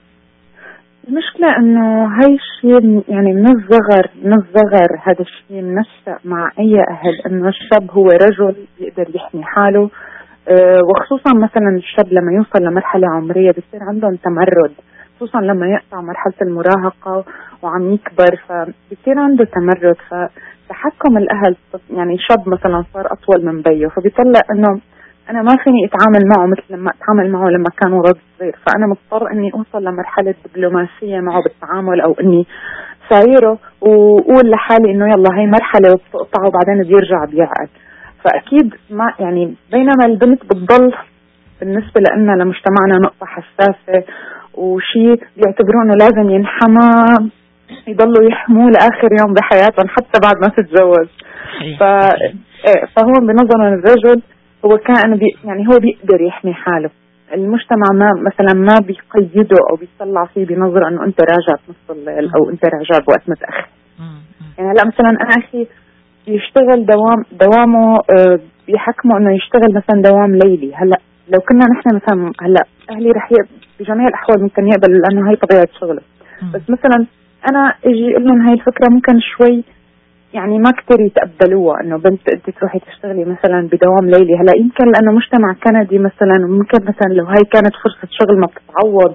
المشكلة إنه هاي الشيء يعني من الصغر من الصغر هذا الشيء منشأ مع أي أهل إنه الشاب هو رجل يقدر يحمي حاله، أه وخصوصا مثلا الشاب لما يوصل لمرحلة عمرية بيصير عندهم تمرد، خصوصا لما يقطع مرحلة المراهقة وعم يكبر فبيصير عنده تمرد. فتحكم الأهل يعني شاب مثلا صار أطول من بيه، فبيطلع إنه أنا ما فيني أتعامل معه مثل لما أتعامل معه لما كان ولد صغير، فأنا مضطر إني أوصل لمرحلة دبلوماسية معه بالتعامل، أو إني سايره وأقول لحالي إنه يلا هاي مرحلة وبتقطع وبعدين بيرجع بيعقل. فأكيد ما يعني بينما البنت بتضل بالنسبة لنا لمجتمعنا نقطة حساسة وشيء بيعتبروا إنه لازم ينحمى، يضلوا يحموه لآخر يوم بحياتهم حتى بعد ما تتجوز. ف... فهو بنظر الرجل هو كان بي يعني هو بيقدر يحمي حاله، المجتمع ما مثلا ما بيقيده أو بيطلع فيه بنظرة إنه أنت راجع بنص الليل أو أنت راجع بوقت متأخر. يعني هلا مثلا أنا أخي يشتغل دوام دوامه آه بيحكموا إنه يشتغل مثلا دوام ليلي. هلا لو كنا نحن مثلا هلا أهلي رح بجميع الأحوال ممكن يقبلوا لأنه هاي طبيعة شغله، بس مثلا أنا إجي أقول لهم هاي الفكرة ممكن شوي يعني ما كتير يتقبلوها إنه بنت أنت تروحي تشتغلي مثلا بدوام ليلي. هلا يمكن لأنه مجتمع كندي مثلا، وممكن مثلا لو هاي كانت فرصة شغل ما بتتعوض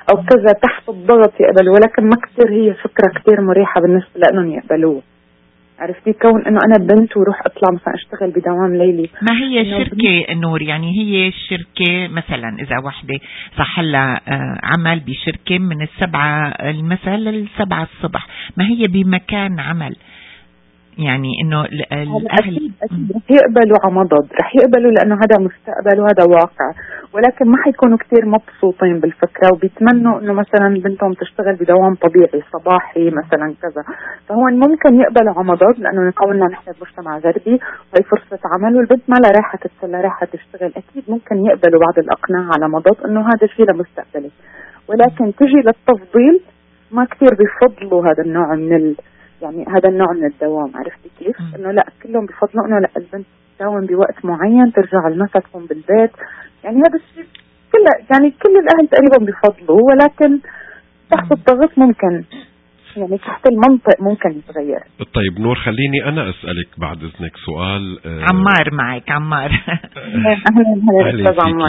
او كذا تحت الضغط يقبلوا، ولكن ما كتير هي فكرة كتير مريحة بالنسبة لانهم يقبلوه. عرفتي كون انه انا بنت وروح اطلع مثلا اشتغل بدوام ليلي. ما هي شركة نور؟ يعني هي شركة مثلا اذا وحدة صح لها عمل بشركة من السبعة المساء للسبعة الصبح، ما هي بمكان عمل، يعني انه الاهل اكيد اكيد رح يقبلوا على مضض، رح يقبلوا لانه هذا مستقبل وهذا واقع، ولكن ما حيكونوا كتير مبسوطين بالفكره وبيتمنوا انه مثلا بنتهم تشتغل بدوام طبيعي صباحي مثلا كذا. فهو ممكن يقبلوا على مضض لانه كوننا نحن بمجتمع غربي وهي فرصه عمل والبنت ما لها رايحه تتسلى رايحه تشتغل، اكيد ممكن يقبلوا بعض الاقناع على مضض انه هذا شيء لمستقبلي. ولكن تجي للتفضيل ما كتير بيفضلوا هذا النوع من ال يعني هذا النوع من الدوام. عرفتي كيف؟ انه لا كلهم بفضلوا انه لا البنت تداوم بوقت معين ترجع المساء تكون بالبيت، يعني هذا الشيء كله يعني كل الاهل تقريبا بفضلوا، ولكن تحت الضغط ممكن يعني تحت المنطق ممكن يتغير. طيب نور خليني انا اسالك بعد اذنك سؤال. عمار معك عمار. اهلا اهلا عمار.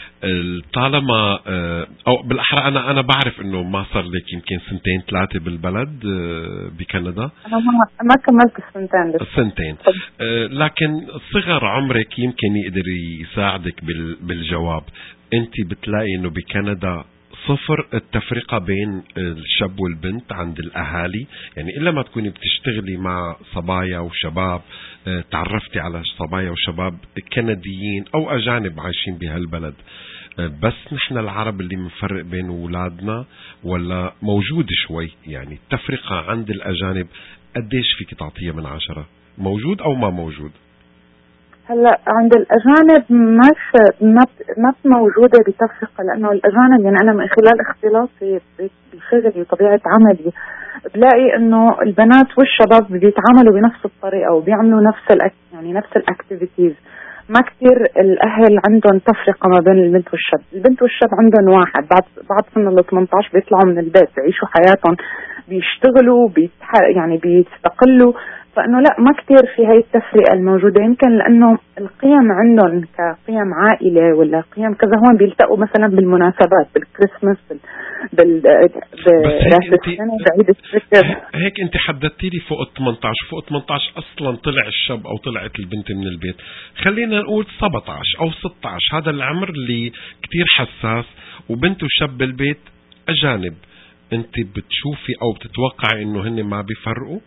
طالما او بالاحرى انا انا بعرف انه ما صار لك يمكن سنتين ثلاثه بالبلد بكندا. انا ما ما كملت السنتين لسه. سنتين لكن صغر عمرك يمكن يقدر يساعدك بالجواب. انت بتلاقي انه بكندا صفر التفرقة بين الشاب والبنت عند الأهالي، يعني إلا ما تكوني بتشتغلي مع صبايا وشباب تعرفتي على صبايا وشباب كنديين أو أجانب عايشين بهالبلد، بس نحن العرب اللي منفرق بين أولادنا ولا موجود شوي؟ يعني التفرقة عند الأجانب قديش فيك تعطيها من عشرة؟ موجود أو ما موجود؟ هلا عند الاجانب مش ما ما موجوده بتفرقه، لانه الاجانب يعني انا من خلال اختلاطي بشغلي وطبيعه عملي بلاقي انه البنات والشباب بيتعاملوا بنفس الطريقه وبيعملوا نفس الأك يعني نفس الاكتيفيتيز. ما كتير الاهل عندهم تفرقه ما بين البنت والشاب، البنت والشاب عندهم واحد، بعد بعد سن ال ثمانية عشر بيطلعوا من البيت بيعيشوا حياتهم، بيشتغلوا بيتح... يعني بيستقلوا. فانه لا ما كتير في هاي التفرقه الموجوده، يمكن لانه القيم عندهم كقيم عائله ولا قيم كذا هون بيلتقوا مثلا بالمناسبات، بالكريسماس بال براس السنه بعيد الشكر. هيك انت حددتي لي فوق ال ثمانية عشر، فوق ال ثمانية عشر اصلا طلع الشاب او طلعت البنت من البيت، خلينا نقول سبعة عشر او ستة عشر، هذا العمر اللي كتير حساس وبنت وشاب بالبيت اجانب، انت بتشوفي او بتتوقعي انه هن ما بيفرقوا؟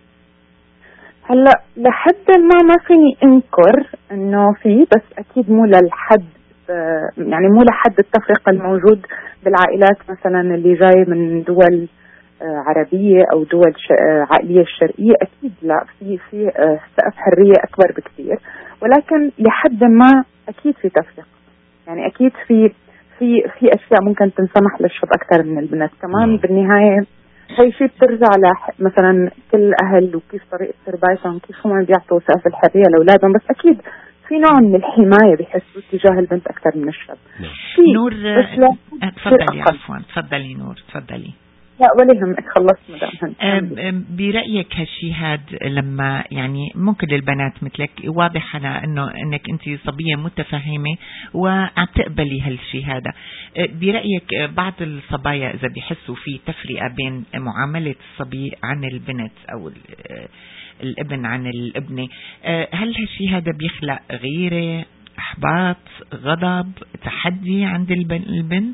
هلا لحد ما ما فيني انكر انه في، بس اكيد مو للحد يعني مو لحد التفرقه الموجود بالعائلات مثلا اللي جاي من دول عربيه او دول عائليه الشرقيه. اكيد لا، في في سقف حريه اكبر بكثير، ولكن لحد ما اكيد في تفرقه، يعني اكيد في في في اشياء ممكن تنسمح للشاب اكثر من البنات. كمان بالنهايه هي شيء بترجع مثلا كل اهل وكيف طريقه تربيتهم، كيف هم بيعطوا سقف الحريه لاولادهم، بس اكيد في نوع من الحمايه بيحسوا تجاه البنت اكثر من الشاب. نور تفضلي. عفوا تفضلي نور تفضلي. لا ولا يهمك، خلصت مدام. برأيك هالشي هاد لما يعني ممكن البنات مثلك واضح أنا إنه إنك أنت صبية متفهمة وعم تقبلي هالشي هذا، برأيك بعض الصبايا إذا بيحسوا في تفرقة بين معاملة الصبي عن البنت أو الابن عن الابنة، هل هالشي هذا بيخلق غيرة، إحباط، غضب، تحدي عند البنت؟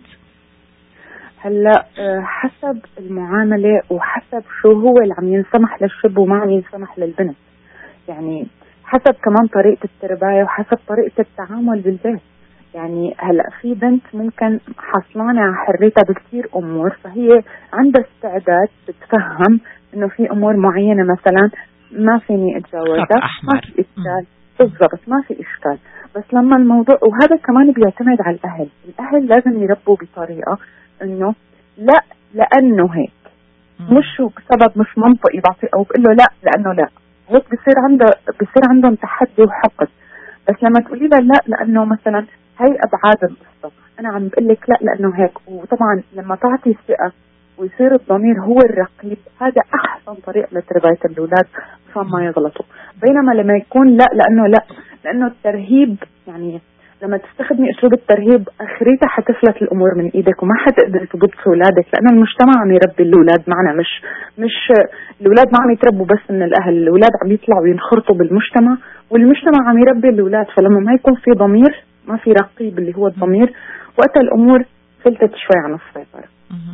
هلا حسب المعامله وحسب شو هو اللي عم ينسمح للشاب وما عم ينسمح للبنت، يعني حسب كمان طريقه التربيه وحسب طريقه التعامل بالبيت. يعني هلا في بنت ممكن حصلانه على حريتها بكثير امور، فهي عندها استعداد تتفهم انه في امور معينه مثلا ما فيني اتجاوزها، ما في اشكال بالضبط، ما في اشكال. بس لما الموضوع، وهذا كمان بيعتمد على الاهل، الاهل لازم يربوا بطريقه انه لا لانه هيك، مش بسبب مش منطقي بعطيه او بقول له لا لانه لا، هيك بصير عنده بصير عندهم تحدي وحقد. بس لما تقولي له لا لانه مثلا هي ابعاد القصه، انا عم بقول لك لا لانه هيك، وطبعا لما تعطي الثقه ويصير الضمير هو الرقيب، هذا احسن طريقه لتربيه الاولاد عشان ما يغلطوا. بينما لما يكون لا لانه لا لانه الترهيب، يعني لما تستخدمي اسلوب الترهيب اخريتها حتفلت الامور من ايدك وما حتقدري تضبطي اولادك، لان المجتمع عم يربي الاولاد معنا، مش مش الاولاد ما عم يتربوا بس من الاهل، الاولاد عم يطلعوا ينخرطوا بالمجتمع والمجتمع عم يربي الاولاد. فلما ما يكون في ضمير، ما في رقيب اللي هو الضمير، وقتها الامور فلتت شوي عن السيطره.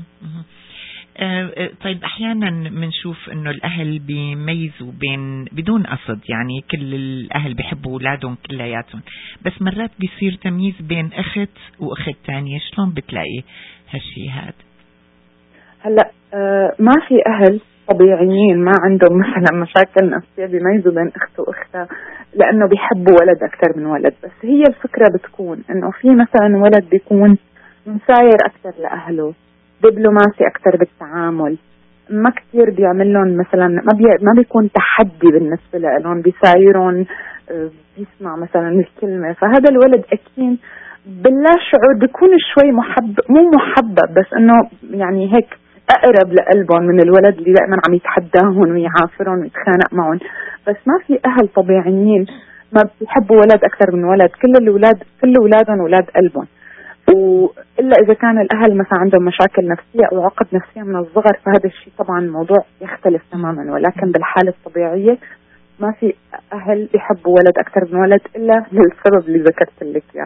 أه طيب احيانا بنشوف انه الاهل بيميزوا بين بدون قصد، يعني كل الاهل بيحبوا اولادهم كلياتهم، بس مرات بيصير تمييز بين اخت واخت ثانيه. شلون بتلاقي هالشيء هذا؟ هلا أه ما في اهل طبيعيين ما عندهم مثلا مشاكل نفسيه بيميزوا بين اخت واختها لانه بيحبوا ولد اكثر من ولد، بس هي الفكره بتكون انه في مثلا ولد بيكون مساير اكثر لاهله، دبلوماسي أكثر بالتعامل، ما كتير بيعمل لهم مثلا ما, بي... ما بيكون تحدي بالنسبة لهم، بيسايرون بيسمع مثلا الكلمة، فهذا الولد أكيد باللا شعور بيكون شوي محب، مو محبب بس إنه يعني هيك أقرب لقلبهم من الولد اللي دائما عم يتحداهم ويعافرهم ويتخانق معهم. بس ما في أهل طبيعيين ما بيحبوا ولد أكثر من ولد، كل الأولاد كل أولادهم أولاد قلبهم، وإلا إذا كان الأهل مثلا عندهم مشاكل نفسية أو عقد نفسية من الصغر فهذا الشيء طبعا الموضوع يختلف تماما، ولكن بالحالة الطبيعية ما في أهل يحبوا ولد أكثر من ولد إلا للسبب اللي ذكرت لك إياه.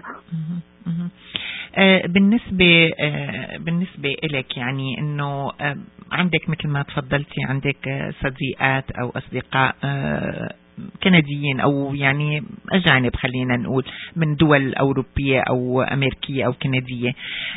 آه بالنسبة آه بالنسبة إليك يعني إنه آه عندك مثل ما تفضلتي عندك آه صديقات أو أصدقاء آه كنديين أو يعني أجانب خلينا نقول من دول أوروبية أو أمريكية أو كندية،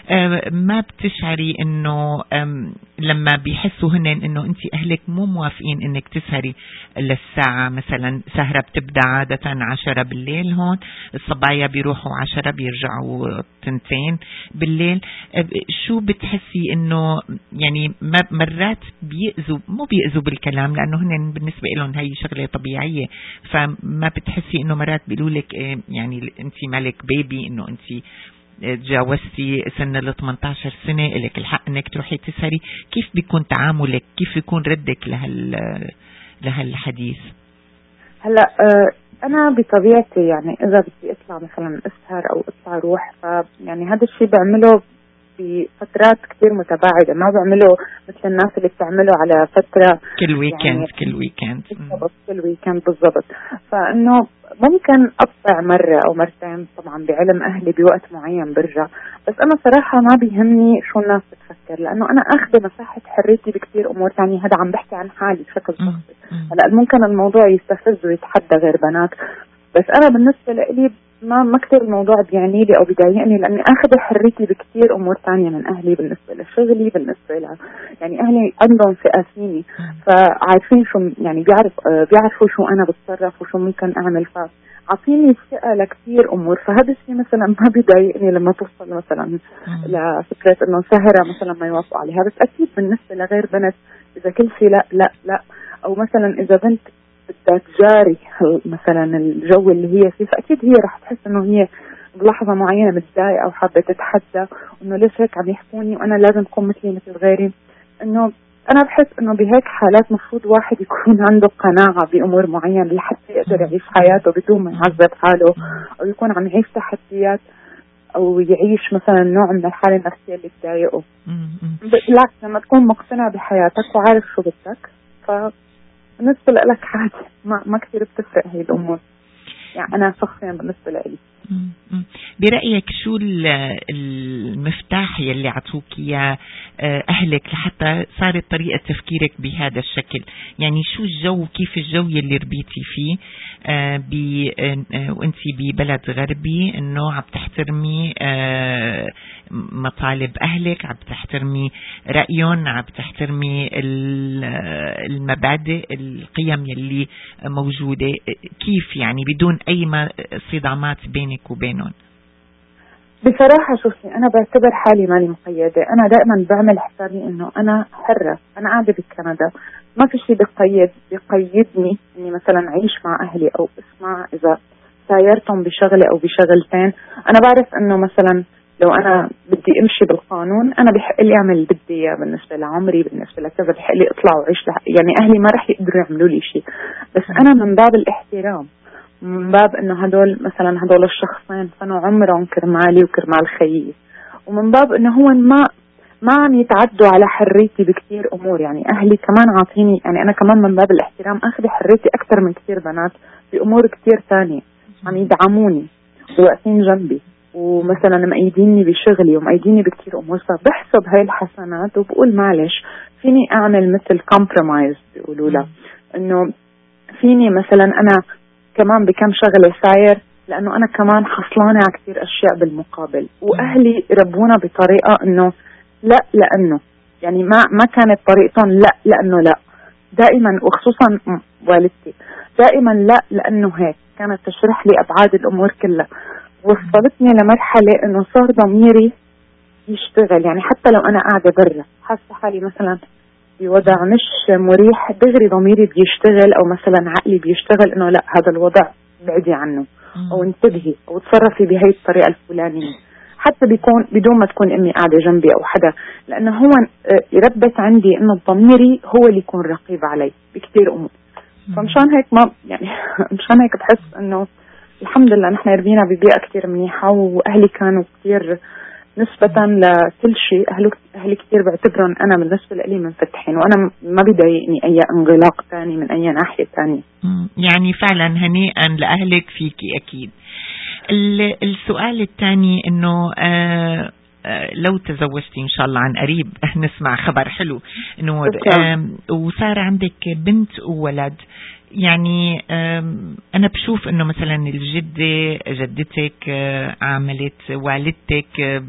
ما بتشعري إنه لما بيحسوا هن إنه أنت أهلك مو موافقين إنك تسهري للساعة مثلا، سهرة بتبدأ عادة عشرة بالليل، هون الصبايا بيروحوا عشرة بيرجعوا تنتين بالليل، شو بتحسي إنه يعني مرات بيأذوا، مو بيأذوا بالكلام لأنه هن بالنسبة لهم هاي شغلة طبيعية، فما بتحسي انه مرات بيقولوا لك يعني انت مالك بيبي، انه انت تجاوزتي سن ال ثمانية عشر سنة لك الحق انك تروحي تسهري؟ كيف بيكون تعاملك، كيف يكون ردك لهال لهالحديث؟ هلا انا بطبيعتي يعني اذا بدي اطلع مثلا اسهر او اطلع روح، فيعني هذا الشيء بعمله بفترات كتير متباعدة، ما بعمله مثل الناس اللي بتعمله على فترة كل ويكند يعني كل ويكند بالضبط كل ويكند بالضبط. فإنه ممكن أقطع مرة أو مرتين طبعا بعلم أهلي بوقت معين برجع، بس أنا صراحة ما بيهمني شو الناس بتفكر، لأنه أنا أخذ مساحة حريتي بكتير أمور تانية. هذا عم بحكي عن حالي بشكل شخصي. هلا ممكن الموضوع يستفز ويتحدى غير بنات، بس أنا بالنسبة لي ما ما كتير الموضوع بيعني لي أو بيضايقني، لأني أخذ حريتي بكتير أمور تانية من أهلي بالنسبة لشغلي، بالنسبة ل يعني أهلي عندهم ثقة فيني، فعارفين شو يعني بيعرف بيعرفوا شو أنا بتصرف وشو ممكن أعمل، فعطيني ثقة لكتير أمور. فهذا الشيء مثلا ما بيضايقني لما توصل مثلا لفكرة إنه سهرة مثلا ما يوافقوا عليها. بس أكيد بالنسبة لغير بنت إذا كل شيء لا لا لا، أو مثلا إذا بنت بدها تجاري مثلا الجو اللي هي فيه، فأكيد هي رح تحس إنه هي بلحظة معينة متضايقة أو حابة تتحدى إنه ليش هيك عم يحكوني وأنا لازم أكون مثلي مثل غيري. إنه أنا بحس إنه بهيك حالات مفروض واحد يكون عنده قناعة بأمور معينة لحتى يقدر يعيش حياته بدون ما يعذب حاله أو يكون عم يعيش تحديات أو يعيش مثلا نوع من الحالة النفسية اللي تضايقه. بالعكس لما تكون مقتنع بحياتك وعارف شو بدك ف بالنسبة لك عادي، ما ما كثير بتفرق هاي الأمور. يعني أنا شخصيا بالنسبة لي. برأيك شو المفتاح يلي عطوك إياه أهلك لحتى صارت طريقة تفكيرك بهذا الشكل؟ يعني شو الجو، كيف الجو يلي ربيتي فيه آه بي آه وانتي ببلد غربي، انه عم تحترمي آه مطالب اهلك، عم تحترمي رأيهم، عم تحترمي المبادئ القيم يلي موجودة، كيف يعني بدون اي صدامات بينك وبينهم؟ بصراحة شوفي أنا بعتبر حالي ماني مقيدة، أنا دائما بعمل حسابي إنه أنا حرة، أنا قاعدة بكندا ما في شيء بقيد بقيدني إني مثلا أعيش مع أهلي أو اسمع إذا سايرتهم بشغلة أو بشغلتين. أنا بعرف إنه مثلا لو أنا بدي أمشي بالقانون أنا بحق لي أعمل بدي إياه بالنسبة لعمري، بالنسبة لكذا بحق لي أطلع وعيش لح... يعني أهلي ما رح يقدروا يعملوا لي شيء، بس أنا من باب الاحترام من باب انه هدول مثلا هدول الشخصين فنوا عمرهم كرمالي وكرمال خيي، ومن باب انه هو ما ما عم يتعدوا على حريتي بكثير امور. يعني اهلي كمان عاطيني، يعني انا كمان من باب الاحترام اخذ حريتي اكثر من كثير بنات بامور كثير ثانيه، عم يدعموني وواقفين جنبي ومثلا مأيديني بشغلي ومأيديني بكثير امور. فبحسب هاي الحسنات وبقول معلش فيني اعمل مثل كومبرومايز بيقولوا له، انه فيني مثلا انا كمان بكم شغله ساير، لانه انا كمان حصلانه على كثير اشياء بالمقابل. واهلي ربونا بطريقه انه لا لانه، يعني ما ما كانت طريقتهم لا لانه لا، دائما وخصوصا والدتي دائما لا لانه هيك، كانت تشرح لي ابعاد الامور كلها. وصلتني لمرحله انه صار ضميري يشتغل، يعني حتى لو انا قاعده برا حاسه حالي مثلا بوضع مش مريح، دغري ضميري بيشتغل او مثلا عقلي بيشتغل انه لا هذا الوضع بعدي عنه او انتبهي او تصرفي بهي الطريقه الفلانيه، حتى بيكون بدون ما تكون امي قاعده جنبي او حدا، لانه هو يربت عندي انه ضميري هو اللي يكون رقيب علي بكثير امور. فمشان هيك ما يعني مشان هيك بحس انه الحمد لله نحن ربينا ببيئه كثير منيحه، واهلي كانوا كثير نسبة لكل شيء، أهله أهلي كثير بعتبرهم أنا بالنسبة لي منفتحين، وأنا ما بيضايقني أي انغلاق تاني من أي ناحية تانية. يعني فعلا هنيئا لأهلك فيكي أكيد. السؤال الثاني إنه آه لو تزوجتي إن شاء الله عن قريب نسمع خبر حلو نور، وصار عندك بنت وولد، يعني أنا بشوف إنه مثلا الجدة جدتك عملت والدتك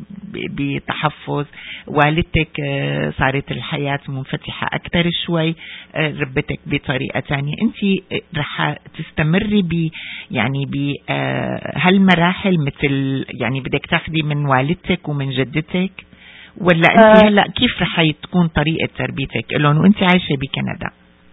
بتحفظ، والدتك صارت الحياة منفتحة أكثر شوي، ربتك بطريقة تانية، أنت رح تستمري ب يعني بهالمراحل مثل يعني بدك تاخدي من والدتك ومن جدتك، ولا أنت هلا كيف رح تكون طريقة تربيتك لهم وأنت عايشة بكندا؟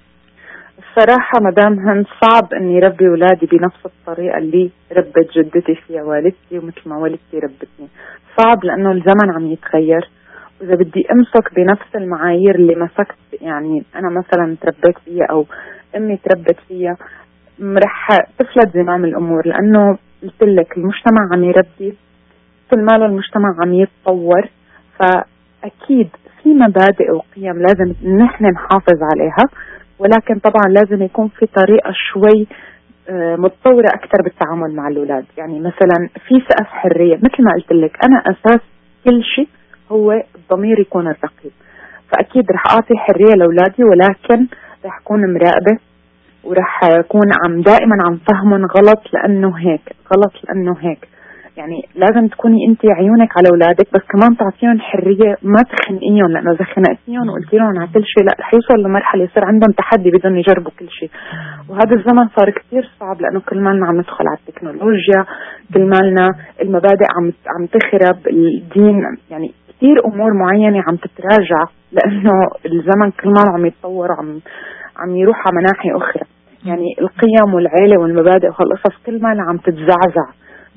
الصراحة مدام هند صعب اني ربي ولادي بنفس الطريقة اللي ربت جدتي فيها والدتي ومثل ما والدتي ربتني، صعب لانه الزمن عم يتغير، واذا بدي امسك بنفس المعايير اللي مسكت يعني انا مثلا تربيت فيها او امي تربت فيها رح تفلت زمام الامور، لانه قلت لك المجتمع عم يربي، كل ما المجتمع عم يتطور، فاكيد في مبادئ وقيم لازم نحن نحافظ عليها، ولكن طبعا لازم يكون في طريقة شوي متطورة أكثر بالتعامل مع الأولاد. يعني مثلا في سقف حرية، مثل ما قلت لك أنا أساس كل شيء هو الضمير يكون الرقيب، فأكيد رح أعطي حرية لأولادي، ولكن رح أكون مراقبة ورح أكون عم دائما عم فهمهم غلط لأنه هيك غلط لأنه هيك. يعني لازم تكوني انت عيونك على اولادك، بس كمان تعطيهم حريه، ما تخنقيهم، لانه اذا خنقتيهم وقلتي لهم على كل شيء لا رح يوصل لمرحله يصير عندهم تحدي بدهم يجربوا كل شيء. وهذا الزمن صار كثير صعب، لانه كل مالنا عم ندخل على التكنولوجيا، كل مالنا المبادئ عم عم تخرب، الدين يعني كثير امور معينه عم تتراجع، لانه الزمن كل ماله عم يتطور وعم عم يروح على مناحي اخرى. يعني القيم والعيله والمبادئ وهالقصص كل مالها عم تتزعزع.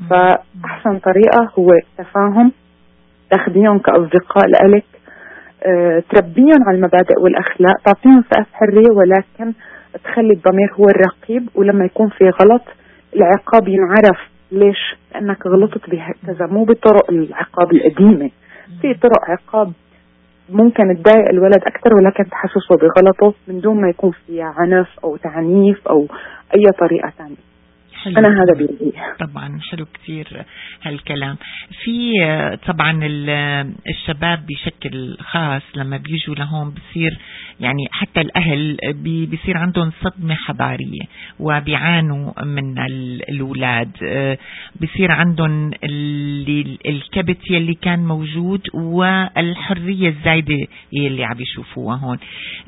فأحسن طريقة هو تفاهم، تاخديهم كأصدقاء لإلك، أه، تربيهم على المبادئ والأخلاق، تعطيهم سقف حرية، ولكن تخلي الضمير هو الرقيب، ولما يكون في غلط العقاب ينعرف ليش، لأنك غلطت بهكذا، مو بطرق العقاب القديمة، في طرق عقاب ممكن تضايق الولد أكثر ولكن تحسسه بغلطه من دون ما يكون فيها عنف أو تعنيف أو أي طريقة ثانية. أنا هذا بيرضي. طبعا حلو كتير هالكلام. في طبعا الشباب بشكل خاص لما بيجوا لهون بصير يعني حتى الأهل بيصير عندهم صدمة حضارية وبيعانوا من الأولاد، بيصير عندهم الكبت يلي كان موجود والحرية الزايدة يلي عم يشوفوها هون.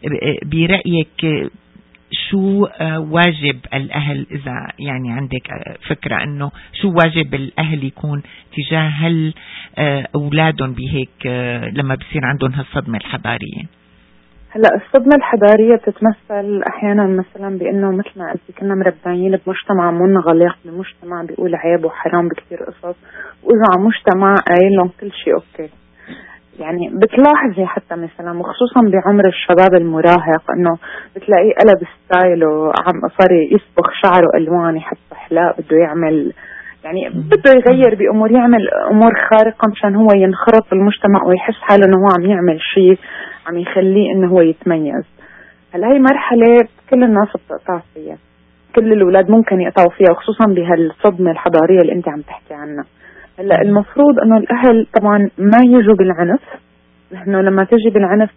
برأيك شو واجب الأهل، إذا يعني عندك فكرة أنه شو واجب الأهل يكون تجاه هل أولادهم بهيك لما بصير عندهم هالصدمة الحضارية؟ هلا الصدمة الحضارية تتمثل أحيانا مثلا بأنه مثل ما قلتي كنا مربعين بمجتمع منغلق، بمجتمع بيقول عيب وحرام بكثير قصص، وإذا على مجتمع قايل لهم كل شيء أوكي. يعني بتلاحظي حتى مثلا وخصوصا بعمر الشباب المراهق انه بتلاقيه قلب ستايل وعم صار يصبغ شعره الوان يحط رحلات، بده يعمل يعني بده يغير بأمور، يعمل أمور خارقة مشان هو ينخرط بالمجتمع ويحس حاله إنه هو عم يعمل شيء عم يخليه إنه هو يتميز. هلا هي مرحلة كل الناس بتقطع فيها، كل الأولاد ممكن يقطعوا فيها، وخصوصا بهالصدمة الحضارية اللي أنت عم تحكي عنها. هلا المفروض إنه الأهل طبعا ما يجوا بالعنف، إنه لما تجي بالعنف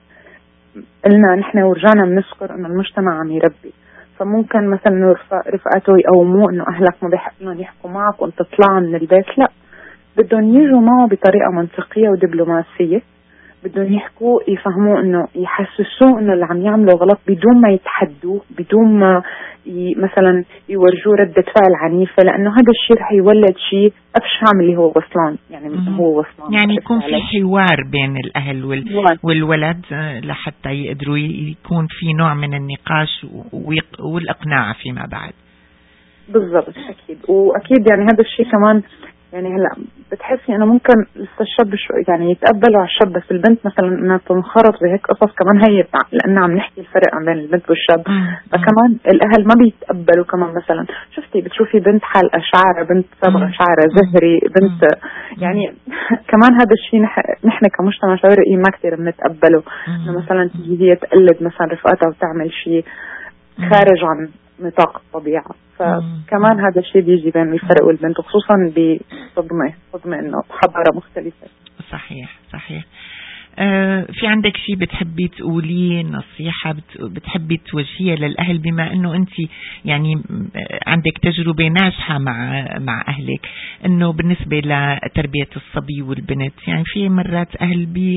قلنا نحن ورجعنا بنذكر إنه المجتمع عم يربي، فممكن مثلا رفقاته يقوموه إنه أهلك ما بيحق إنهم يحكوا معك وأنت تطلع من البيت، لا، بدهم يجوا معه بطريقة منطقية ودبلوماسية، بدهم يحكوا يفهموا إنه يحسسوه إنه اللي عم يعمله غلط بدون ما يتحدوه، بدون ما ي... مثلا يورجوه ردة فعل عنيفة، لأنه هذا الشيء رح يولد شيء أبشع من اللي هو وصلان، يعني مم. هو وصلان يعني يكون في حوار بين الأهل وال... والولد لحتى يقدروا يكون في نوع من النقاش ويق... والإقناع فيما بعد. بالضبط، أكيد. وأكيد يعني هذا الشيء كمان يعني هلا بتحسي انه ممكن لسه الشاب شو يعني يتقبلوا على الشاب، بس البنت مثلا انها تنخرط بهيك قصص كمان هي لان عم نحكي الفرق بين البنت والشاب، فكمان الاهل ما بيتقبلوا كمان. مثلا شفتي بتشوفي بنت حلقه شعرها، بنت صبغه شعرها زهري، بنت يعني كمان هذا الشيء نحن كمجتمع شرقي ما كثير بنتقبله، انه مثلا تيجي هي تقلد مثلا رفقاتها وتعمل شيء خارج عن نطاق الطبيعة، فكمان هذا الشيء بيجي بين الفرق والبنت، وخصوصا بصدمة صدمة انه حضارة مختلفة. صحيح صحيح. آه في عندك شيء بتحبي تقوليه، نصيحة بتحبي توجهيها للأهل، بما أنه أنت يعني عندك تجربة ناجحة مع مع أهلك، أنه بالنسبة لتربية الصبي والبنت، يعني في مرات أهل بي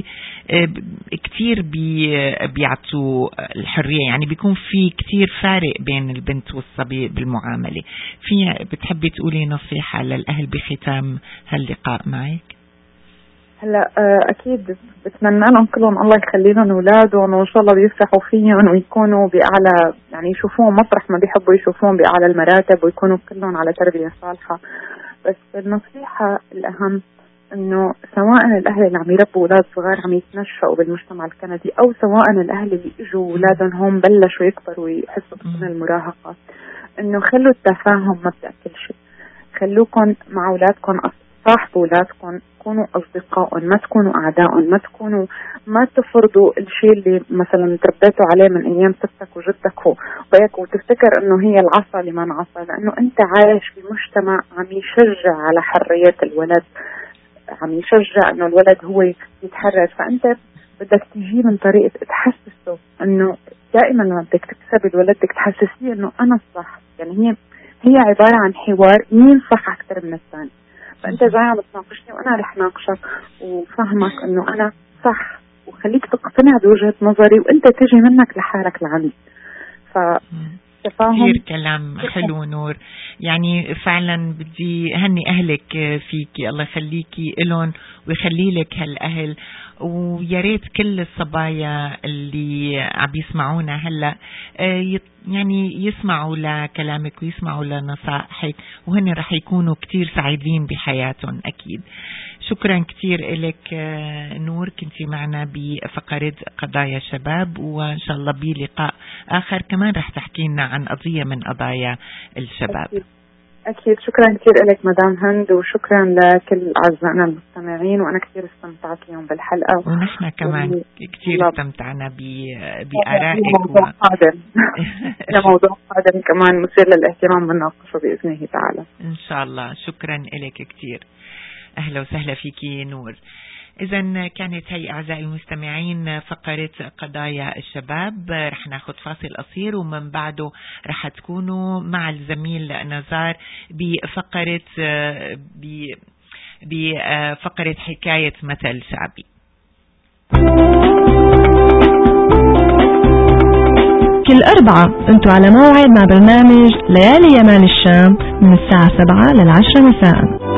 كتير بي بيعطوا الحرية، يعني بيكون في كتير فارق بين البنت والصبي بالمعاملة. في بتحبي تقولي نصيحة للأهل بختام هاللقاء معك؟ هلا اكيد بتمنى لهم كلهم الله يخلي لهم اولادهم، وان شاء الله بيفرحوا فيهم ويكونوا باعلى، يعني يشوفوهم مطرح ما بيحبوا يشوفوهم باعلى المراتب، ويكونوا كلهم على تربيه صالحه. بس النصيحه الاهم انه سواء الاهل اللي عم يربوا اولاد صغار عم يتنشأوا بالمجتمع الكندي، او سواء الاهل اللي اجوا اولادهم هون بلشوا يكبروا ويحسوا بسن المراهقه، انه خلوا التفاهم مبدأ كل شيء. خلوكم مع اولادكم، صاحبوا اولادكم، كونوا أصدقاء، ما تكونوا أعداء، ما تكونوا ما تفرضوا الشيء اللي مثلا تربيتوا عليه من أيام ستك وجدك وبيك، وتفتكر إنه هي العصا لمن عصا، لأنه أنت عايش في مجتمع عم يشجع على حرية الولد، عم يشجع إنه الولد هو يتحرر، فأنت بدك تجي من طريقة تحسسه إنه دائما لما بدك تكسب الولد بدك تحسسيه إنه أنا الصح، يعني هي هي عبارة عن حوار مين صح أكثر من الثاني. فأنت جاي عم تناقشني وأنا رح ناقشك وفهمك إنه أنا صح، وخليك تقتنع بوجهة نظري وأنت تجي منك لحالك لعندي. فتفاهم كثير كلام حلو نور، يعني فعلا بدي هني أهلك فيكي، الله يخليكي إلهم ويخلي لك هالأهل، ويا ريت كل الصبايا اللي عم يسمعونا هلا يعني يسمعوا لكلامك ويسمعوا لنصائحك، وهن رح يكونوا كتير سعيدين بحياتهم أكيد. شكرا كتير لك نور، كنتي معنا بفقرة قضايا شباب، وإن شاء الله بلقاء آخر كمان رح تحكي لنا عن قضية من قضايا الشباب. أكيد. أكيد شكرا كثير لك مدام هند، وشكرا لكل أعزائنا المستمعين، وأنا كثير استمتعت اليوم بالحلقة، ونحن كمان و... كثير استمتعنا بآرائك موضوع و... قادم موضوع قادم كمان مثير للاهتمام بنناقشه بإذنه تعالى إن شاء الله. شكرا لك كثير، أهلا وسهلا فيكي نور. إذا كانت هي أعزائي المستمعين فقرة قضايا الشباب، رح ناخد فاصل قصير ومن بعده رح تكونوا مع الزميل نزار بفقرة بفقرة حكاية مثل شعبي. كل أربعة أنتوا على موعد مع برنامج ليالي يمال الشام من الساعة سبعة للعشرة مساء.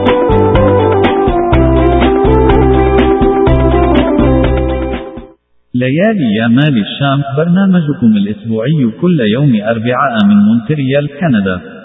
ليالي يمال الشام برنامجكم الأسبوعي كل يوم أربعاء من مونتريال كندا.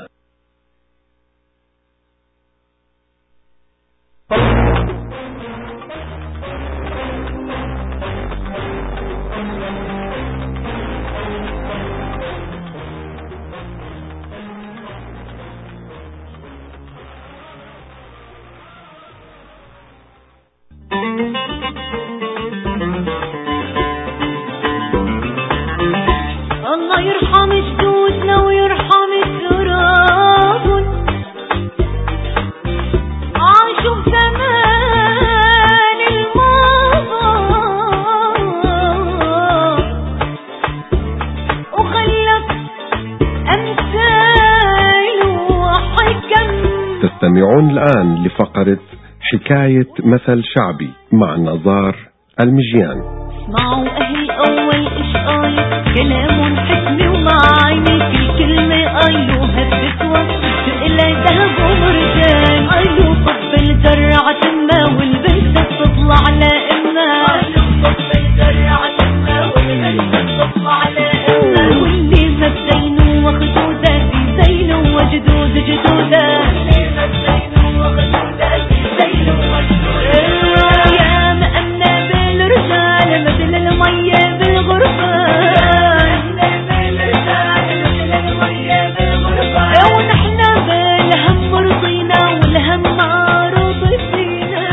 تستمعون الآن لفقرة حكاية مثل شعبي مع نزار المجيان. اسمعوا أهل أول إيش قايل كلام حكمة ومعاني، كل كلمة قايلوها بتسوى تقلها ذهب ومرجان. قايلوا قبل زرعة ما والبنت تطلع على إما، قايلوا قبل زرعة ما والبنت تطلع على إما. واللي ما بزينوا واخدوا ذات زينوا وجدود جدودا، واللي ما بزينوا واخدوا ذات زينوا وجدودا. يا مأمنة بالرجال مثل المية بالغرفان، ونحن بالهم مرضينا والهم عارض فينا.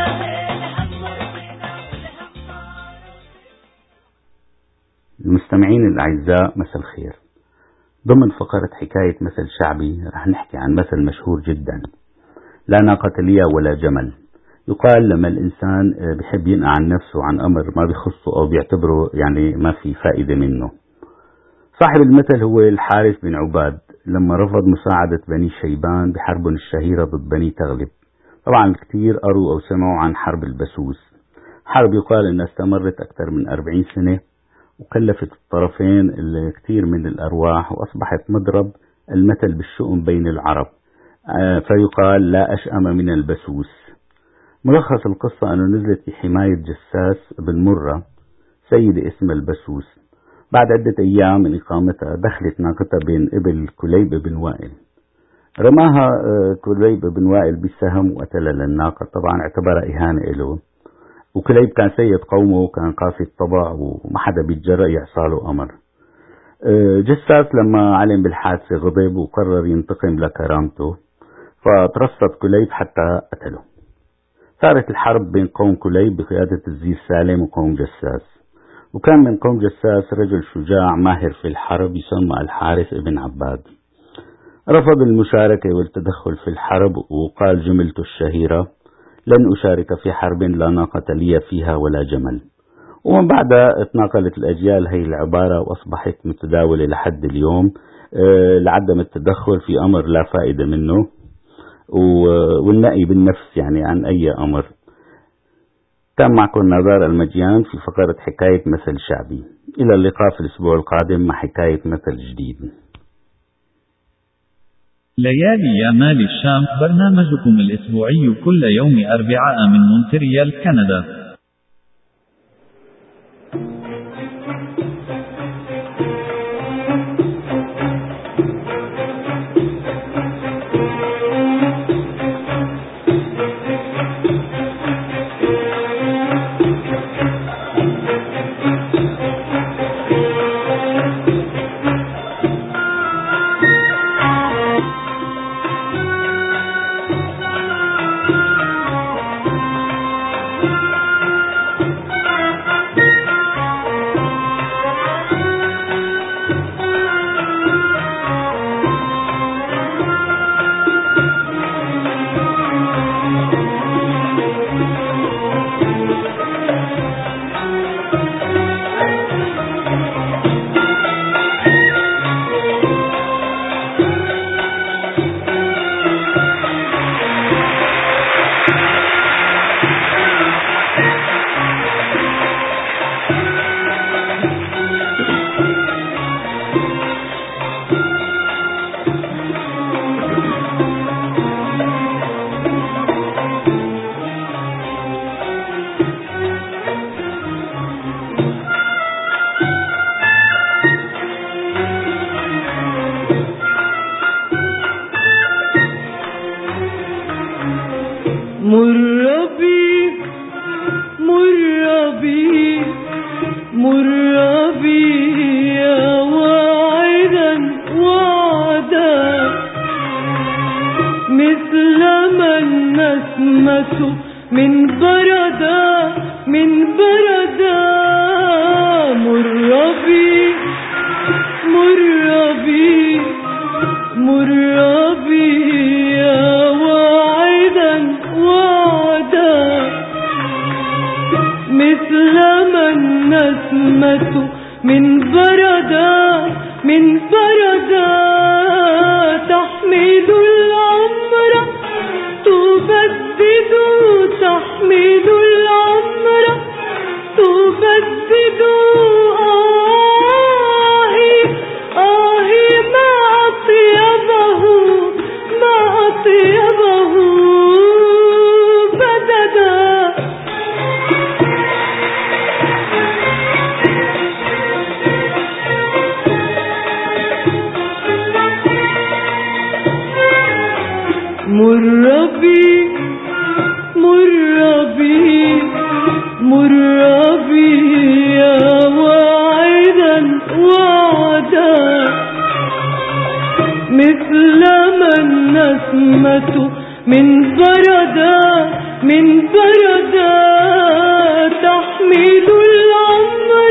المستمعين الأعزاء مساء الخير. ضمن فقرة حكاية مثل شعبي رح نحكي عن مثل مشهور جدا: لا ناقة لي ولا جمل. يقال لما الإنسان بحب ينقع عن نفسه عن أمر ما بيخصه أو بيعتبره يعني ما في فائدة منه. صاحب المثل هو الحارث بن عباد لما رفض مساعدة بني شيبان بحربهم الشهيرة ضد بني تغلب. طبعا كتير قروا أو سمعوا عن حرب البسوس. حرب يقال أنها استمرت أكثر من أربعين سنة وكلفت الطرفين الكثير من الأرواح، وأصبحت مضرب المثل بالشؤم بين العرب، فيقال لا أشأم من البسوس. ملخص القصة أنه نزلت في حماية جساس بن مرة سيدة اسمها البسوس. بعد عدة أيام من إقامتها دخلت ناقتها بين إبل كليب بن وائل. رماها كليب بن وائل بسهم وقتلها للناقة، طبعا اعتبرها إهانة له. وكليب كان سيد قومه وكان قاسي الطبع وما حدا بيتجرأ يعصاله أمر. جساس لما علم بالحادثة غضب وقرر ينتقم لكرامته، فترصد كليب حتى قتله. صارت الحرب بين قوم كليب بقيادة الزير سالم وقوم جساس. وكان من قوم جساس رجل شجاع ماهر في الحرب يسمى الحارث بن عباد. رفض المشاركة والتدخل في الحرب وقال جملته الشهيرة: لن أشارك في حرب لا ناقة لي فيها ولا جمل. ومن بعدها اتناقلت الأجيال هي العبارة وأصبحت متداولة لحد اليوم لعدم التدخل في أمر لا فائدة منه والنأي بالنفس يعني عن أي أمر. كان معكم نزار المجيان في فقرة حكاية مثل شعبي. إلى اللقاء في الأسبوع القادم مع حكاية مثل جديد. ليالي يمال الشام، برنامجكم الأسبوعي كل يوم أربعاء من مونتريال كندا. من بردا تحمل العمر تحمل العمر تبدد آهي آهي ما أطيبه ما أطيبه بددا مر بي مر بي مر بي يا واعدا وعدا مثل ما النسمة من بردا من بردا تحمل العمر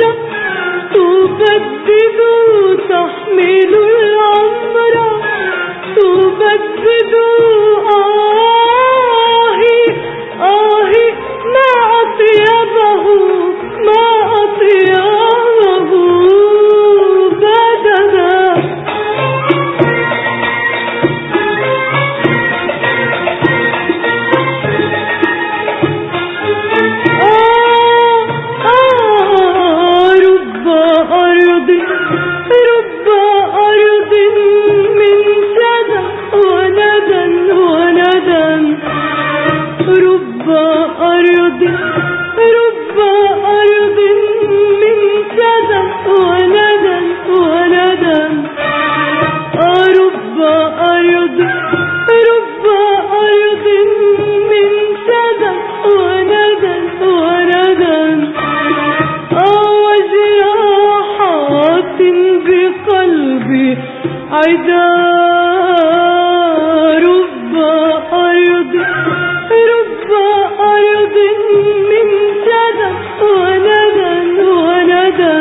تبدد تحمل العمر تبدد آهي آهي ما أطيبه ما أطيبه بددا آه آه رب أرض رب أرض من شدى وندى وندى رب أرض رب أرض من شدى وندى وندى رب أرض رب أرض من شدى وندى وندى وجراحات بقلبي عدا رب أرض رب أرض من شدى وندى وندى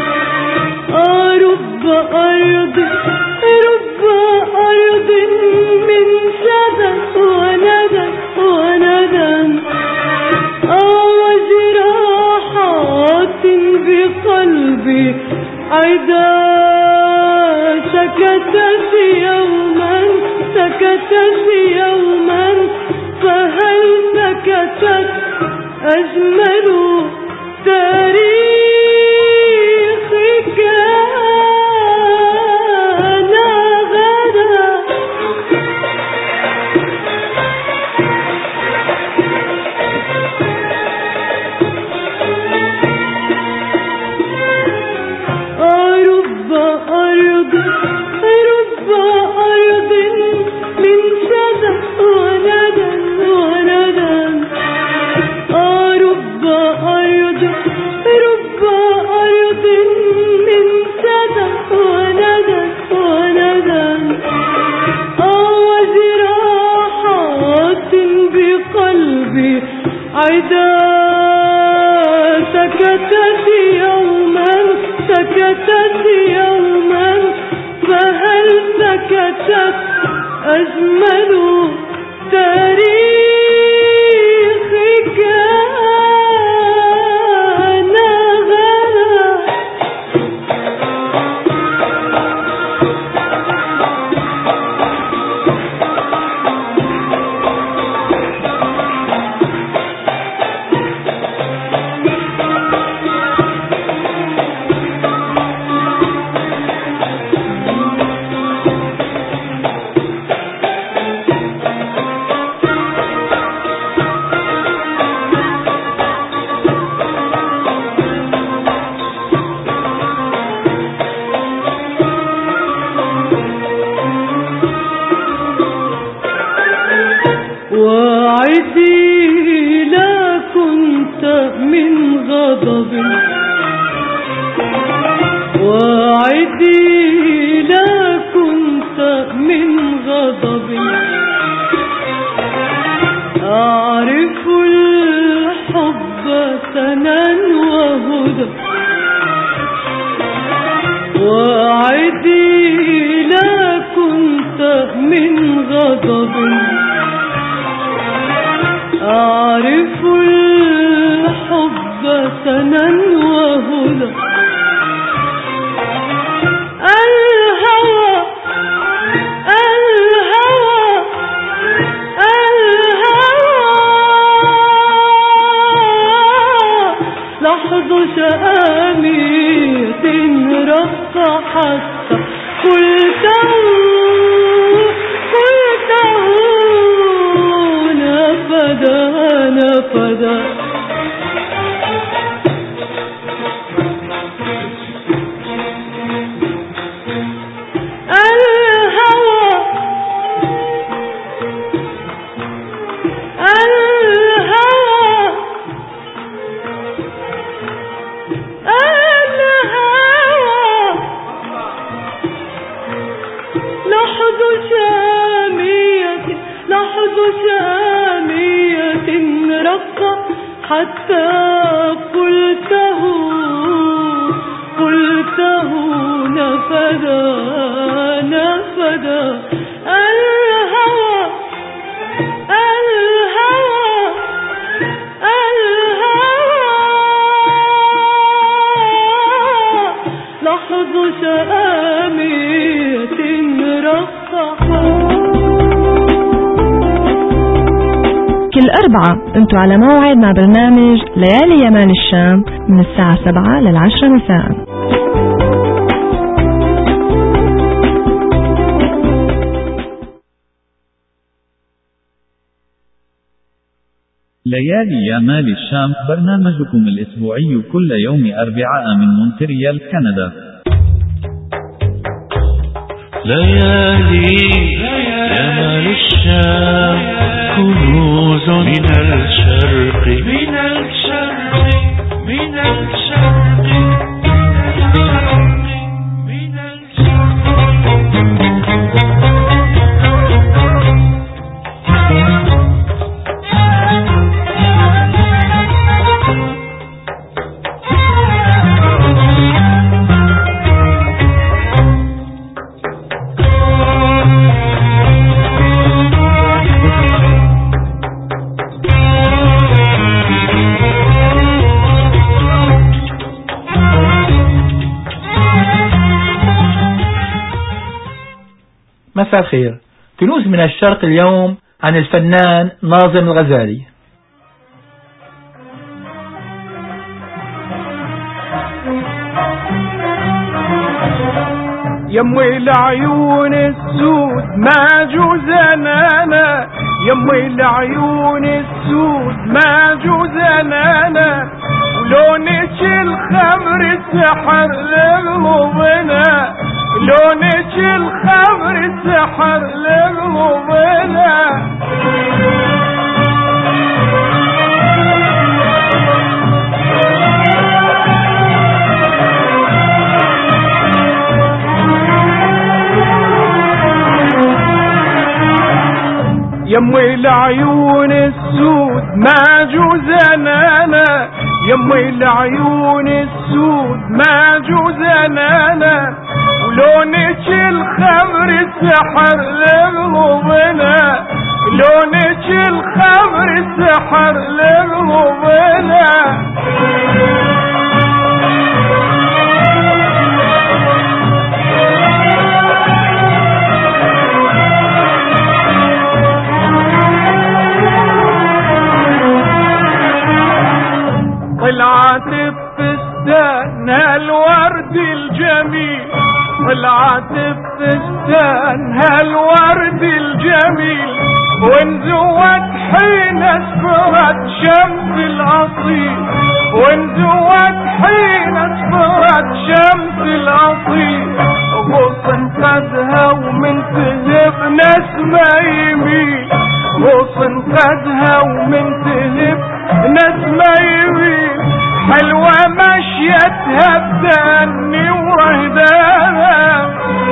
رب أرض رب أرض من شدى وندى وندى وجراحات بقلبي عدا سكتت يوما سكتت يوما فهل سكتت أجمل تاريخ كان غدا رب أرض رب أرض من شدى وندى وندى رب أرض رب أرض من شدى وندى وندى وجراحات بقلبي عدا سكتت يوما سكتت يوما فهل سكتت أجمل تاريخ كان غدا واعدي لا كنت من غضب واعدي لا كنت من غضب أعرف الحب سنا وهدى واعدي لا كنت من غضب أعرف الحب سنا وهدى الهوى الهوى الهوى رق حتى قلته قلته نفدا نفدا حتى قلته قلته نفدا نفدا الهوى الهوى الهوى لحظ شامية رقحت. كل أربعة انتوا على موعد مع برنامج ليالي يمال الشام من الساعة سبعة للعشرة مساء. ليالي يمال الشام برنامجكم الأسبوعي كل يوم أربعاء من مونتريال كندا. ليالي يمال الشام كنوز من الشرق من الشرق من الشرق من مساء الخير. كنوز من الشرق اليوم عن الفنان ناظم الغزالي. يموي العيون السود ما جوزنانا يموي العيون السود ما جوزنانا ولونك الخمر سحر لقلوبنا لونك الخمر سحر لقلوبنا يموي العيون السود ما جوزنانا يموي العيون السود ما جوزنانا ولونك الخمر سحر لقلوبنا لونك الخمر سحر لقلوبنا طلعت بفستان هالورد الجميل طلعت بفستان هالورد الجميل وانزوت حين اسفرت شمس الاصيل وانزوت حين اسفرت شمس الاصيل غصن قدها ومن تهب نسمة يميل غصن قدها ومن تهب نسمة يميل حلوة مشيتها بدني ورهدانها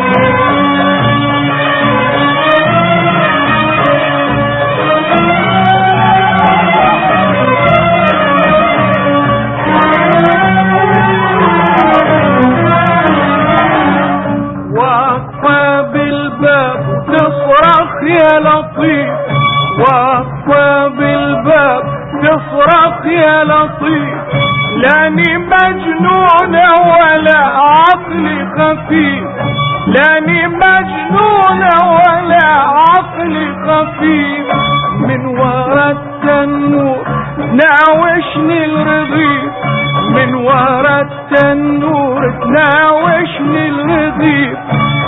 واقفة بالباب تصرخ يا لطيف واقفة بالباب تصرخ يا لطيف لاني مجنونة ولا عقلي خفيف لاني مجنونة ولا عقلي خفيف من ورا التنور ناوشني الرغيف من ورا التنور تناوشني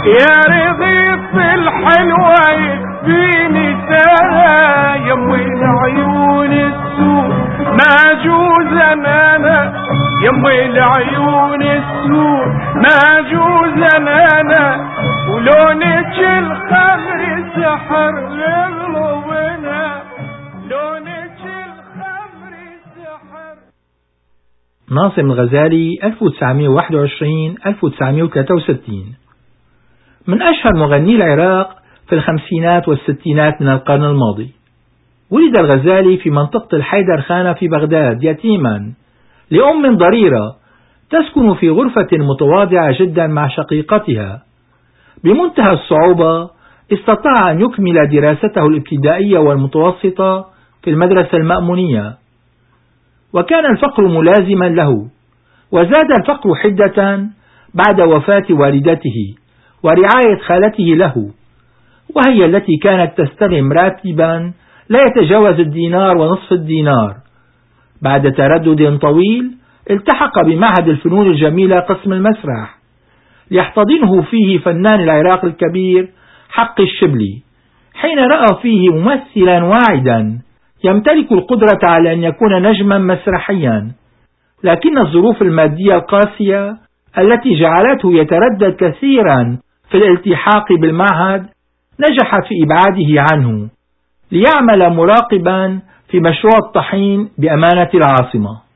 يا رغيف الحلوة يكفيني ساعة يمي العيون السود ما جوز انا يمي العيون السود ما جوز انا ولونك الخمر سحر لقلوبنا لونك الخمر سحر. ناصم الغزالي ألف وتسعمئة وواحد وعشرين ألف وتسعمئة وثلاثة وستين من أشهر مغني العراق في الخمسينات والستينات من القرن الماضي. ولد الغزالي في منطقة الحيدر خانة في بغداد يتيما لأم ضريرة تسكن في غرفة متواضعة جدا مع شقيقتها. بمنتهى الصعوبة استطاع أن يكمل دراسته الابتدائية والمتوسطة في المدرسة المأمونية، وكان الفقر ملازما له، وزاد الفقر حدة بعد وفاة والدته ورعاية خالته له، وهي التي كانت تستلم راتبا لا يتجاوز الدينار ونصف الدينار. بعد تردد طويل التحق بمعهد الفنون الجميلة قسم المسرح ليحتضنه فيه فنان العراق الكبير حق الشبلي، حين رأى فيه ممثلا واعدا يمتلك القدرة على أن يكون نجما مسرحيا، لكن الظروف المادية القاسية التي جعلته يتردد كثيرا في الالتحاق بالمعهد نجح في إبعاده عنه ليعمل مراقبا في مشروع الطحين بأمانة العاصمة.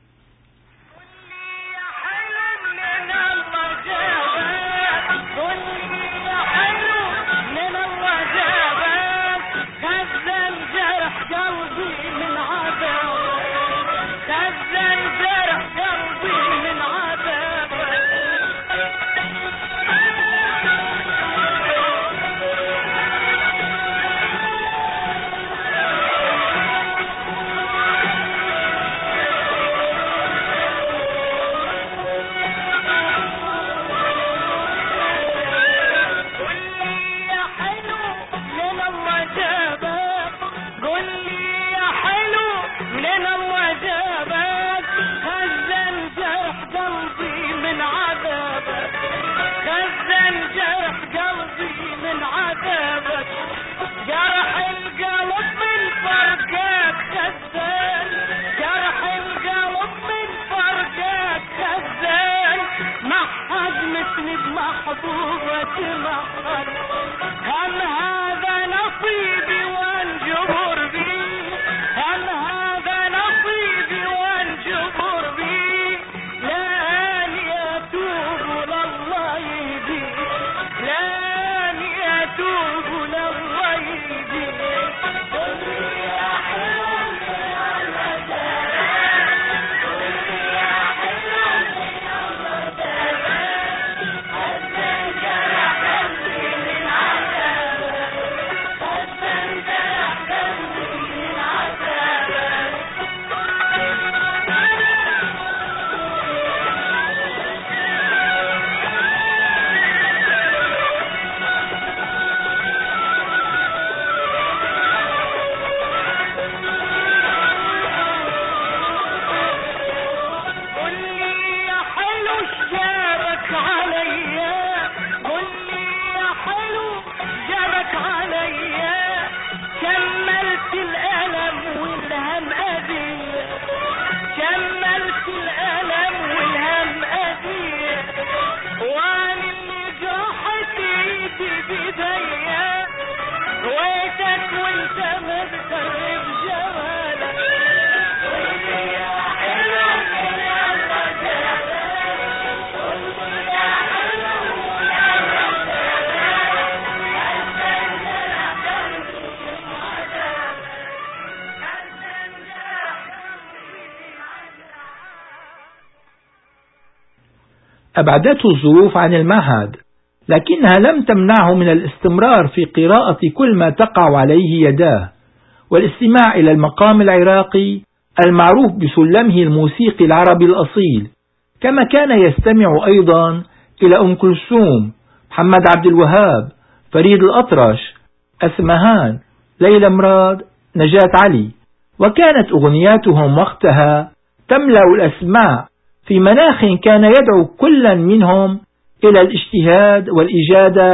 أبعدته الظروف عن المعهد، لكنها لم تمنعه من الاستمرار في قراءة كل ما تقع عليه يداه، والاستماع إلى المقام العراقي المعروف بسلمه الموسيقي العربي الأصيل، كما كان يستمع أيضا إلى أم كلثوم، محمد عبد الوهاب، فريد الأطرش، أسمهان، ليلى مراد، نجاة علي. وكانت أغنياتهم وقتها تملأ الأسماع في مناخ كان يدعو كلا منهم إلى الاجتهاد والإجادة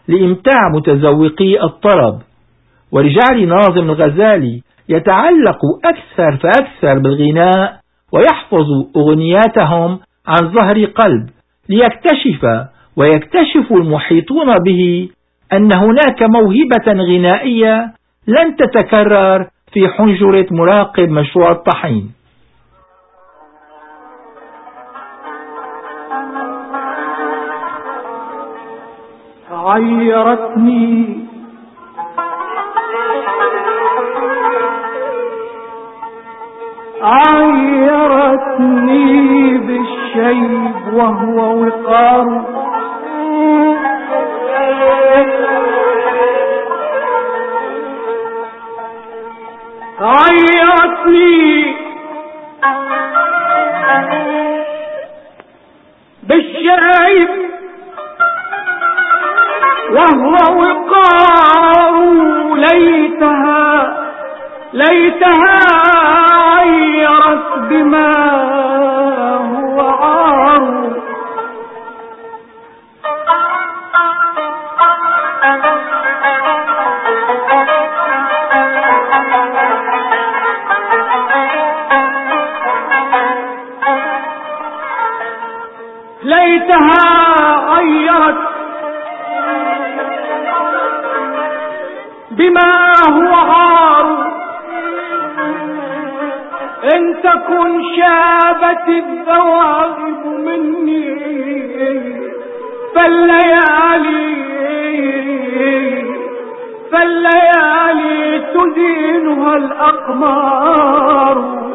لإمتاع متذوقي الطرب. ورجال ناظم الغزالي يتعلق أكثر فأكثر بالغناء ويحفظ أغنياتهم عن ظهر قلب، ليكتشف ويكتشف المحيطون به أن هناك موهبة غنائية لن تتكرر في حنجرة مراقب مشروع الطحين. عيرتني عيرتني بالشيب وهو وقار، عيرتني بالشيب وهو وقار، ليتها ليتها عيرت بما هو عار، ليتها عيرت بما هو عار، إن تكن شابت الذواغب مني فالليالي فالليالي تزينها الأقمار،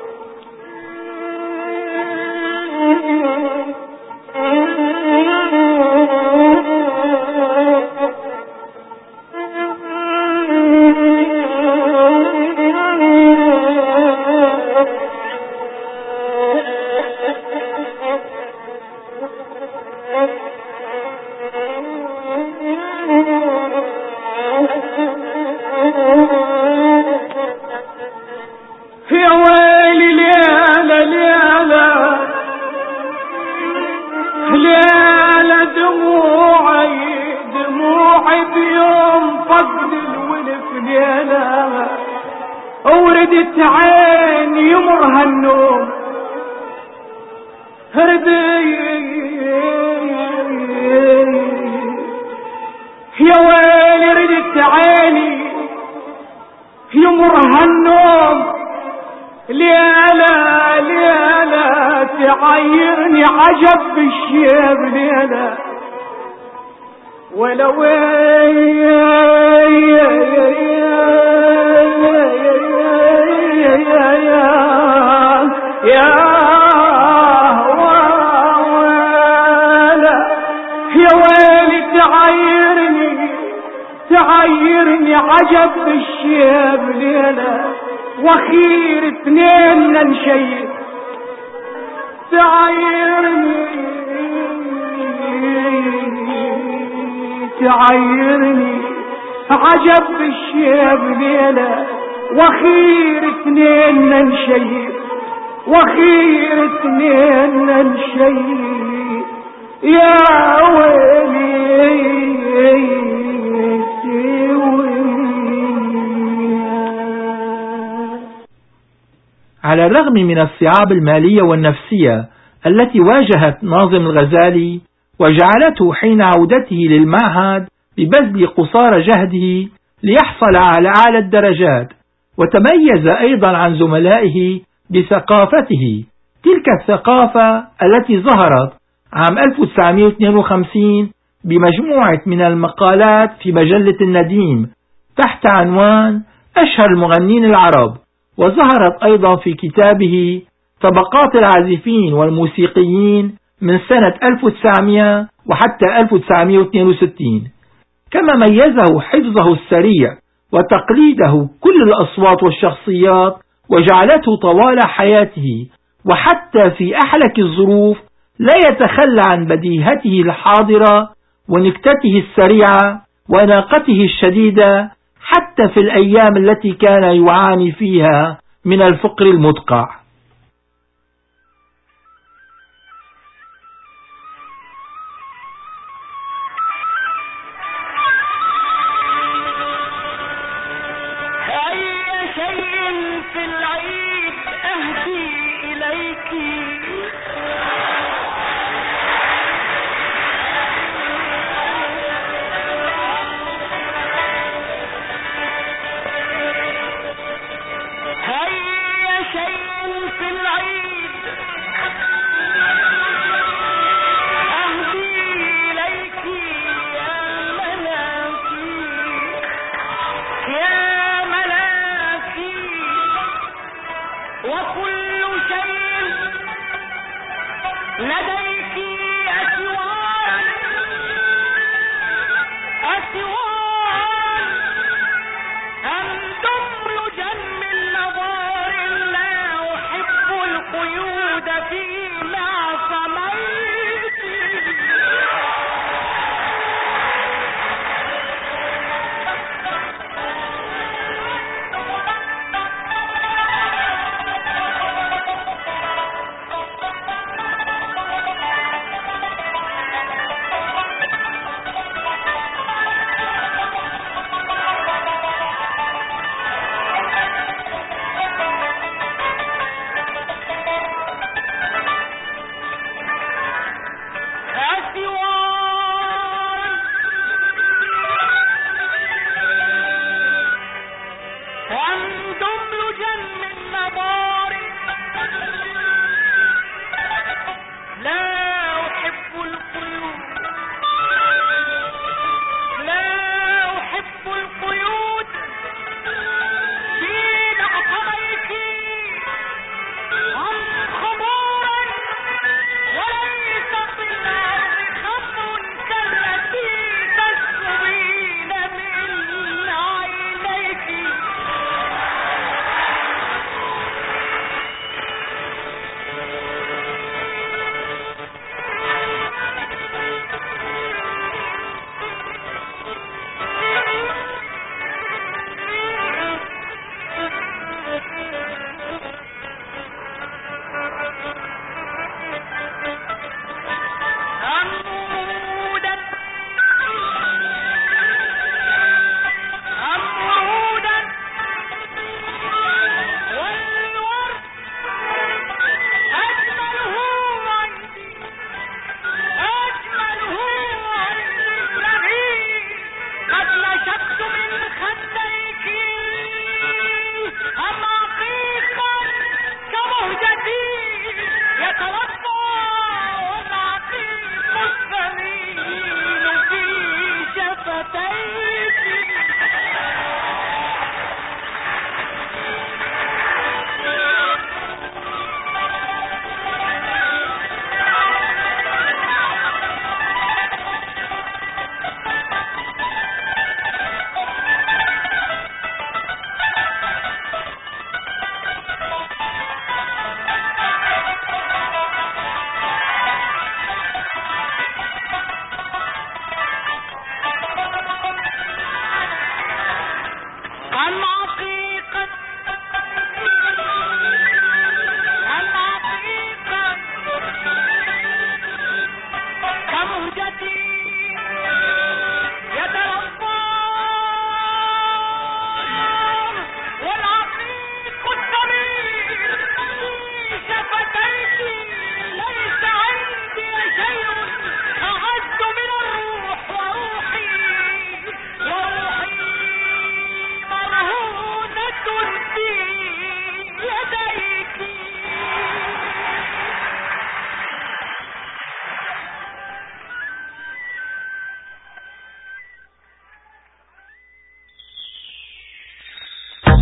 يا ويلي ليالة ليالة ليالة دموعي دموعي بيوم فقد الولف ليالة، وردت عيني يمرها النوم هردي، يا ويلي ردت عيني يمرها النوم، ليالة ليالة تعيرني عجب بالشيب ليالة، ولو يا يا ويلي تعيرني تعيرني عجب بالشيب ليلة، واخير اثنين نشيد تعيرني تعيرني عجب بالشيب ليلة، واخير اثنين نشيد واخير اثنين نشيد، يا ويلي على الرغم من الصعاب المالية والنفسية التي واجهت ناظم الغزالي وجعلته حين عودته للمعهد ببذل قصارى جهده ليحصل على أعلى الدرجات، وتميز أيضا عن زملائه بثقافته، تلك الثقافة التي ظهرت عام ألف وتسعمئة واثنين وخمسين بمجموعة من المقالات في مجلة النديم تحت عنوان أشهر المغنين العرب، وظهرت أيضا في كتابه طبقات العازفين والموسيقيين من سنة ألف وتسعمئة وحتى ألف وتسعمئة واثنين وستين. كما ميزه حفظه السريع وتقليده كل الأصوات والشخصيات، وجعلته طوال حياته وحتى في أحلك الظروف لا يتخلى عن بديهته الحاضرة ونكتته السريعة وأناقته الشديدة حتى في الأيام التي كان يعاني فيها من الفقر المدقع.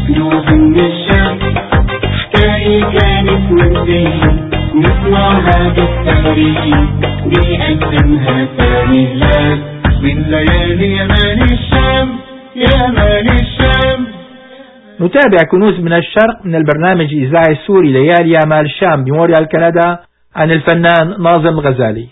كنوز من الشام حكاية كانت منسية نسمعها بالتاريخ بيقدمها سامي هلال من ليالي يمان الشام يمان الشام. نتابع كنوز من الشرق من البرنامج الإذاعي السوري ليالي يمال الشام بموريال كندا عن الفنان ناظم الغزالي.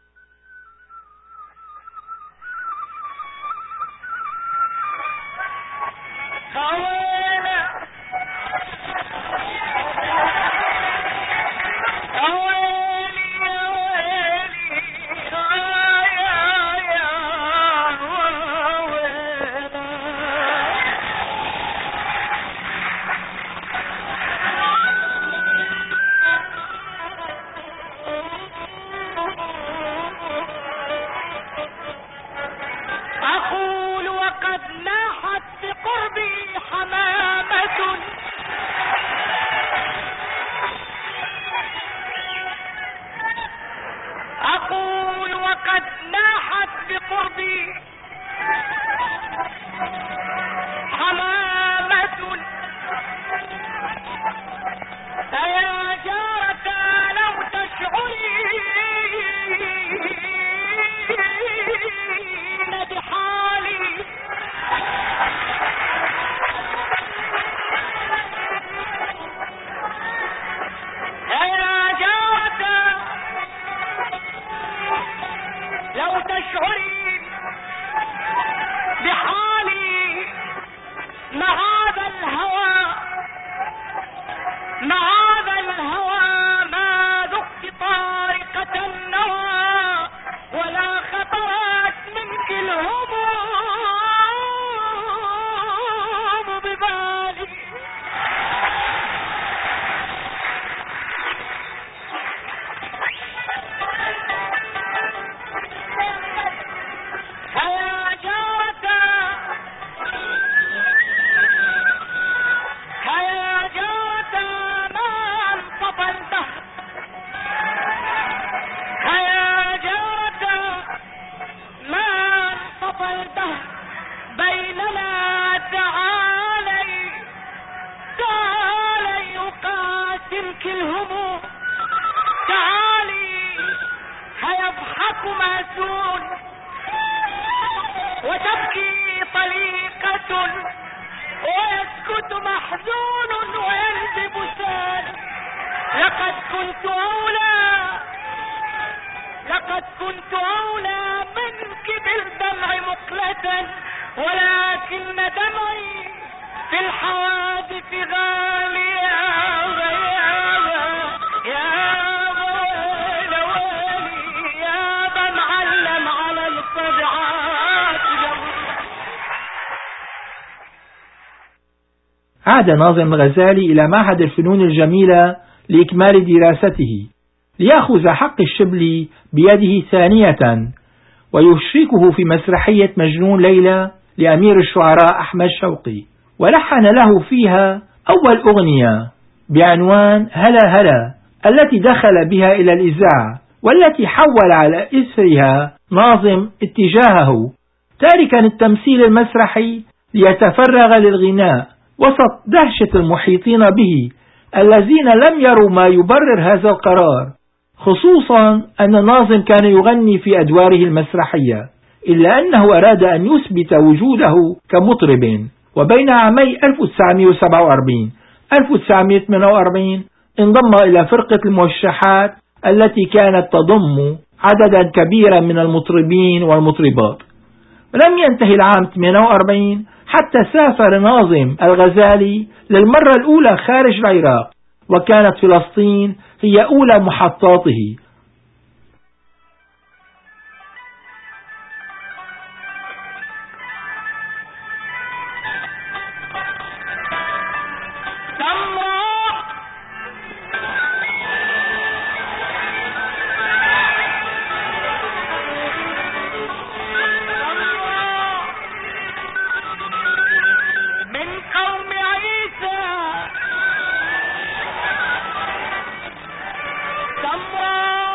عاد ناظم الغزالي إلى معهد الفنون الجميلة لإكمال دراسته ليأخذ حق الشبلي بيده ثانية ويشركه في مسرحية مجنون ليلى لأمير الشعراء أحمد شوقي، ولحن له فيها أول أغنية بعنوان هلا هلا التي دخل بها إلى الإذاعة، والتي حول على إثرها ناظم اتجاهه تاركا التمثيل المسرحي ليتفرغ للغناء وسط دهشة المحيطين به الذين لم يروا ما يبرر هذا القرار، خصوصا أن ناظم كان يغني في أدواره المسرحية، إلا أنه أراد أن يثبت وجوده كمطرب. وبين عامي ألف وتسعمئة وسبعة وأربعين ألف وتسعمئة وثمانية وأربعين انضم إلى فرقة الموشحات التي كانت تضم عددا كبيرا من المطربين والمطربات. ولم ينتهي العام ثمانية وأربعين حتى سافر ناظم الغزالي للمرة الأولى خارج العراق، وكانت فلسطين هي أولى محطاته. الله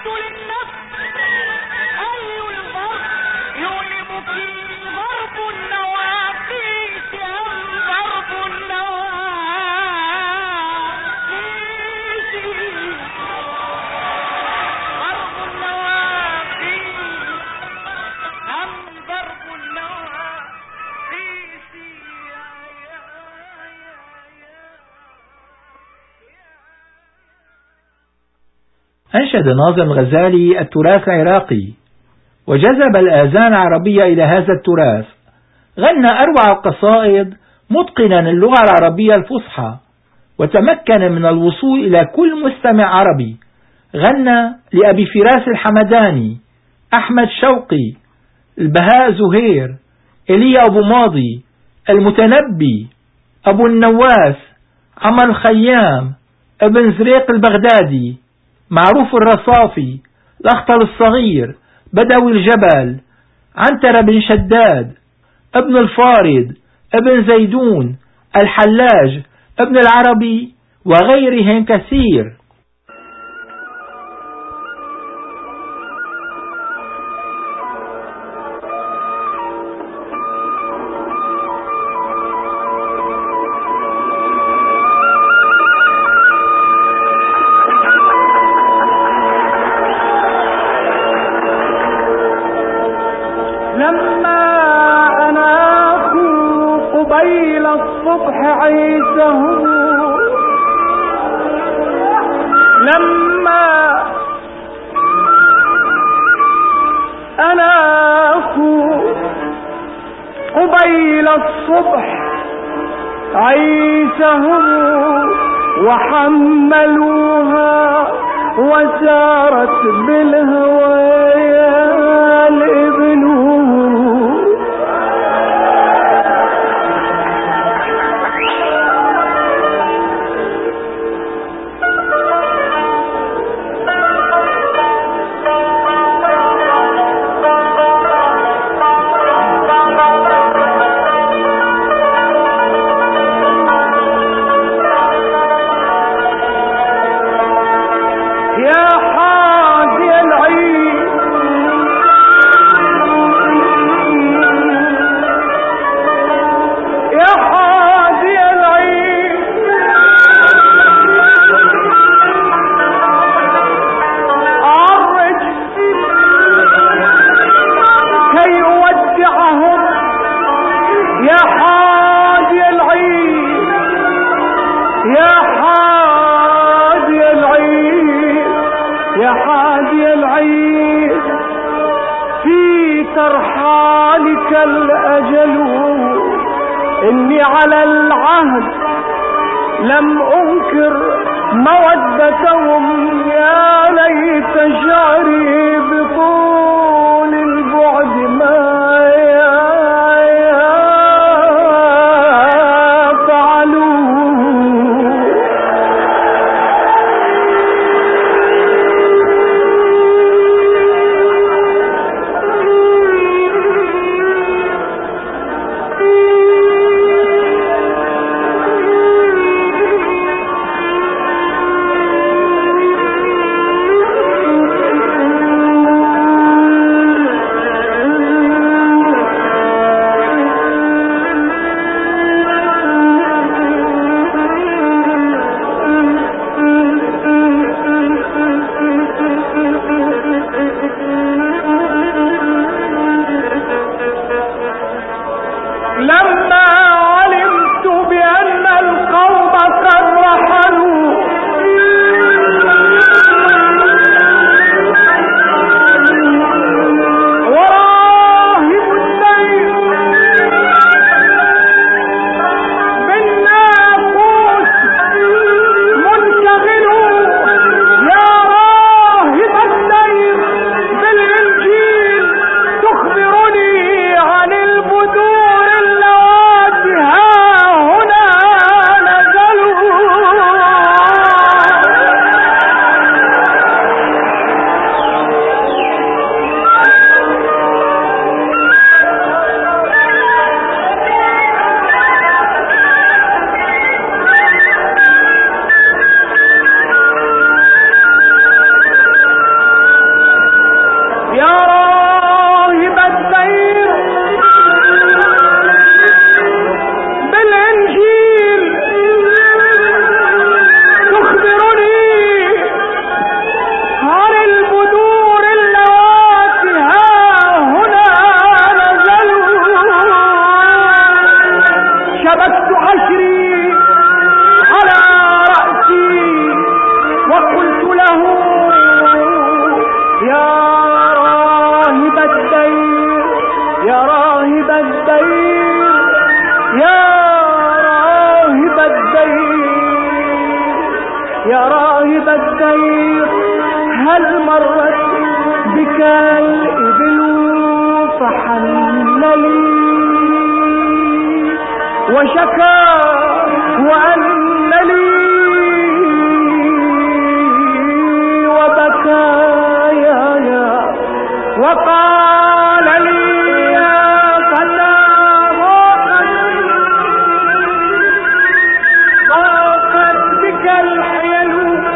أنشد ناظم الغزالي التراث العراقي وجذب الآذان العربية إلى هذا التراث. غنى أروع القصائد متقنا اللغة العربية الفصحى، وتمكن من الوصول إلى كل مستمع عربي. غنى لأبي فراس الحمداني، أحمد شوقي، البهاء زهير، إيليا أبو ماضي، المتنبي، أبو النواس، عمر الخيام، ابن زريق البغدادي، معروف الرصافي، الأخطل الصغير، بدوي الجبل، عنتر بن شداد، ابن الفارض، ابن زيدون، الحلاج، ابن العربي، وغيرهم كثير. وحملوها وسارت بالهوايا الإبنوه. ترحالك الأجل إني على العهد لم أنكر مودتهم، يا ليت شعري بطول البعد ما يا راهب الدير هل مرت بك الإبل فحللي وشكا وأن لي وبكى يا يا وقال لي يا فتى ضاقت بك الحيل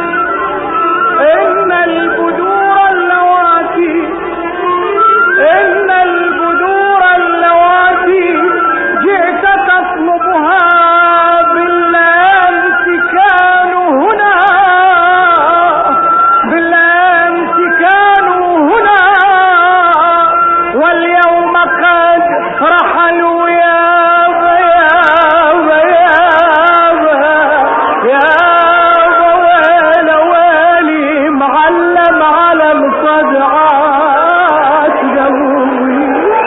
إن البدور اللواتي إن البدور اللواتي جئت تطلبها بالأمس كانوا هنا بالأمس كانوا هنا واليوم قد رحلوا يا يا يا يا ويل ويلي معلم على الصدعات قوي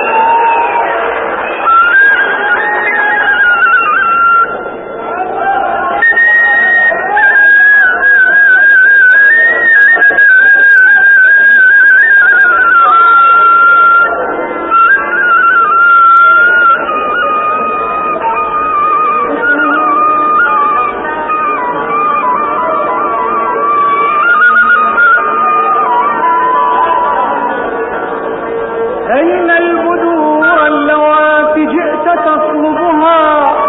إن البدور اللواتي جئت تطلبها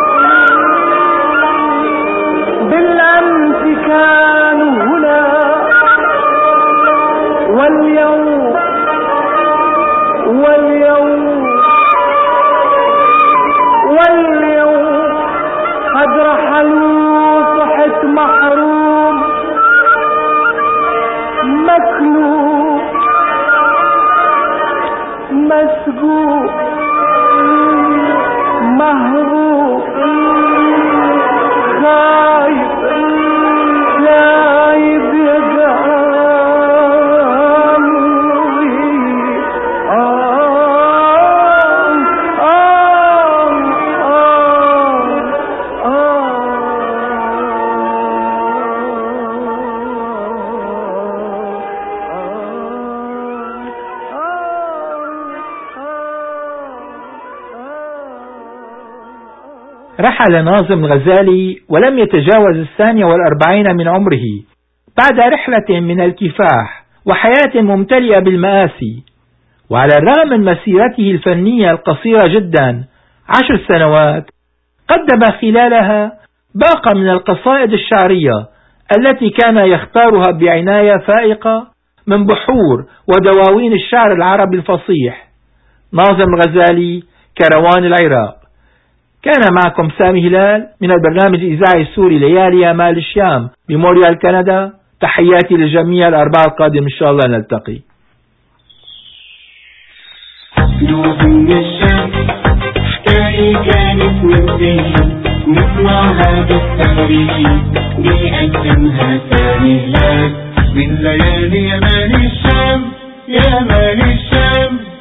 بالأمس كانوا هنا واليوم واليوم واليوم قد رحلوا صحت محروم مكلوب مسجون مهروب خايف خايف يا جامي آه آه آه رحل ناظم الغزالي ولم يتجاوز الثانية والأربعين من عمره بعد رحلة من الكفاح وحياة ممتلئة بالمآسي. وعلى الرغم من مسيرته الفنية القصيرة جدا عشر سنوات قدم خلالها باقة من القصائد الشعرية التي كان يختارها بعناية فائقة من بحور ودواوين الشعر العربي الفصيح. ناظم الغزالي، كروان العراق. كان معكم سامي هلال من البرنامج الإذاعي السوري ليالي مال الشام بمونريال كندا. تحياتي للجميع. الأربعاء القادم إن شاء الله نلتقي. من الشام حكاية كانت منزلي نسمعها بالتخريج بيقدمها سامي هلال من ليالي يا مال الشام يا مال الشام.